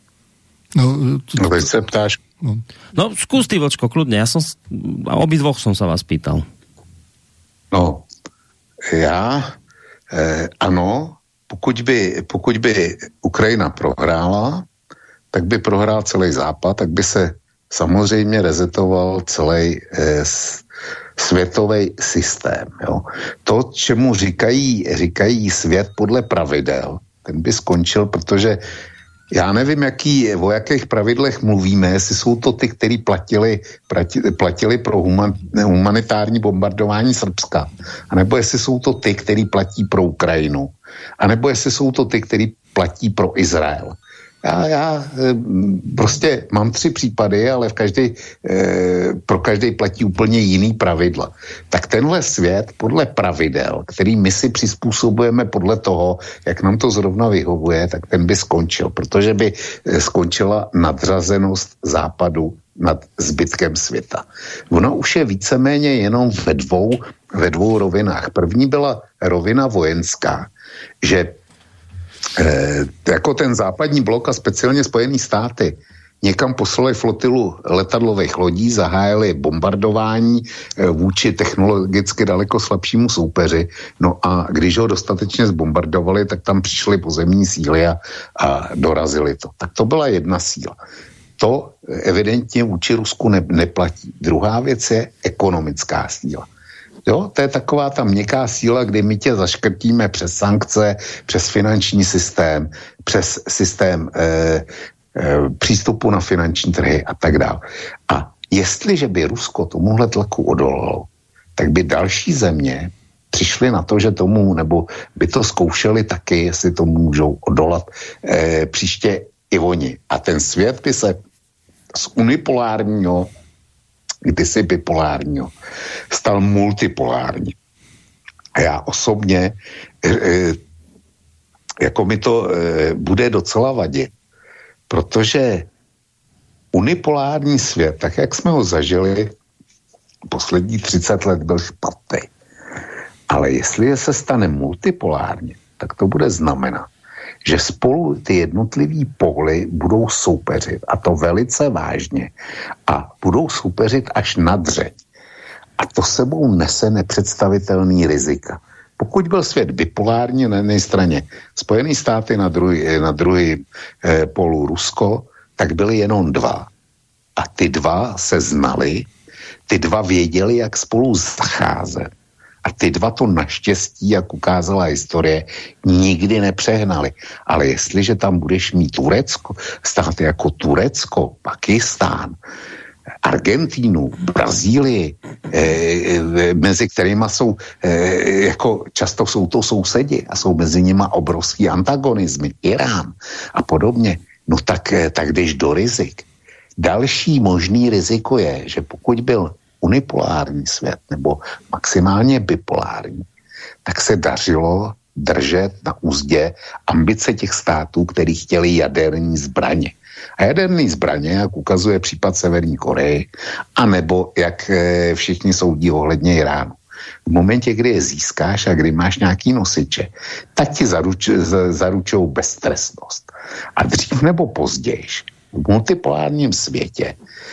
No, no veď sa ptáš. No. no, skús ty, Vlčko, kľudne. Ja som, obidvoch som sa vás pýtal. No, já, eh, ano, pokud by, pokud by Ukrajina prohrála, tak by prohrál celý Západ, tak by se samozřejmě rezetoval celý eh, světový systém. Jo. To, čemu říkají, říkají svět podle pravidel, ten by skončil, protože já nevím, jaký, o jakých pravidlech mluvíme, jestli jsou to ty, kteří platili, platili, platili pro human, humanitární bombardování Srbska, anebo jestli jsou to ty, kteří platí pro Ukrajinu, anebo jestli jsou to ty, kteří platí pro Izrael. Já, já prostě mám tři případy, ale v každý, pro každý platí úplně jiný pravidla. Tak tenhle svět podle pravidel, který my si přizpůsobujeme podle toho, jak nám to zrovna vyhovuje, tak ten by skončil, protože by skončila nadřazenost Západu nad zbytkem světa. Ona už je víceméně jenom ve dvou, ve dvou rovinách. První byla rovina vojenská, že Eh, jako ten západní blok a speciálně Spojené státy někam poslali flotilu letadlových lodí, zahájili bombardování eh, vůči technologicky daleko slabšímu soupeři, no a když ho dostatečně zbombardovali, tak tam přišly pozemní síly a, a dorazili to. Tak to byla jedna síla. To evidentně vůči Rusku ne, neplatí. Druhá věc je ekonomická síla. Jo, to je taková ta měkká síla, kdy my tě zaškrtíme přes sankce, přes finanční systém, přes systém e, e, přístupu na finanční trhy a tak dále. A jestliže by Rusko tomuhle tlaku odolalo, tak by další země přišly na to, že tomu, nebo by to zkoušeli taky, jestli to můžou odolat e, příště i oni. A ten svět by se z unipolárního kdysi bipolárního, stal multipolární. A já osobně, e, jako mi to e, bude docela vadit, protože unipolární svět, tak jak jsme ho zažili poslední třicet let, byl špatný. Ale jestli se stane multipolárně, tak to bude znamenat, že spolu ty jednotlivý póly budou soupeřit, a to velice vážně, a budou soupeřit až na dřeň. A to sebou nese nepředstavitelný rizika. Pokud byl svět bipolární na jedné straně, Spojené státy na druhý, na druhý eh, polu Rusko, tak byly jenom dva. A ty dva se znali, ty dva věděli, jak spolu zacházet. A ty dva to naštěstí, jak ukázala historie, nikdy nepřehnali. Ale jestliže tam budeš mít Turecko, státy jako Turecko, Pakistán, Argentínu, Brazílii, e, e, mezi kterými jsou, e, jako často jsou to sousedi a jsou mezi nimi obrovský antagonizmy, Irán a podobně, no tak, tak jdeš do rizik. Další možný riziko je, že pokud byl unipolární svět nebo maximálně bipolární, tak se dařilo držet na úzdě ambice těch států, který chtěli jaderní zbraně. A jaderní zbraně, jak ukazuje případ Severní Koreje, anebo jak všichni soudí ohledně Iránu. V momentě, kdy je získáš a kdy máš nějaký nosiče, tak ti zaruč, zaručují beztrestnost. A dřív nebo později v multipolárním světě,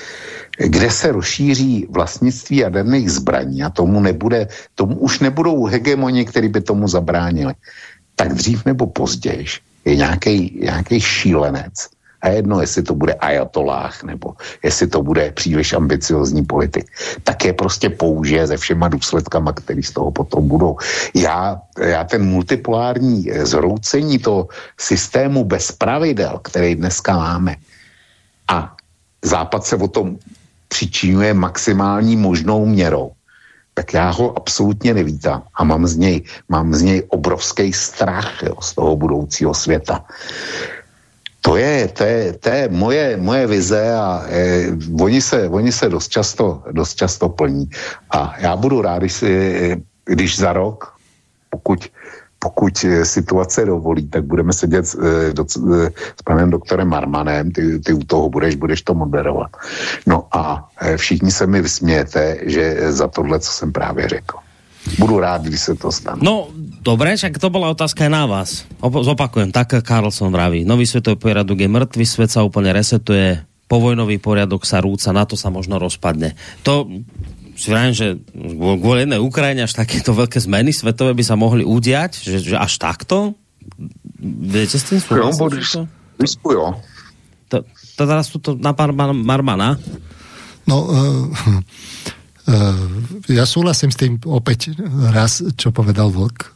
kde se rozšíří vlastnictví jaderných zbraní a tomu nebude, tomu už nebudou hegemoni, kteří by tomu zabránili, tak dřív nebo později je nějaký, nějaký šílenec, A jedno, jestli to bude ajatolách, nebo jestli to bude příliš ambiciozní politik, tak je prostě použije se všema důsledkama, který z toho potom budou. Já, já ten multipolární zhroucení toho systému bez pravidel, který dneska máme, a Západ se o tom přičinuje maximální možnou měrou, tak já ho absolutně nevítám a mám z něj, mám z něj obrovský strach, jo, z toho budoucího světa. To je, to je, to je moje, moje vize a eh, oni, se, oni se dost často, dost často plní. A já budu rád, když, si, když za rok, pokud, pokud situace dovolí, tak budeme sedět s, do, s panem doktorem Marmanem, ty, ty u toho budeš, budeš to moderovat. No a všichni se mi vysmějete, že za tohle, co jsem právě řekl. Budu rád, když se to stane. No, dobre, však to bola otázka aj na vás. Zopakujem, tak Carlson vraví. Nový svetový poriadok je mŕtvy, svet sa úplne resetuje, povojnový poriadok sa rúca, na to sa možno rozpadne. To si vravím, že kvôli jednej Ukrajine až takéto veľké zmeny svetové by sa mohli udiať, že, že až takto? Viete s tým súhlasiť? Jo, to, to teraz tu na pár Marmana. No, uh, uh, ja súhlasím s tým opäť raz, čo povedal Vlk.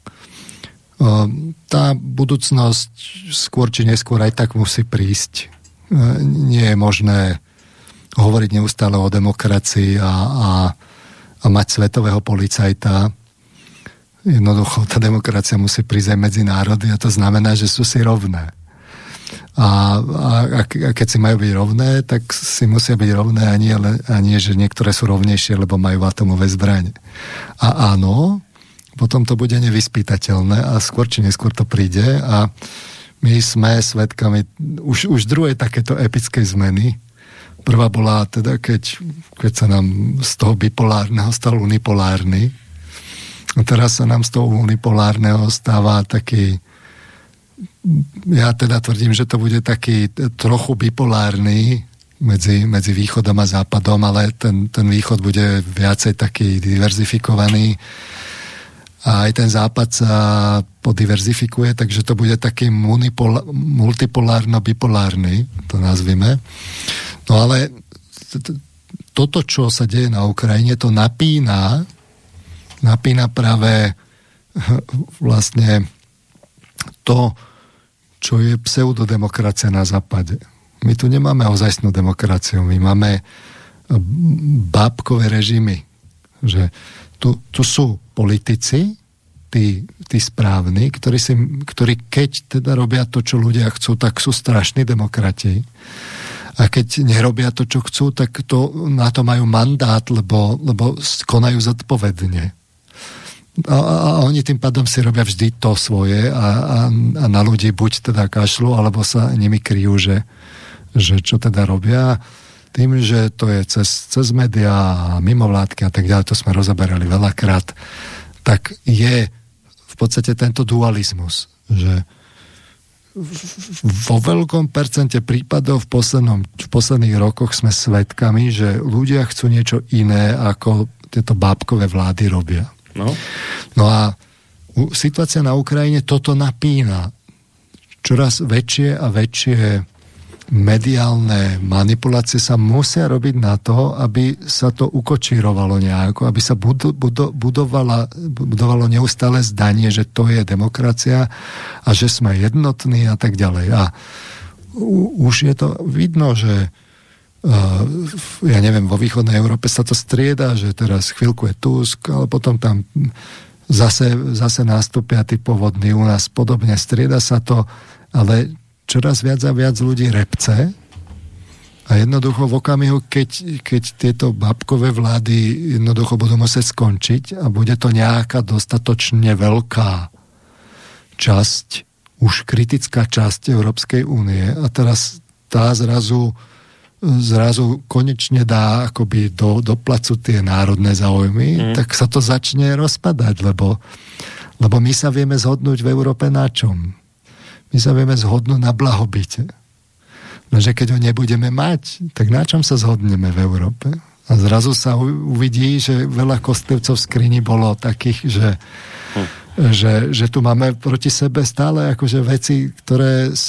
Uh, tá budúcnosť skôr či neskôr aj tak musí prísť. Uh, nie je možné hovoriť neustále o demokracii a, a, a mať svetového policajta. Jednoducho, tá demokracia musí prísť aj medzi národy a to znamená, že sú si rovné. A, a, a keď si majú byť rovné, tak si musia byť rovné a nie, a nie, že niektoré sú rovnejšie, lebo majú atomové zbrane. A áno, potom to bude nevyspytateľné a skôr či neskôr to príde a my sme svedkami už, už druhej takéto epickej zmeny. Prvá bola teda, keď, keď sa nám z toho bipolárneho stal unipolárny. A teraz sa nám z toho unipolárneho stáva taký, ja teda tvrdím, že to bude taký trochu bipolárny medzi, medzi východom a západom, ale ten, ten východ bude viacej taký diverzifikovaný a aj ten západ sa podiverzifikuje, takže to bude taký multipolárno-bipolárny, to nazvime. No ale toto, čo sa deje na Ukrajine, to napína napína práve vlastne to, čo je pseudodemokracia na západe. My tu nemáme ozajstnú demokraciu, my máme bábkové režimy, že tu, tu sú politici, tí, tí správni, ktorí, si, ktorí keď teda robia to, čo ľudia chcú, tak sú strašní demokrati. A keď nerobia to, čo chcú, tak to, na to majú mandát, lebo, lebo konajú zodpovedne. A, a, a oni tým pádom si robia vždy to svoje a, a, a na ľudí buď teda kašľú, alebo sa nimi kryjú, že, že čo teda robia. Tým, že to je cez, cez médiá a mimovládky a tak ďalej, to sme rozoberali veľakrát, tak je v podstate tento dualizmus, že vo veľkom percente prípadov v, poslednom, v posledných rokoch sme svedkami, že ľudia chcú niečo iné, ako tieto bábkové vlády robia. No, no a situácia na Ukrajine toto napína. Čoraz väčšie a väčšie mediálne manipulácie sa musia robiť na to, aby sa to ukočírovalo nejako, aby sa budo, budo, budovala, budovalo neustále zdanie, že to je demokracia a že sme jednotní a tak ďalej. A u, už je to vidno, že uh, ja neviem, vo východnej Európe sa to strieda, že teraz chvíľku je Tusk, ale potom tam zase, zase nástupia tí povodní u nás podobne, strieda sa to, ale čoraz viac a viac ľudí repce a jednoducho v okamihu, keď, keď tieto babkové vlády jednoducho budú musieť skončiť a bude to nejaká dostatočne veľká časť, už kritická časť Európskej únie a teraz tá zrazu zrazu konečne dá akoby do, do placu tie národné záujmy, mm. tak sa to začne rozpadať, lebo, lebo my sa vieme zhodnúť v Európe na čom? My sa vieme zhodnúť na blahobite. Lenže keď ho nebudeme mať, tak na čom sa zhodneme v Európe? A zrazu sa uvidí, že veľa kostlivcov v skrini bolo takých, že, hm. že, že tu máme proti sebe stále akože veci, ktoré sa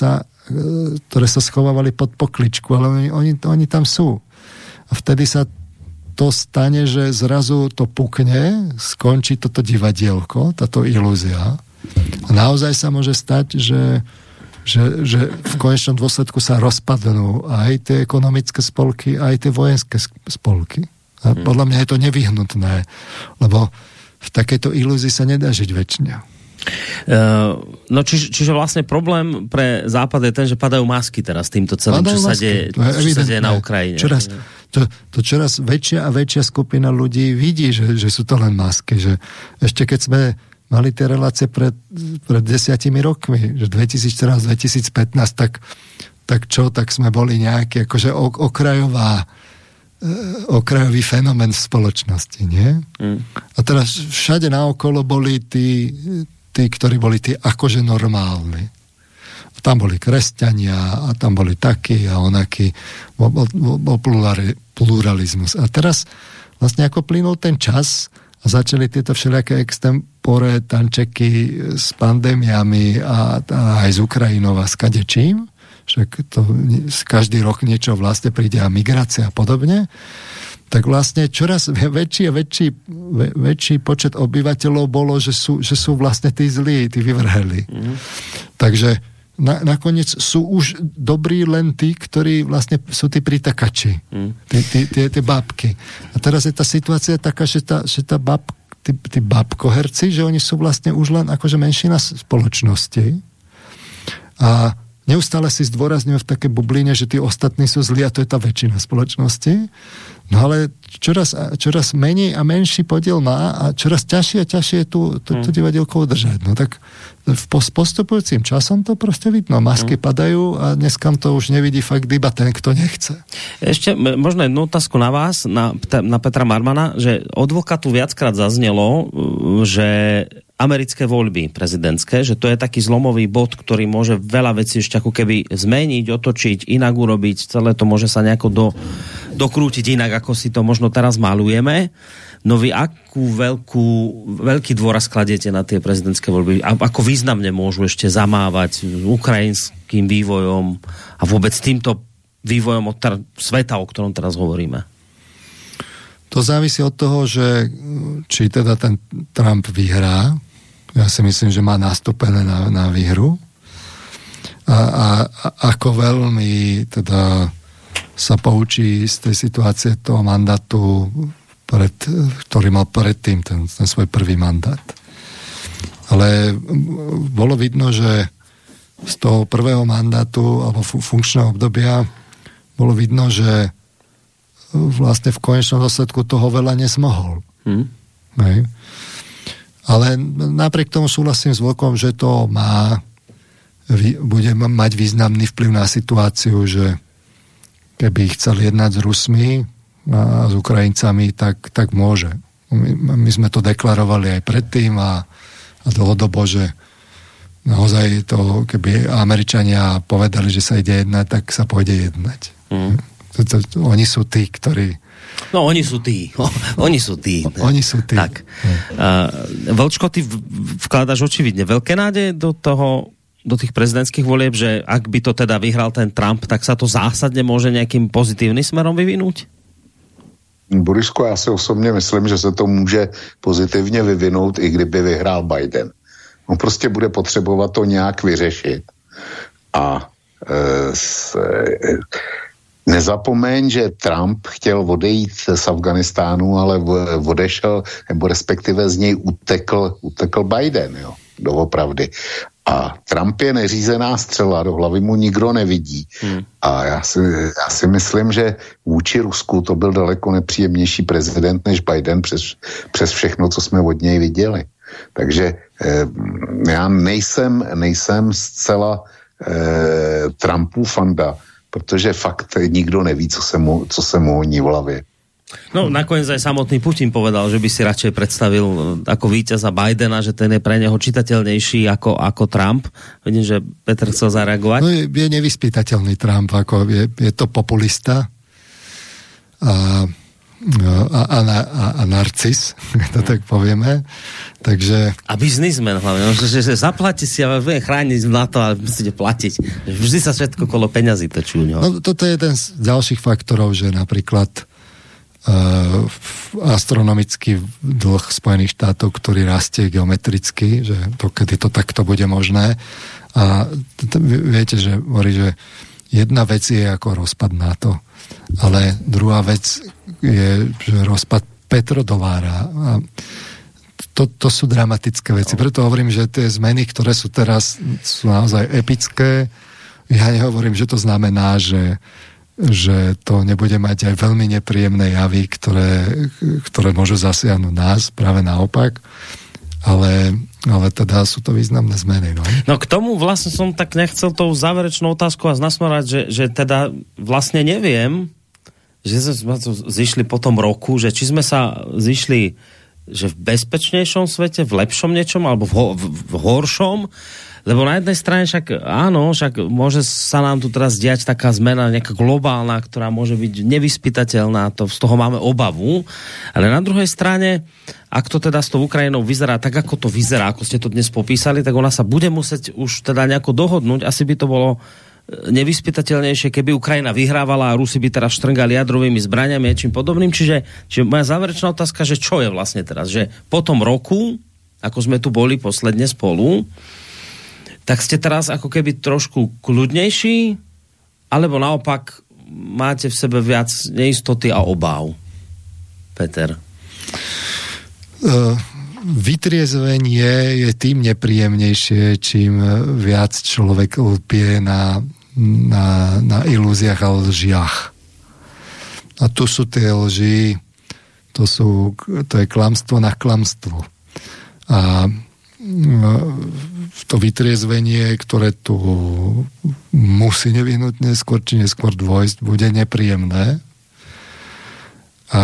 ktoré sa schovávali pod pokličku, ale oni, oni, oni tam sú. A vtedy sa to stane, že zrazu to pukne, skončí toto divadielko, táto ilúzia. A naozaj sa môže stať, že, že, že v konečnom dôsledku sa rozpadnú aj tie ekonomické spolky, aj tie vojenské spolky. A podľa mňa je to nevyhnutné, lebo v takejto ilúzii sa nedá žiť väčšine. Uh, no či, čiže vlastne problém pre Západ je ten, že padajú masky teraz týmto celým, čo sa, deje, čo sa deje na Ukrajine. Čoraz, to, to čoraz väčšia a väčšia skupina ľudí vidí, že, že sú to len masky. Že ešte keď sme mali tie relácie pred, pred desiatimi rokmi, že dvetisícštrnásť dvetisícpätnásť, tak, tak čo, tak sme boli nejaký akože okrajová okrajový fenomén v spoločnosti, nie? Mm. A teraz všade naokolo boli tí, tí, ktorí boli tí akože normálni. Tam boli kresťania a tam boli takí a onakí. Bol, bol, bol pluralizmus. A teraz vlastne ako plynul ten čas a začali tieto všelijaké extempore tančeky s pandémiami a, a aj s Ukrajinou a s kadečím, však to každý rok niečo vlastne príde a migrácia a podobne, tak vlastne čoraz väčší a väčší, väčší počet obyvateľov bolo, že sú, že sú vlastne tí zlí, tí vyvrheli. Mm. Takže na, nakoniec sú už dobrí len tí, ktorí vlastne sú tí pritakači. Mm. Tie bábky. A teraz je tá situácia taká, že tá, že tá báb, tí, tí bábkoherci, že oni sú vlastne už len akože menšina spoločnosti. A neustále si zdôrazňujú v také bubline, že tí ostatní sú zlí a to je tá väčšina spoločnosti. No ale čoraz, čoraz menej a menší podiel má a čoraz ťažšie a ťažšie je tu to, to divadielko udržať. No tak s postupujúcim časom to proste vidno. Masky mm. padajú a dneska to už nevidí fakt iba ten, kto nechce. Ešte možno jednu otázku na vás, na, na Petra Marmana, že od Vlka tu viackrát zaznelo, že americké voľby prezidentské, že to je taký zlomový bod, ktorý môže veľa vecí ešte ako keby zmeniť, otočiť, inak urobiť, celé to môže sa nejako do, dokrútiť inak, ako si to možno teraz malujeme. No vy akú veľkú, veľký dôraz kladiete na tie prezidentské voľby? A ako významne môžu ešte zamávať ukrajinským vývojom a vôbec týmto vývojom od ter- sveta, o ktorom teraz hovoríme? To závisí od toho, že či teda ten Trump vyhrá. Ja si myslím, že má nastúpené na, na výhru. A, a, a ako veľmi teda sa poučí z tej situácie toho mandátu, pred, ktorý mal predtým, ten, ten svoj prvý mandát. Ale bolo vidno, že z toho prvého mandátu alebo funkčného obdobia bolo vidno, že vlastne v konečnom dôsledku toho veľa nezmohol. Hmm. Hej. Ale napriek tomu súhlasím s Vlkom, že to má, bude mať významný vplyv na situáciu, že keby chcel jednať s Rusmi a s Ukrajincami, tak, tak môže. My, my sme to deklarovali aj predtým a, a dlhodobo, že naozaj to, keby Američania povedali, že sa ide jednať, tak sa pôjde jednať. Hmm. To, to, to, oni sú tí, ktorí... No, oni sú tí. Oni sú tí. Oni sú tí. Tak. Uh, Vlčko, ty vkladaš očividne veľké nádeje do toho, do tých prezidentských volieb, že ak by to teda vyhral ten Trump, tak sa to zásadne môže nejakým pozitívnym smerom vyvinúť? Borisku, já si osobně myslím, že se to může pozitivně vyvinout, i kdyby vyhrál Biden. On prostě bude potřebovat to nějak vyřešit. A e, s, e, nezapomeň, že Trump chtěl odejít z Afganistánu, ale odešel, nebo respektive z něj utekl, utekl Biden, jo, doopravdy. A Trump je neřízená střela, do hlavy mu nikdo nevidí. Hmm. A já si, já si myslím, že vůči Rusku to byl daleko nepříjemnější prezident než Biden přes, přes všechno, co jsme od něj viděli. Takže eh, já nejsem, nejsem zcela eh, Trumpův fanda, protože fakt nikdo neví, co se mu, co se mu honí v hlavě. No nakoniec aj samotný Putin povedal, že by si radšej predstavil ako víťaza Bidena, že ten je pre neho čitateľnejší ako, ako Trump. Vidím, že Peter chcel zareagovať. No je, je nevyspytateľný Trump, ako je, je to populista a a, a, a, a narcis, to tak povieme. Takže... A biznismen hlavne, že, že, že zaplatí si a bude chrániť na to, ale musíte platiť. Vždy sa všetko kolo peňazí točí u neho. No, toto je jeden z ďalších faktorov, že napríklad uh, astronomický dlh Spojených štátov, ktorý rastie geometricky, že to, kedy to takto bude možné. A to, viete, že hovorí, že jedna vec je ako rozpad NATO, ale druhá vec je, že rozpad petrodolára. A to, to sú dramatické veci. Preto hovorím, že tie zmeny, ktoré sú teraz, sú naozaj epické. Ja nehovorím, že to znamená, že, že to nebude mať aj veľmi nepríjemné javy, ktoré, ktoré môžu zasiahnuť nás, práve naopak. Ale, ale teda sú to významné zmeny. No? no k tomu vlastne som tak nechcel tou záverečnou otázku vás nasmerať, že, že teda vlastne neviem, že sme zišli po tom roku, že či sme sa zišli že v bezpečnejšom svete, v lepšom niečom, alebo v, ho, v, v horšom, lebo na jednej strane však áno, však môže sa nám tu teraz diať taká zmena nejaká globálna, ktorá môže byť nevyspytateľná, to, z toho máme obavu, ale na druhej strane, ak to teda s tou Ukrajinou vyzerá tak, ako to vyzerá, ako ste to dnes popísali, tak ona sa bude musieť už teda nejako dohodnúť, asi by to bolo nevyspytateľnejšie, keby Ukrajina vyhrávala a Rusi by teraz štrngali jadrovými zbraniami a čím podobným. Čiže, čiže moja záverečná otázka, že čo je vlastne teraz? Že po tom roku, ako sme tu boli posledne spolu, tak ste teraz ako keby trošku kľudnejší, alebo naopak máte v sebe viac neistoty a obáv? Peter. Uh, vytriezvenie je tým nepríjemnejšie, čím viac človek lpie na Na, na ilúziách a lžiach. A tu sú tie lži, to, sú, to je klamstvo na klamstvo. A to vytriezvenie, ktoré tu musí nevyhnutne skôr či neskôr dôjsť, bude nepríjemné. A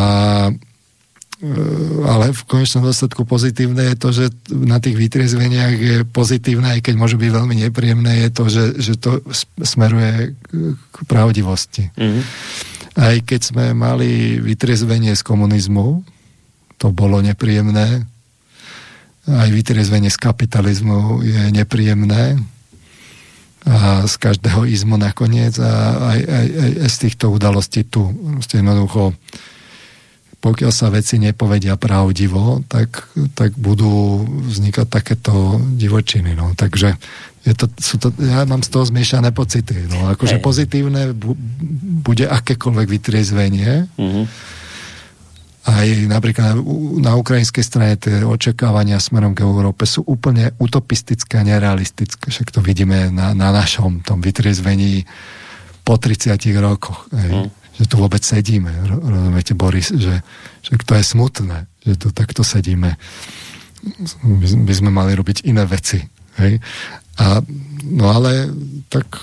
ale v konečnom dôsledku pozitívne je to, že na tých vytriezveniach je pozitívne, aj keď môžu byť veľmi nepríjemné, je to, že, že to smeruje k pravdivosti. Mm-hmm. Aj keď sme mali vytriezvenie z komunizmu, to bolo nepríjemné, aj vytriezvenie z kapitalizmu je nepríjemné a z každého izmu nakoniec a aj, aj, aj z týchto udalostí tu jednoducho pokiaľ sa veci nepovedia pravdivo, tak, tak budú vznikať takéto divočiny. No. Takže je to, sú to, ja mám z toho zmiešané pocity. No. Akože hey. Pozitívne bu, bude akékoľvek vytriezvenie. Mm-hmm. Aj napríklad na ukrajinskej strane tie očakávania smerom k Európe sú úplne utopistické a nerealistické. Však to vidíme na, na našom tom vytriezvení po tridsiatich rokoch. Hej. Mm. Že tu vôbec sedíme. Rozumiete, Boris, že, že to je smutné, že tu takto sedíme. By, by sme mali robiť iné veci. Hej? A, no ale tak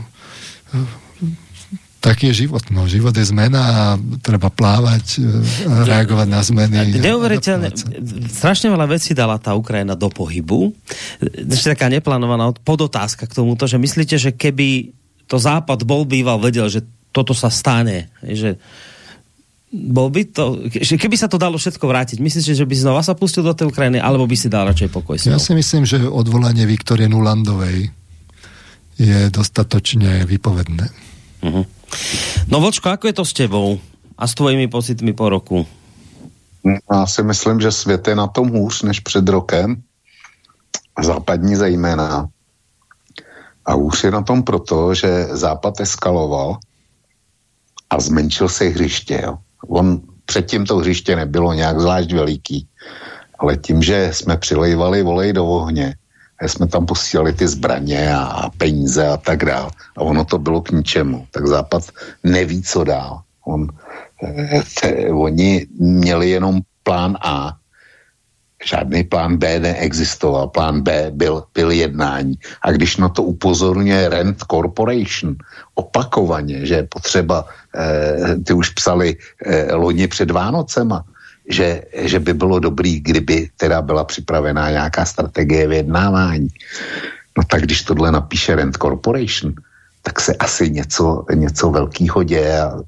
taký je život. No. Život je zmena a treba plávať a reagovať na zmeny. Neuveriteľne, strašne veľa vecí dala tá Ukrajina do pohybu. Ešte taká neplánovaná podotázka k tomuto, že myslíte, že keby to Západ bol býval, vedel, že toto sa stane, že bol by to, že keby sa to dalo všetko vrátiť, myslíte, že by si znova sa pustil do tej Ukrajiny, alebo by si dal radšej pokoj? Ja si myslím, že odvolanie Viktorie Nulandovej je dostatočne vypovedné. Uh-huh. No Vlčko, ako je to s tebou a s tvojimi pocitmi po roku? Já si myslím, že svět je na tom hůř než před rokem, západní zejména. A hůř je na tom proto, že Západ eskaloval a zmenšil se hřiště. Jo. On předtím to hřiště nebylo nějak zvlášť veliký, ale tím, že jsme přilejvali volej do ohně, jsme tam posílali ty zbraně a peníze a tak dál. A ono to bylo k ničemu. Tak Západ neví, co dál. On, te, oni měli jenom plán A. Žádný plán B neexistoval. Plán B byl, byl jednání. A když na to upozorňuje Rand Corporation opakovaně, že je potřeba, eh, ty už psali eh, loni před Vánocema, že, že by bylo dobrý, kdyby teda byla připravená nějaká strategie vyjednávání. No tak když tohle napíše Rand Corporation, tak se asi něco, něco velkýho děje a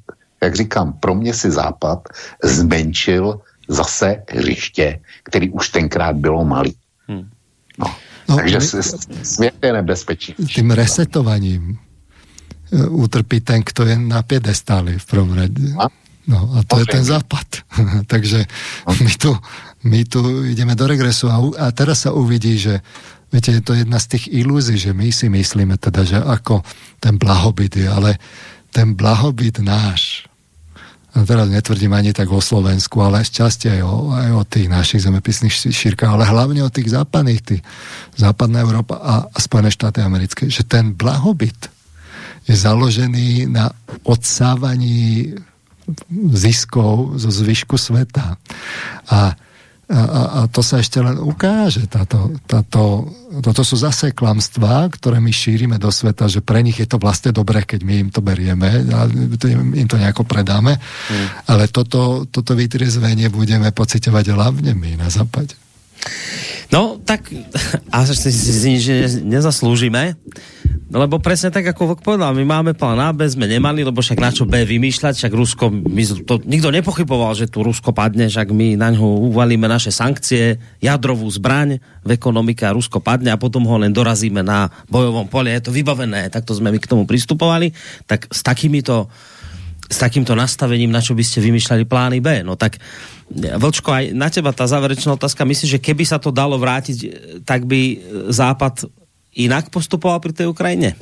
jak říkám, pro mě si Západ zmenšil zase hřiště, který už tenkrát bylo malý. Hmm. No. No, takže my, svět je nebezpečný. Tým resetovaním utrpí ten, kto je na piedestáli v prvom rade. No a to okay. je ten Západ. Takže my tu, my tu ideme do regresu a, a teraz sa uvidí, že viete, je to jedna z tých ilúzií, že my si myslíme teda, že ako ten blahobyt je, ale ten blahobyt náš, a teraz netvrdím ani tak o Slovensku, ale z časti aj o, aj o tých našich zemepisných šírkach, ale hlavne o tých západných, tých, západná Európa a, a Spojené štáty americké, že ten blahobyt je založený na odsávaní ziskov zo zvyšku sveta. A A, a to sa ešte len ukáže. Táto, táto, toto sú zase klamstvá, ktoré my šírime do sveta, že pre nich je to vlastne dobré, keď my im to berieme a im to nejako predáme. Mm. Ale toto, toto vytriezvenie budeme pociťovať hlavne my na západe. No, tak a si že nezaslúžime, lebo presne tak, ako Vlk povedal, my máme plán A, B sme nemali, lebo však na čo B vymýšľať, však Rusko, my to, nikto nepochyboval, že tu Rusko padne, však my na ňo uvalíme naše sankcie, jadrovú zbraň v ekonomike a Rusko padne a potom ho len dorazíme na bojovom poli, je to vybavené, takto sme my k tomu pristupovali, tak s takýmito s takýmto nastavením, na čo by ste vymýšľali plány B. No tak, Vlčko, aj na teba tá záverečná otázka, myslíš, že keby sa to dalo vrátiť, tak by Západ inak postupoval pri tej Ukrajine?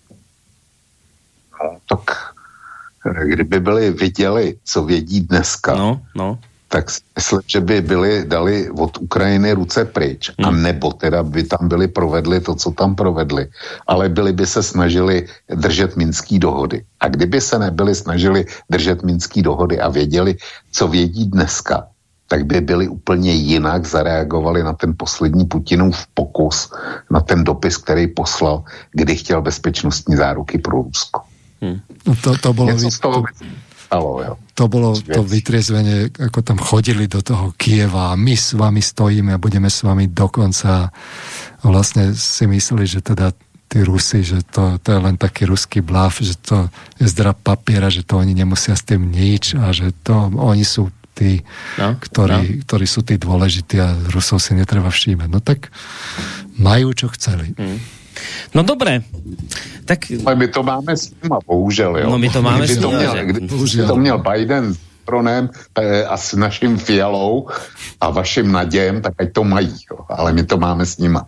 No, tak kdyby byli viděli, co vědí dneska, no, no. tak myslím, že by byli dali od Ukrajiny ruce pryč. Hmm. A nebo teda by tam byli provedli to, co tam provedli. Ale byli by se snažili držet minský dohody. A kdyby se nebyli snažili držet minský dohody a věděli, co vědí dneska, tak by byli úplně jinak zareagovali na ten poslední Putinův pokus, na ten dopis, který poslal, kdy chtěl bezpečnostní záruky pro Rusko. Hmm. No to, to bolo... Něco z toho... Halo, jo. To bolo to vytriezvenie, ako tam chodili do toho Kieva a my s vami stojíme a budeme s vami dokonca. A vlastne si mysleli, že teda tí Rusi, že to, to je len taký ruský blaf, že to je zdrab papiera, že to oni nemusia s tým nič a že to oni sú tí, no, ktorí, no. ktorí sú tí dôležití a Rusov si netreba všímať. No tak majú, čo chceli. Mm. No dobré. Tak... Ale my to máme s nima, bohužel, jo. No my to máme s nima, že... Kdyby to měl Biden s Tronem a s naším Fialou a vašim Nadějem, tak ať to mají, jo. Ale my to máme s nima.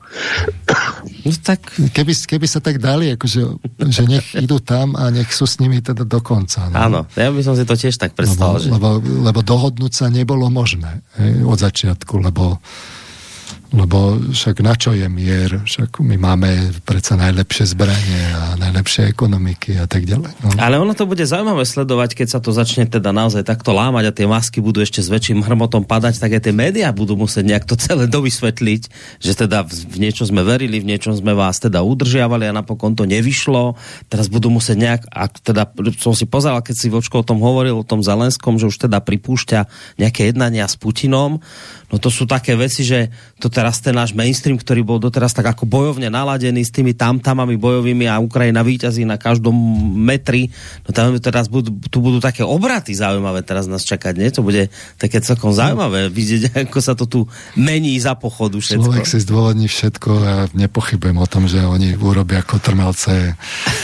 No tak... Keby, keby sa tak dali, akože, že nech idú tam a nech sú s nimi teda do konca. No. Áno, ja by som si to tiež tak predstavil. Lebo, že... lebo, lebo dohodnúť sa nebolo možné hej, od začiatku, lebo lebo však na čo je mier? Však my máme predsa najlepšie zbranie a najlepšie ekonomiky a tak ďalej. No. Ale ono to bude zaujímavé sledovať, keď sa to začne teda naozaj takto lámať a tie masky budú ešte s väčším hrmotom padať, tak aj tie médiá budú musieť nejak to celé dovysvetliť, že teda v niečo sme verili, v niečom sme vás teda udržiavali a napokon to nevyšlo. Teraz budú musieť nejak, a teda som si pozeral, keď si Vočko o tom hovoril, o tom Zelenskom, že už teda pripúšťa nejaké jednania s Putinom. No to sú také veci, že to teraz ten náš mainstream, ktorý bol doteraz tak ako bojovne naladený s tými tamtamami bojovými a Ukrajina víťazí na každom metri, no tam teraz budú, tu budú také obraty zaujímavé teraz nás čakať, nie? To bude také celkom zaujímavé vidieť, ako sa to tu mení za pochodu všetko. Človek si zdôvodní všetko a nepochybujem o tom, že oni urobia kotrmelce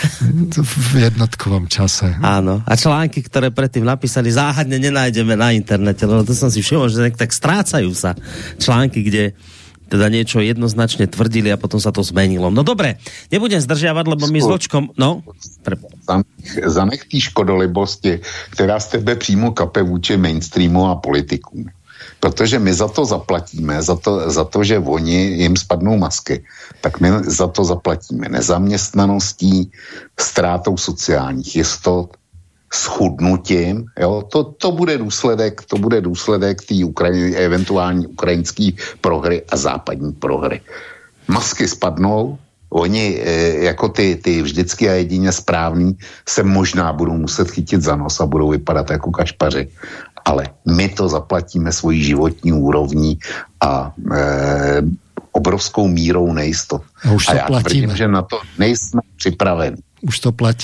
v jednotkovom čase. Áno. A články, ktoré predtým napísali, záhadne nenájdeme na internete, lebo to som si všimol, že tak strácajú sa články, kde teda niečo jednoznačne tvrdili a potom sa to zmenilo. No dobre, nebudem zdržiavať, lebo my s Vočkom... No, pre... Zanech tý škodolibosti, která z tebe přímo kape vůči mainstreamu a politikům. Protože my za to zaplatíme, za to, za to, že oni jim spadnou masky, tak my za to zaplatíme nezaměstnaností, ztrátou sociálních jistot, schudnutím, jo, to, to bude důsledek, to bude důsledek té Ukrajiny, eventuální ukrajinské prohry a západní prohry. Masky spadnou, oni e, jako ty, ty vždycky a jedině správný se možná budou muset chytit za nos a budou vypadat jako kašpaři. Ale my to zaplatíme svojí životní úrovní a e, obrovskou mírou nejistot. A už to a já platíme. tvrdím, že na to nejsme připraveni. Už to platíme.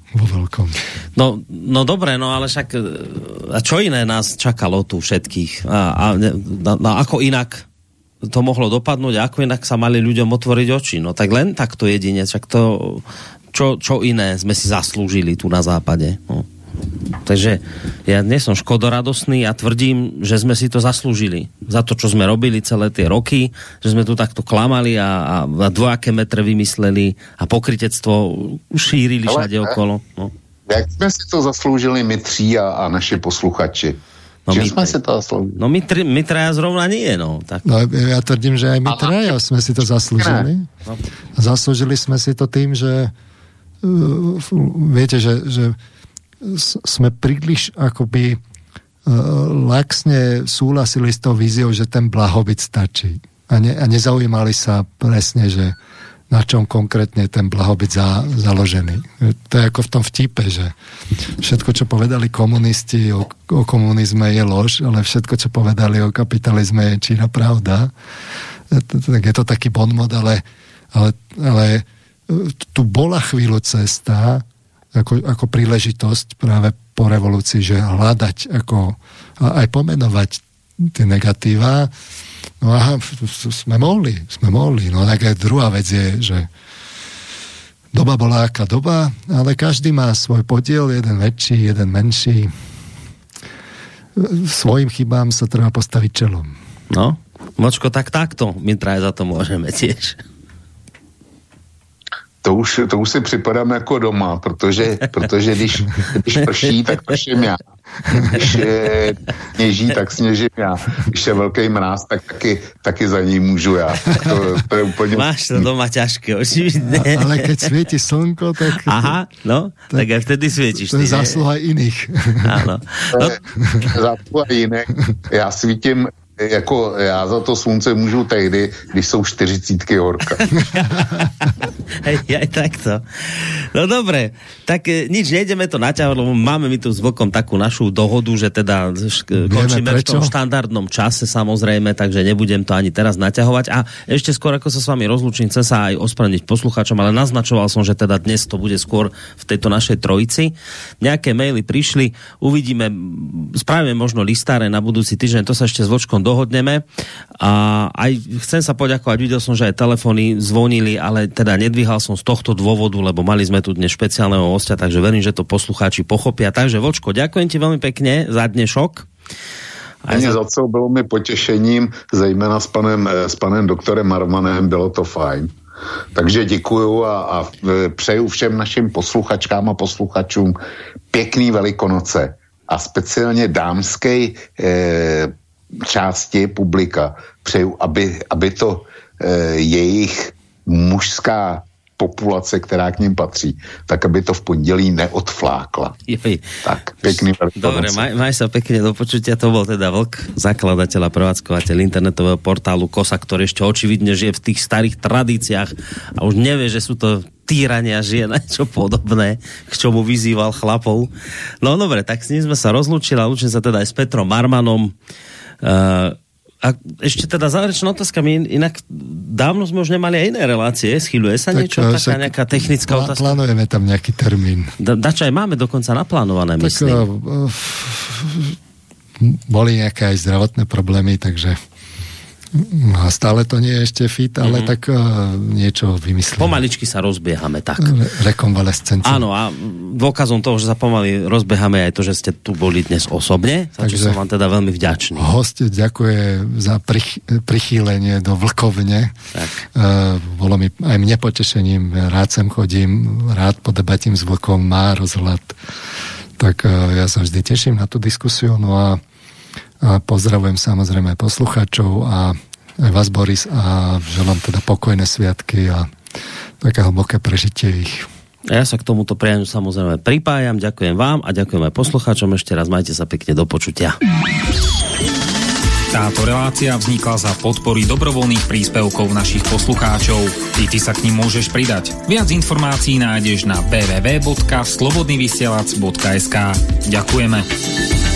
vo veľkom. No, no dobre, no ale však a čo iné nás čakalo tu všetkých? A, a no, no, ako inak to mohlo dopadnúť, ako inak sa mali ľuďom otvoriť oči? No tak len takto jedine, však to, čo, čo iné sme si zaslúžili tu na západe. No. Takže ja nie som škodoradosný a tvrdím, že sme si to zaslúžili. Za to, čo sme robili celé tie roky, že sme tu takto klamali a, a dvojaké metre vymysleli a pokrytectvo šírili všade okolo. No. Jak sme si to zaslúžili my tří a, a naši posluchači? No že my, sme si to zaslúžili? No my, tri, my traja zrovna nie, no. Tak. No ja tvrdím, že aj my traja sme si to zaslúžili. No. Zaslúžili sme si to tým, že uh, viete, že, že sme príliš akoby uh, laxne súhlasili s tou víziou, že ten blahobyt stačí. A, ne, a nezaujímali sa presne, že na čom konkrétne ten blahobyt za, založený. To je ako v tom vtipe, že všetko, čo povedali komunisti o, o komunizme je lož, ale všetko, čo povedali o kapitalizme je číra pravda. Tak je to taký bonmot, ale, ale, ale tu bola chvíľu cesta ako, ako príležitosť práve po revolúcii, že hľadať ako aj pomenovať tie negatíva. No aha, sme mohli, sme mohli. No tak aj druhá vec je, že doba bola aká doba, ale každý má svoj podiel, jeden väčší, jeden menší. Svojim chybám sa treba postaviť čelom. No, Močko, tak takto. My traje za to môžeme tiež. To už, to už si připadám jako doma, protože, protože když, když prší, tak prším já. Když je sněží, tak sněžím já. Když je velký mráz, tak taky, taky za ní můžu já. To, to je úplně... Máš to doma ťažké, očividne. Ale keď svieti slnko, tak... Aha, no, tak, tak aj vtedy svietíš. To je zásluha iných. Áno. No. Zásluha iných. Já svítím jako já za to slunce můžu tehdy, když jsou čtyřicítky horka. Hej, aj takto. No dobre, tak e, nič, nejdeme to naťahovať, lebo máme my tu s Vlkom takú našu dohodu, že teda šk- končíme v tom štandardnom čase samozrejme, takže nebudem to ani teraz naťahovať. A ešte skôr, ako sa s vami rozlúčim, chcem sa aj ospravedlniť poslucháčom, ale naznačoval som, že teda dnes to bude skôr v tejto našej trojici. Nejaké maily prišli, uvidíme, spravíme možno listáre na budúci týždeň, to sa ešte s Vlčkom dohodneme. A aj chcem sa poďakovať, videl som, že aj telefóny zvonili, ale teda nedvíhal som z tohto dôvodu, lebo mali sme tu dnes špeciálneho hostia, takže verím, že to poslucháči pochopia. Takže Vočko, ďakujem ti veľmi pekne za dnešok. Ani za co bylo mi potěšením, zejména s panem, s panem doktorem Marmanem, bylo to fajn. Takže děkuju a, a přeju všem našim posluchačkám a posluchačům pěkný Velikonoce a speciálně dámské eh, části publika přeju, aby, aby to eh, jejich mužská populace, která k ním patří, tak aby to v pondelí neodflákla. Jej. Tak, pekný Velikonoce. Dobre, maj, maj sa pekne do počutia. To bol teda Vlk, zakladateľ a prevádzkovateľ internetového portálu Kosa, ktorý ešte očividne žije v tých starých tradíciách a už nevie, že sú to týrania žien, čo podobné, k čomu vyzýval chlapov. No dobre, tak s ním sme sa rozlúčili a lúčim sa teda aj s Petrom Marmanom. Uh, A ešte teda záverečná otázka, my inak dávno sme už nemali aj iné relácie, schýľuje sa tak, niečo, taká nejaká technická plá, otázka? Plánujeme tam nejaký termín. Da, dačo aj máme dokonca naplánované, tak, myslím. Uh, boli nejaké aj zdravotné problémy, takže a stále to nie je ešte fit, ale mm-hmm. tak uh, niečo vymyslíme. Pomaličky sa rozbiehame, tak. Re- rekonvalescencia. Áno, a dôkazom toho, že sa pomaly rozbiehame aj to, že ste tu boli dnes osobne, takže som vám teda veľmi vďačný. Host ďakuje za prich- prichýlenie do Vlkovne. Tak. Uh, bolo mi aj mne potešením, rád sem chodím, rád podebatím s Vlkom, má rozhľad. Tak uh, ja sa vždy teším na tú diskusiu, no a a pozdravujem samozrejme poslucháčov a aj vás, Boris, a želám teda pokojné sviatky a také hlboké prežitie ich. A ja sa k tomuto prianiu samozrejme pripájam, ďakujem vám a ďakujem aj poslucháčom. Ešte raz majte sa pekne, do počutia. Táto relácia vznikla za podpory dobrovoľných príspevkov našich poslucháčov. I ty sa k nim môžeš pridať. Viac informácií nájdeš na w w w bodka slobodnyvysielac bodka es ka. Ďakujeme.